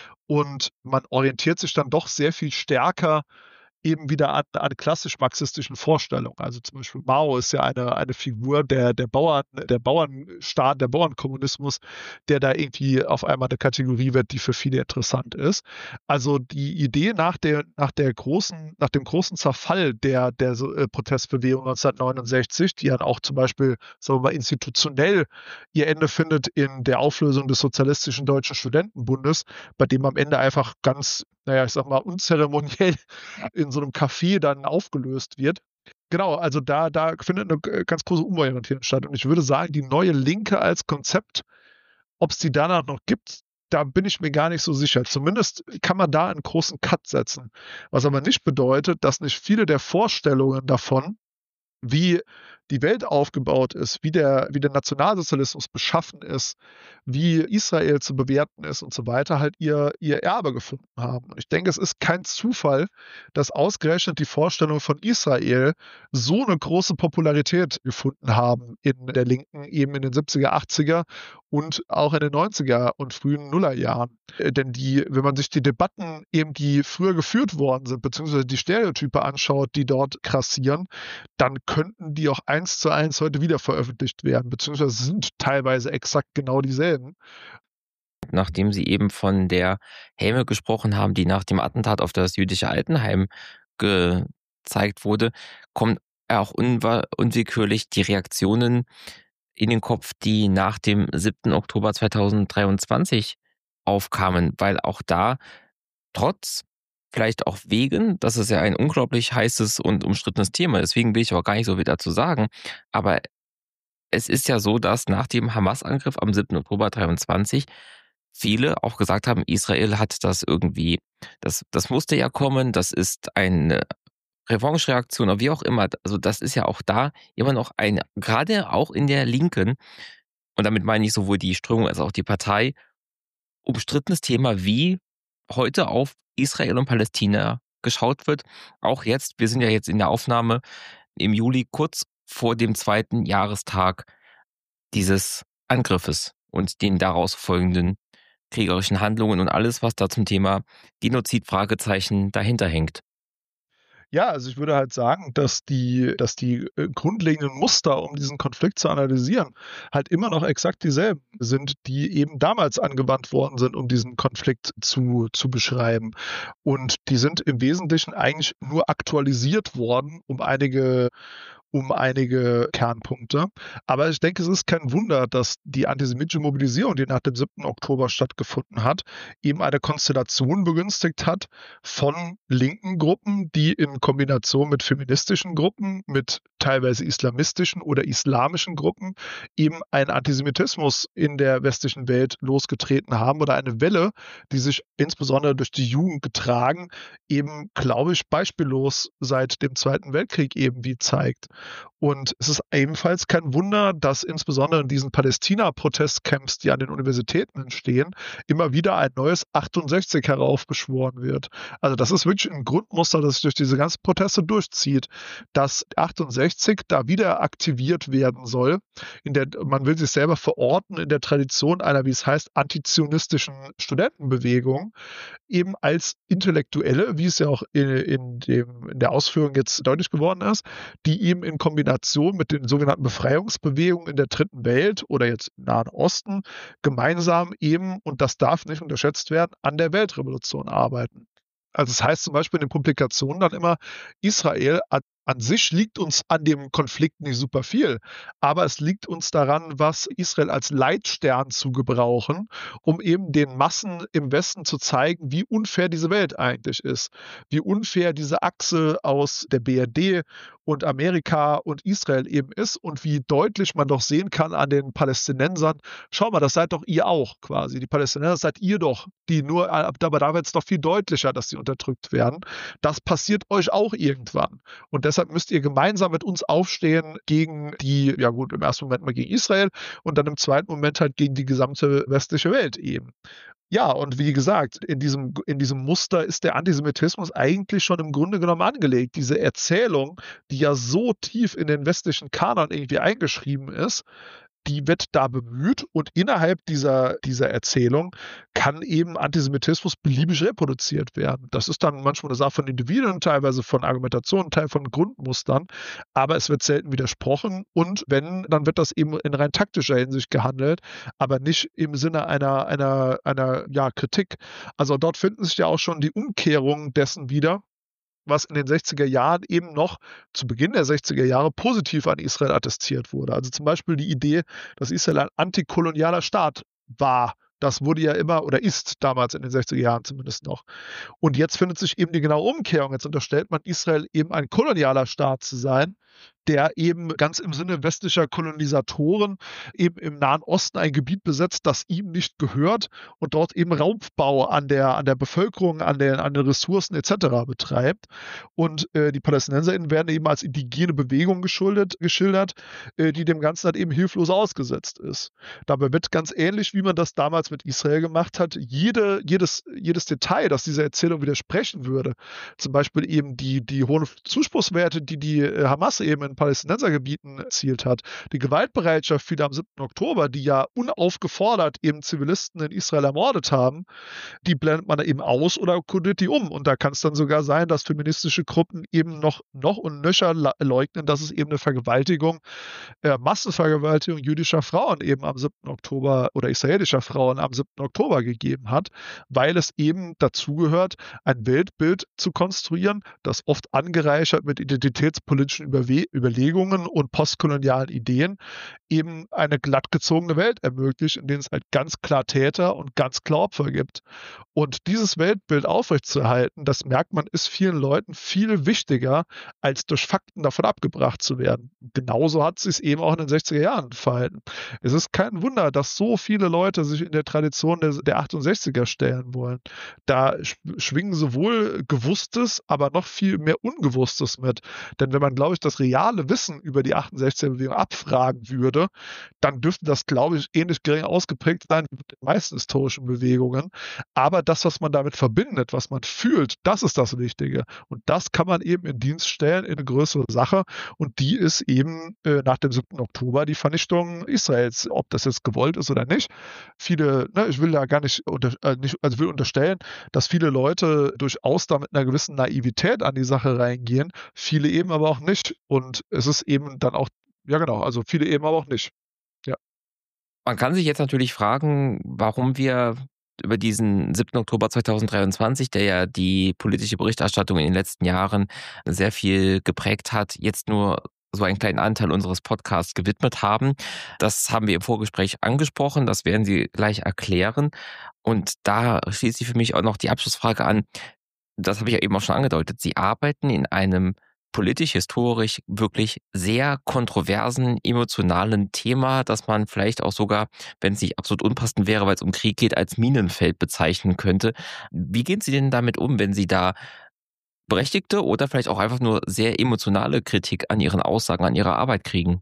Und man orientiert sich dann doch sehr viel stärker eben wieder an, an klassisch-marxistischen Vorstellungen. Also zum Beispiel Mao ist ja eine, eine Figur der, der Bauern, der Bauernstaat, der Bauernkommunismus, der da irgendwie auf einmal eine Kategorie wird, die für viele interessant ist. Also die Idee nach der, nach der großen, nach dem großen Zerfall der, der äh, Protestbewegung neunzehnhundertneunundsechzig, die dann auch zum Beispiel, sagen wir mal, institutionell ihr Ende findet in der Auflösung des Sozialistischen Deutschen Studentenbundes, bei dem am Ende einfach ganz, naja, ich sag mal, unzeremoniell in so einem Café dann aufgelöst wird. Genau, also da, da findet eine ganz große Umorientierung statt. Und ich würde sagen, die neue Linke als Konzept, ob es die danach noch gibt, da bin ich mir gar nicht so sicher. Zumindest kann man da einen großen Cut setzen. Was aber nicht bedeutet, dass nicht viele der Vorstellungen davon, wie die Welt aufgebaut ist, wie der, wie der Nationalsozialismus beschaffen ist, wie Israel zu bewerten ist und so weiter, halt ihr, ihr Erbe gefunden haben. Und ich denke, es ist kein Zufall, dass ausgerechnet die Vorstellungen von Israel so eine große Popularität gefunden haben in der Linken, eben in den siebziger, achtziger und auch in den neunziger und frühen Nullerjahren. Äh, Denn die, wenn man sich die Debatten eben, die früher geführt worden sind, beziehungsweise die Stereotype anschaut, die dort krassieren, dann könnten die auch eins zu eins heute wieder veröffentlicht werden, beziehungsweise sind teilweise exakt genau dieselben. Nachdem Sie eben von der Häme gesprochen haben, die nach dem Attentat auf das jüdische Altenheim gezeigt wurde, kommen auch unwa- unwillkürlich die Reaktionen in den Kopf, die nach dem siebten Oktober zweitausenddreiundzwanzig aufkamen, weil auch da trotz, vielleicht auch wegen, dass es ja ein unglaublich heißes und umstrittenes Thema ist, deswegen will ich auch gar nicht so viel dazu sagen, aber es ist ja so, dass nach dem Hamas-Angriff am siebten Oktober dreiundzwanzig viele auch gesagt haben, Israel hat das irgendwie, das, das musste ja kommen, das ist ein Revanche-Reaktion oder wie auch immer, also das ist ja auch da immer noch ein, gerade auch in der Linken, und damit meine ich sowohl die Strömung als auch die Partei, umstrittenes Thema, wie heute auf Israel und Palästina geschaut wird. Auch jetzt, wir sind ja jetzt in der Aufnahme im Juli, kurz vor dem zweiten Jahrestag dieses Angriffes und den daraus folgenden kriegerischen Handlungen und alles, was da zum Thema Genozid Fragezeichen dahinter hängt. Ja, also ich würde halt sagen, dass die, dass die äh, grundlegenden Muster, um diesen Konflikt zu analysieren, halt immer noch exakt dieselben sind, die eben damals angewandt worden sind, um diesen Konflikt zu, zu beschreiben. Und die sind im Wesentlichen eigentlich nur aktualisiert worden um einige um einige Kernpunkte. Aber ich denke, es ist kein Wunder, dass die antisemitische Mobilisierung, die nach dem siebten Oktober stattgefunden hat, eben eine Konstellation begünstigt hat von linken Gruppen, die in Kombination mit feministischen Gruppen, mit teilweise islamistischen oder islamischen Gruppen eben einen Antisemitismus in der westlichen Welt losgetreten haben oder eine Welle, die sich insbesondere durch die Jugend getragen, eben, glaube ich, beispiellos seit dem Zweiten Weltkrieg eben wie zeigt. Und es ist ebenfalls kein Wunder, dass insbesondere in diesen Palästina-Protestcamps, die an den Universitäten entstehen, immer wieder ein neues achtundsechzig heraufbeschworen wird. Also das ist wirklich ein Grundmuster, das sich durch diese ganzen Proteste durchzieht, dass achtundsechzig da wieder aktiviert werden soll. In der, man will sich selber verorten in der Tradition einer, wie es heißt, antizionistischen Studentenbewegung, eben als Intellektuelle, wie es ja auch in, in, dem, in der Ausführung jetzt deutlich geworden ist, die eben in Kombination mit den sogenannten Befreiungsbewegungen in der Dritten Welt oder jetzt im Nahen Osten gemeinsam eben, und das darf nicht unterschätzt werden, an der Weltrevolution arbeiten. Also es heißt zum Beispiel in den Publikationen dann immer, Israel an, an sich liegt uns an dem Konflikt nicht super viel, aber es liegt uns daran, was Israel als Leitstern zu gebrauchen, um eben den Massen im Westen zu zeigen, wie unfair diese Welt eigentlich ist, wie unfair diese Achse aus der B R D und Amerika und Israel eben ist und wie deutlich man doch sehen kann an den Palästinensern, schau mal, das seid doch ihr auch quasi, die Palästinenser seid ihr doch, die nur, aber da wird es doch viel deutlicher, dass sie unterdrückt werden. Das passiert euch auch irgendwann. Und deshalb müsst ihr gemeinsam mit uns aufstehen gegen die, ja gut, im ersten Moment mal gegen Israel und dann im zweiten Moment halt gegen die gesamte westliche Welt eben. Ja, und wie gesagt, in diesem, in diesem Muster ist der Antisemitismus eigentlich schon im Grunde genommen angelegt. Diese Erzählung, die ja so tief in den westlichen Kanon irgendwie eingeschrieben ist, die wird da bemüht und innerhalb dieser, dieser Erzählung kann eben Antisemitismus beliebig reproduziert werden. Das ist dann manchmal eine Sache von Individuen, teilweise von Argumentationen, teil von Grundmustern, aber es wird selten widersprochen und wenn, dann wird das eben in rein taktischer Hinsicht gehandelt, aber nicht im Sinne einer, einer, einer ja, Kritik. Also dort finden sich ja auch schon die Umkehrungen dessen wieder, was in den sechziger Jahren eben noch zu Beginn der sechziger Jahre positiv an Israel attestiert wurde. Also zum Beispiel die Idee, dass Israel ein antikolonialer Staat war. Das wurde ja immer oder ist damals in den sechziger Jahren zumindest noch. Und jetzt findet sich eben die genaue Umkehrung. Jetzt unterstellt man Israel eben ein kolonialer Staat zu sein, der eben ganz im Sinne westlicher Kolonisatoren eben im Nahen Osten ein Gebiet besetzt, das ihm nicht gehört und dort eben Raubbau an der, an der Bevölkerung, an den, an den Ressourcen et cetera betreibt. Und äh, die PalästinenserInnen werden eben als indigene Bewegung geschuldet, geschildert, äh, die dem Ganzen halt eben hilflos ausgesetzt ist. Dabei wird ganz ähnlich, wie man das damals mit Israel gemacht hat, jede, jedes, jedes Detail, das dieser Erzählung widersprechen würde, zum Beispiel eben die, die hohen Zuspruchswerte, die die äh, Hamas eben in Palästinensergebieten erzielt hat, die Gewaltbereitschaft wieder am siebten Oktober, die ja unaufgefordert eben Zivilisten in Israel ermordet haben, die blendet man eben aus oder kodiert die um. Und da kann es dann sogar sein, dass feministische Gruppen eben noch, noch und nöcher leugnen, dass es eben eine Vergewaltigung, äh, Massenvergewaltigung jüdischer Frauen eben am siebten Oktober oder israelischer Frauen am siebten Oktober gegeben hat, weil es eben dazugehört, ein Weltbild zu konstruieren, das oft angereichert mit identitätspolitischen Überwe- Überlegungen und postkolonialen Ideen eben eine glattgezogene Welt ermöglicht, in denen es halt ganz klar Täter und ganz klar Opfer gibt. Und dieses Weltbild aufrechtzuerhalten, das merkt man, ist vielen Leuten viel wichtiger, als durch Fakten davon abgebracht zu werden. Genauso hat es sich eben auch in den sechziger Jahren verhalten. Es ist kein Wunder, dass so viele Leute sich in der Tradition der, der achtundsechziger stellen wollen. Da schwingen sowohl Gewusstes, aber noch viel mehr Ungewusstes mit. Denn wenn man, glaube ich, das reale Wissen über die achtundsechziger-Bewegung abfragen würde, dann dürfte das, glaube ich, ähnlich gering ausgeprägt sein wie mit den meisten historischen Bewegungen. Aber das, was man damit verbindet, was man fühlt, das ist das Wichtige. Und das kann man eben in Dienst stellen in eine größere Sache. Und die ist eben äh, nach dem siebten Oktober die Vernichtung Israels. Ob das jetzt gewollt ist oder nicht. Viele, ne, ich will da gar nicht, unter, äh, nicht, also will unterstellen, dass viele Leute durchaus da mit einer gewissen Naivität an die Sache reingehen. Viele eben aber auch nicht. Und es ist eben dann auch, ja genau, also viele eben aber auch nicht. Ja. Man kann sich jetzt natürlich fragen, warum wir über diesen siebten Oktober zweitausenddreiundzwanzig, der ja die politische Berichterstattung in den letzten Jahren sehr viel geprägt hat, jetzt nur so einen kleinen Anteil unseres Podcasts gewidmet haben. Das haben wir im Vorgespräch angesprochen, das werden Sie gleich erklären. Und da schließt sich für mich auch noch die Abschlussfrage an, das habe ich ja eben auch schon angedeutet, Sie arbeiten in einem politisch-historisch wirklich sehr kontroversen, emotionalen Thema, das man vielleicht auch sogar, wenn es nicht absolut unpassend wäre, weil es um Krieg geht, als Minenfeld bezeichnen könnte. Wie gehen Sie denn damit um, wenn Sie da berechtigte oder vielleicht auch einfach nur sehr emotionale Kritik an Ihren Aussagen, an Ihrer Arbeit kriegen?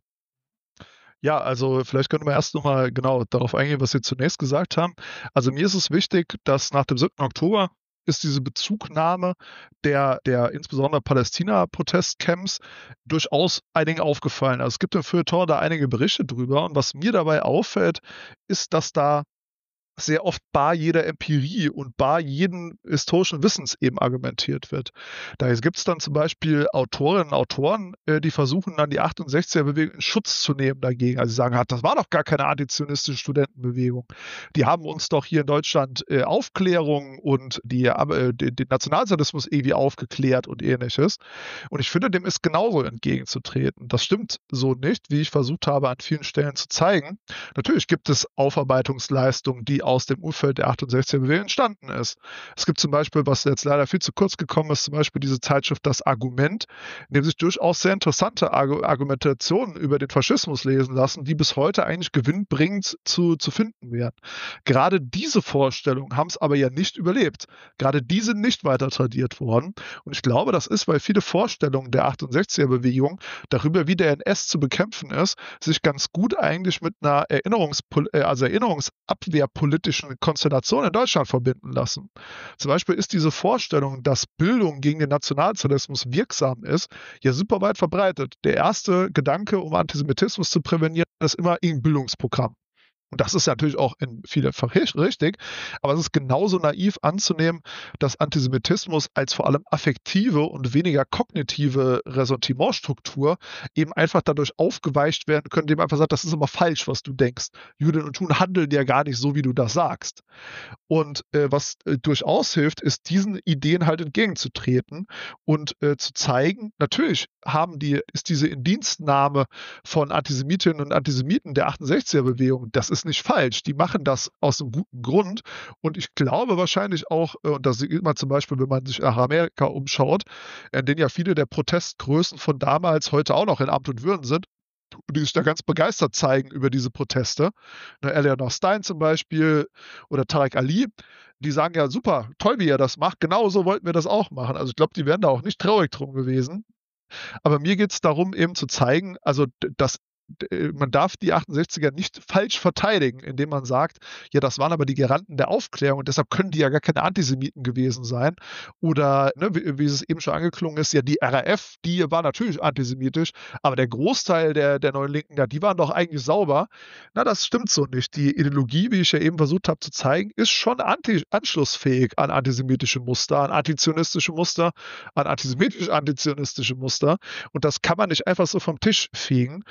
Ja, also vielleicht können wir erst nochmal genau darauf eingehen, was Sie zunächst gesagt haben. Also mir ist es wichtig, dass nach dem siebten Oktober ist diese Bezugnahme der, der insbesondere Palästina-Protestcamps durchaus einigen aufgefallen. Also es gibt im Feuilleton da einige Berichte drüber und was mir dabei auffällt, ist, dass da sehr oft bar jeder Empirie und bar jeden historischen Wissens eben argumentiert wird. Da gibt es dann zum Beispiel Autorinnen und Autoren, äh, die versuchen dann die achtundsechziger-Bewegung in Schutz zu nehmen dagegen. Also sie sagen, das war doch gar keine antizionistische Studentenbewegung. Die haben uns doch hier in Deutschland äh, Aufklärung und die, äh, den Nationalsozialismus irgendwie aufgeklärt und ähnliches. Und ich finde, dem ist genauso entgegenzutreten. Das stimmt so nicht, wie ich versucht habe, an vielen Stellen zu zeigen. Natürlich gibt es Aufarbeitungsleistungen, die aus dem Umfeld der achtundsechziger-Bewegung entstanden ist. Es gibt zum Beispiel, was jetzt leider viel zu kurz gekommen ist, zum Beispiel diese Zeitschrift Das Argument, in dem sich durchaus sehr interessante Argumentationen über den Faschismus lesen lassen, die bis heute eigentlich gewinnbringend zu, zu finden wären. Gerade diese Vorstellungen haben es aber ja nicht überlebt. Gerade die sind nicht weiter tradiert worden. Und ich glaube, das ist, weil viele Vorstellungen der achtundsechziger-Bewegung darüber, wie der N S zu bekämpfen ist, sich ganz gut eigentlich mit einer Erinnerungspol- also Erinnerungsabwehrpolitik politischen Konstellation in Deutschland verbinden lassen. Zum Beispiel ist diese Vorstellung, dass Bildung gegen den Nationalsozialismus wirksam ist, ja super weit verbreitet. Der erste Gedanke, um Antisemitismus zu prävenieren, ist immer ein Bildungsprogramm. Und das ist natürlich auch in vielfach richtig, aber es ist genauso naiv anzunehmen, dass Antisemitismus als vor allem affektive und weniger kognitive Ressentimentstruktur eben einfach dadurch aufgeweicht werden können, indem man einfach sagt, das ist immer falsch, was du denkst. Juden und Juden handeln ja gar nicht so, wie du das sagst. Und äh, was äh, durchaus hilft, ist, diesen Ideen halt entgegenzutreten und äh, zu zeigen, natürlich haben die, ist diese Indienstnahme von Antisemitinnen und Antisemiten der achtundsechziger-Bewegung, das ist nicht falsch. Die machen das aus einem guten Grund. Und ich glaube wahrscheinlich auch, und das sieht man zum Beispiel, wenn man sich nach Amerika umschaut, in denen ja viele der Protestgrößen von damals heute auch noch in Amt und Würden sind, die sich da ganz begeistert zeigen über diese Proteste. Ne, Eleanor Stein zum Beispiel oder Tarek Ali, die sagen ja, super, toll, wie ihr das macht. Genauso wollten wir das auch machen. Also ich glaube, die wären da auch nicht traurig drum gewesen. Aber mir geht es darum, eben zu zeigen, also dass man darf die achtundsechziger nicht falsch verteidigen, indem man sagt, ja, das waren aber die Garanten der Aufklärung und deshalb können die ja gar keine Antisemiten gewesen sein. Oder, ne, wie, wie es eben schon angeklungen ist, ja, die R A F, die war natürlich antisemitisch, aber der Großteil der, der neuen Linken, ja, die waren doch eigentlich sauber. Na, das stimmt so nicht. Die Ideologie, wie ich ja eben versucht habe zu zeigen, ist schon anti anschlussfähig an antisemitische Muster, an antizionistische Muster, an antisemitisch-antizionistische Muster. Und das kann man nicht einfach so vom Tisch fegen. Und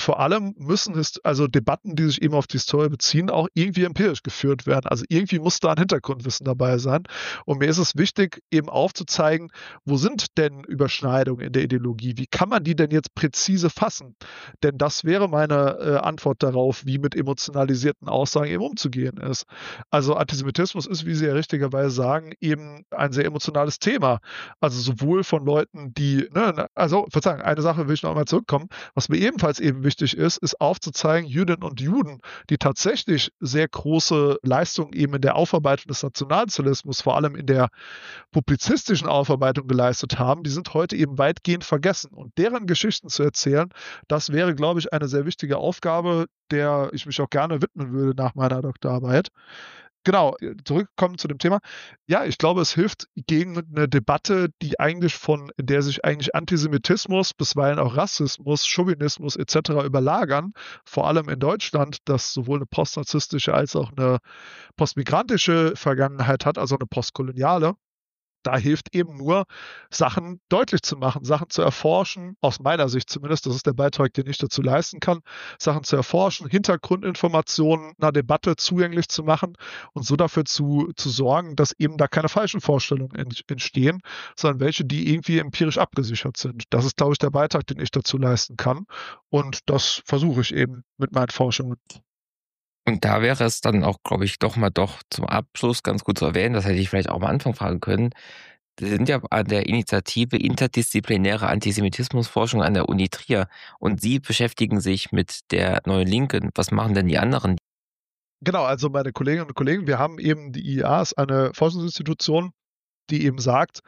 vor allem müssen es, also Debatten, die sich eben auf die Historie beziehen, auch irgendwie empirisch geführt werden. Also irgendwie muss da ein Hintergrundwissen dabei sein. Und mir ist es wichtig, eben aufzuzeigen, wo sind denn Überschneidungen in der Ideologie? Wie kann man die denn jetzt präzise fassen? Denn das wäre meine äh, Antwort darauf, wie mit emotionalisierten Aussagen eben umzugehen ist. Also Antisemitismus ist, wie Sie ja richtigerweise sagen, eben ein sehr emotionales Thema. Also sowohl von Leuten, die, ne, also Verzeihung, eine Sache will ich noch einmal zurückkommen. Was mir ebenfalls eben wichtig ist, ist aufzuzeigen, Jüdinnen und Juden, die tatsächlich sehr große Leistungen eben in der Aufarbeitung des Nationalsozialismus, vor allem in der publizistischen Aufarbeitung geleistet haben, die sind heute eben weitgehend vergessen. Und deren Geschichten zu erzählen, das wäre, glaube ich, eine sehr wichtige Aufgabe, der ich mich auch gerne widmen würde nach meiner Doktorarbeit. Genau, zurückkommen zu dem Thema. Ja, ich glaube, es hilft gegen eine Debatte, die eigentlich von, in der sich eigentlich Antisemitismus, bisweilen auch Rassismus, Chauvinismus et cetera überlagern, vor allem in Deutschland, das sowohl eine postnarzistische als auch eine postmigrantische Vergangenheit hat, also eine postkoloniale. Da hilft eben nur, Sachen deutlich zu machen, Sachen zu erforschen, aus meiner Sicht zumindest, das ist der Beitrag, den ich dazu leisten kann, Sachen zu erforschen, Hintergrundinformationen einer Debatte zugänglich zu machen und so dafür zu, zu sorgen, dass eben da keine falschen Vorstellungen entstehen, sondern welche, die irgendwie empirisch abgesichert sind. Das ist, glaube ich, der Beitrag, den ich dazu leisten kann. Und das versuche ich eben mit meinen Forschungen. Und da wäre es dann auch, glaube ich, doch mal doch zum Abschluss ganz gut zu erwähnen, das hätte ich vielleicht auch am Anfang fragen können. Wir sind ja an der Initiative Interdisziplinäre Antisemitismusforschung an der Uni Trier und Sie beschäftigen sich mit der Neuen Linken. Was machen denn die anderen? Genau, also meine Kolleginnen und Kollegen, wir haben eben die I A, ist eine Forschungsinstitution, die eben sagt,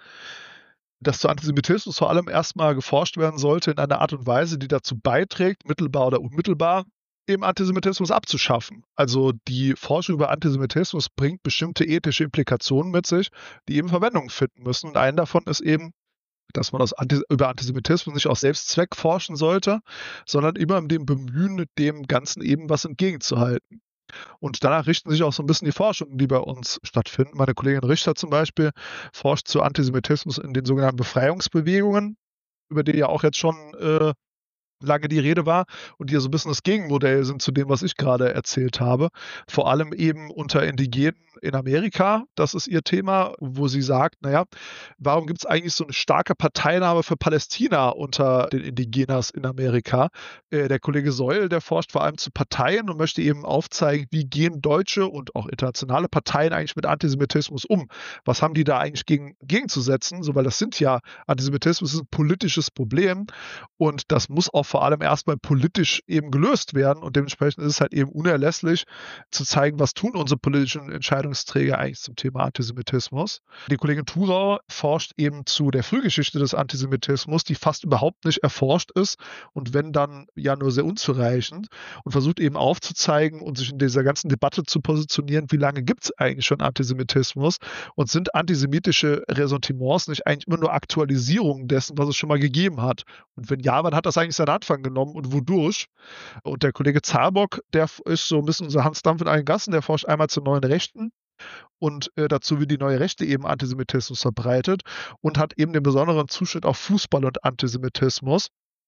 dass zu Antisemitismus vor allem erstmal geforscht werden sollte in einer Art und Weise, die dazu beiträgt, mittelbar oder unmittelbar eben Antisemitismus abzuschaffen. Also die Forschung über Antisemitismus bringt bestimmte ethische Implikationen mit sich, die eben Verwendung finden müssen. Und einen davon ist eben, dass man aus Antis- über Antisemitismus nicht aus Selbstzweck forschen sollte, sondern immer in dem Bemühen, dem Ganzen eben was entgegenzuhalten. Und danach richten sich auch so ein bisschen die Forschungen, die bei uns stattfinden. Meine Kollegin Richter zum Beispiel forscht zu Antisemitismus in den sogenannten Befreiungsbewegungen, über die ja auch jetzt schon äh, lange die Rede war und die ja so ein bisschen das Gegenmodell sind zu dem, was ich gerade erzählt habe. Vor allem eben unter Indigenen in Amerika, das ist ihr Thema, wo sie sagt, naja, warum gibt es eigentlich so eine starke Parteinahme für Palästina unter den Indigenas in Amerika? Äh, der Kollege Seul, der forscht vor allem zu Parteien und möchte eben aufzeigen, wie gehen deutsche und auch internationale Parteien eigentlich mit Antisemitismus um? Was haben die da eigentlich gegen, gegenzusetzen? So, weil das sind ja, Antisemitismus ist ein politisches Problem und das muss auch vor allem erstmal politisch eben gelöst werden und dementsprechend ist es halt eben unerlässlich zu zeigen, was tun unsere politischen Entscheidungsträger eigentlich zum Thema Antisemitismus. Die Kollegin Thurau forscht eben zu der Frühgeschichte des Antisemitismus, die fast überhaupt nicht erforscht ist und wenn dann ja nur sehr unzureichend und versucht eben aufzuzeigen und sich in dieser ganzen Debatte zu positionieren, wie lange gibt es eigentlich schon Antisemitismus und sind antisemitische Ressentiments nicht eigentlich immer nur Aktualisierungen dessen, was es schon mal gegeben hat? Und wenn ja, wann hat das eigentlich seinen Anfang genommen und wodurch? Und der Kollege Zabock, der ist so ein bisschen unser Hans Dampf in allen Gassen, der forscht einmal zu neuen Rechten und äh, dazu, wie die neue Rechte eben Antisemitismus verbreitet und hat eben den besonderen Zuschnitt auf Fußball und Antisemitismus,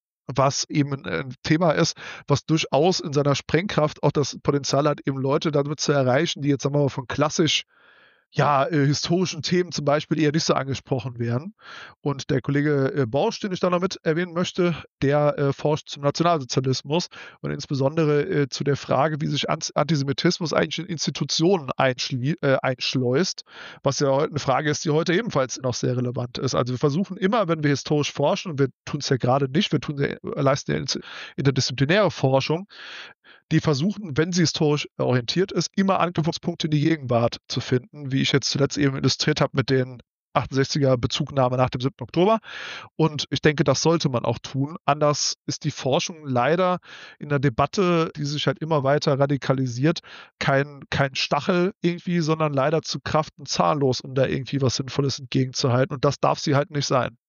was eben ein Thema ist, was durchaus in seiner Sprengkraft auch das Potenzial hat, eben Leute damit zu erreichen, die jetzt, sagen wir mal, von klassisch ja, äh, historischen Themen zum Beispiel eher nicht so angesprochen werden. Und der Kollege äh, Borsch, den ich da noch mit erwähnen möchte, der äh, forscht zum Nationalsozialismus und insbesondere äh, zu der Frage, wie sich Ant- Antisemitismus eigentlich in Institutionen einschlie- äh, einschleust, was ja heute eine Frage ist, die heute ebenfalls noch sehr relevant ist. Also wir versuchen immer, wenn wir historisch forschen, und wir tun es ja gerade nicht, wir tun ja, leisten ja interdisziplinäre Forschung, die versuchen, wenn sie historisch orientiert ist, immer Anknüpfungspunkte in die Gegenwart zu finden, wie ich jetzt zuletzt eben illustriert habe mit den achtundsechziger Bezugnahme nach dem siebten Oktober. Und ich denke, das sollte man auch tun. Anders ist die Forschung leider in der Debatte, die sich halt immer weiter radikalisiert, kein, kein Stachel irgendwie, sondern leider zu Kraft und zahllos, um da irgendwie was Sinnvolles entgegenzuhalten. Und das darf sie halt nicht sein.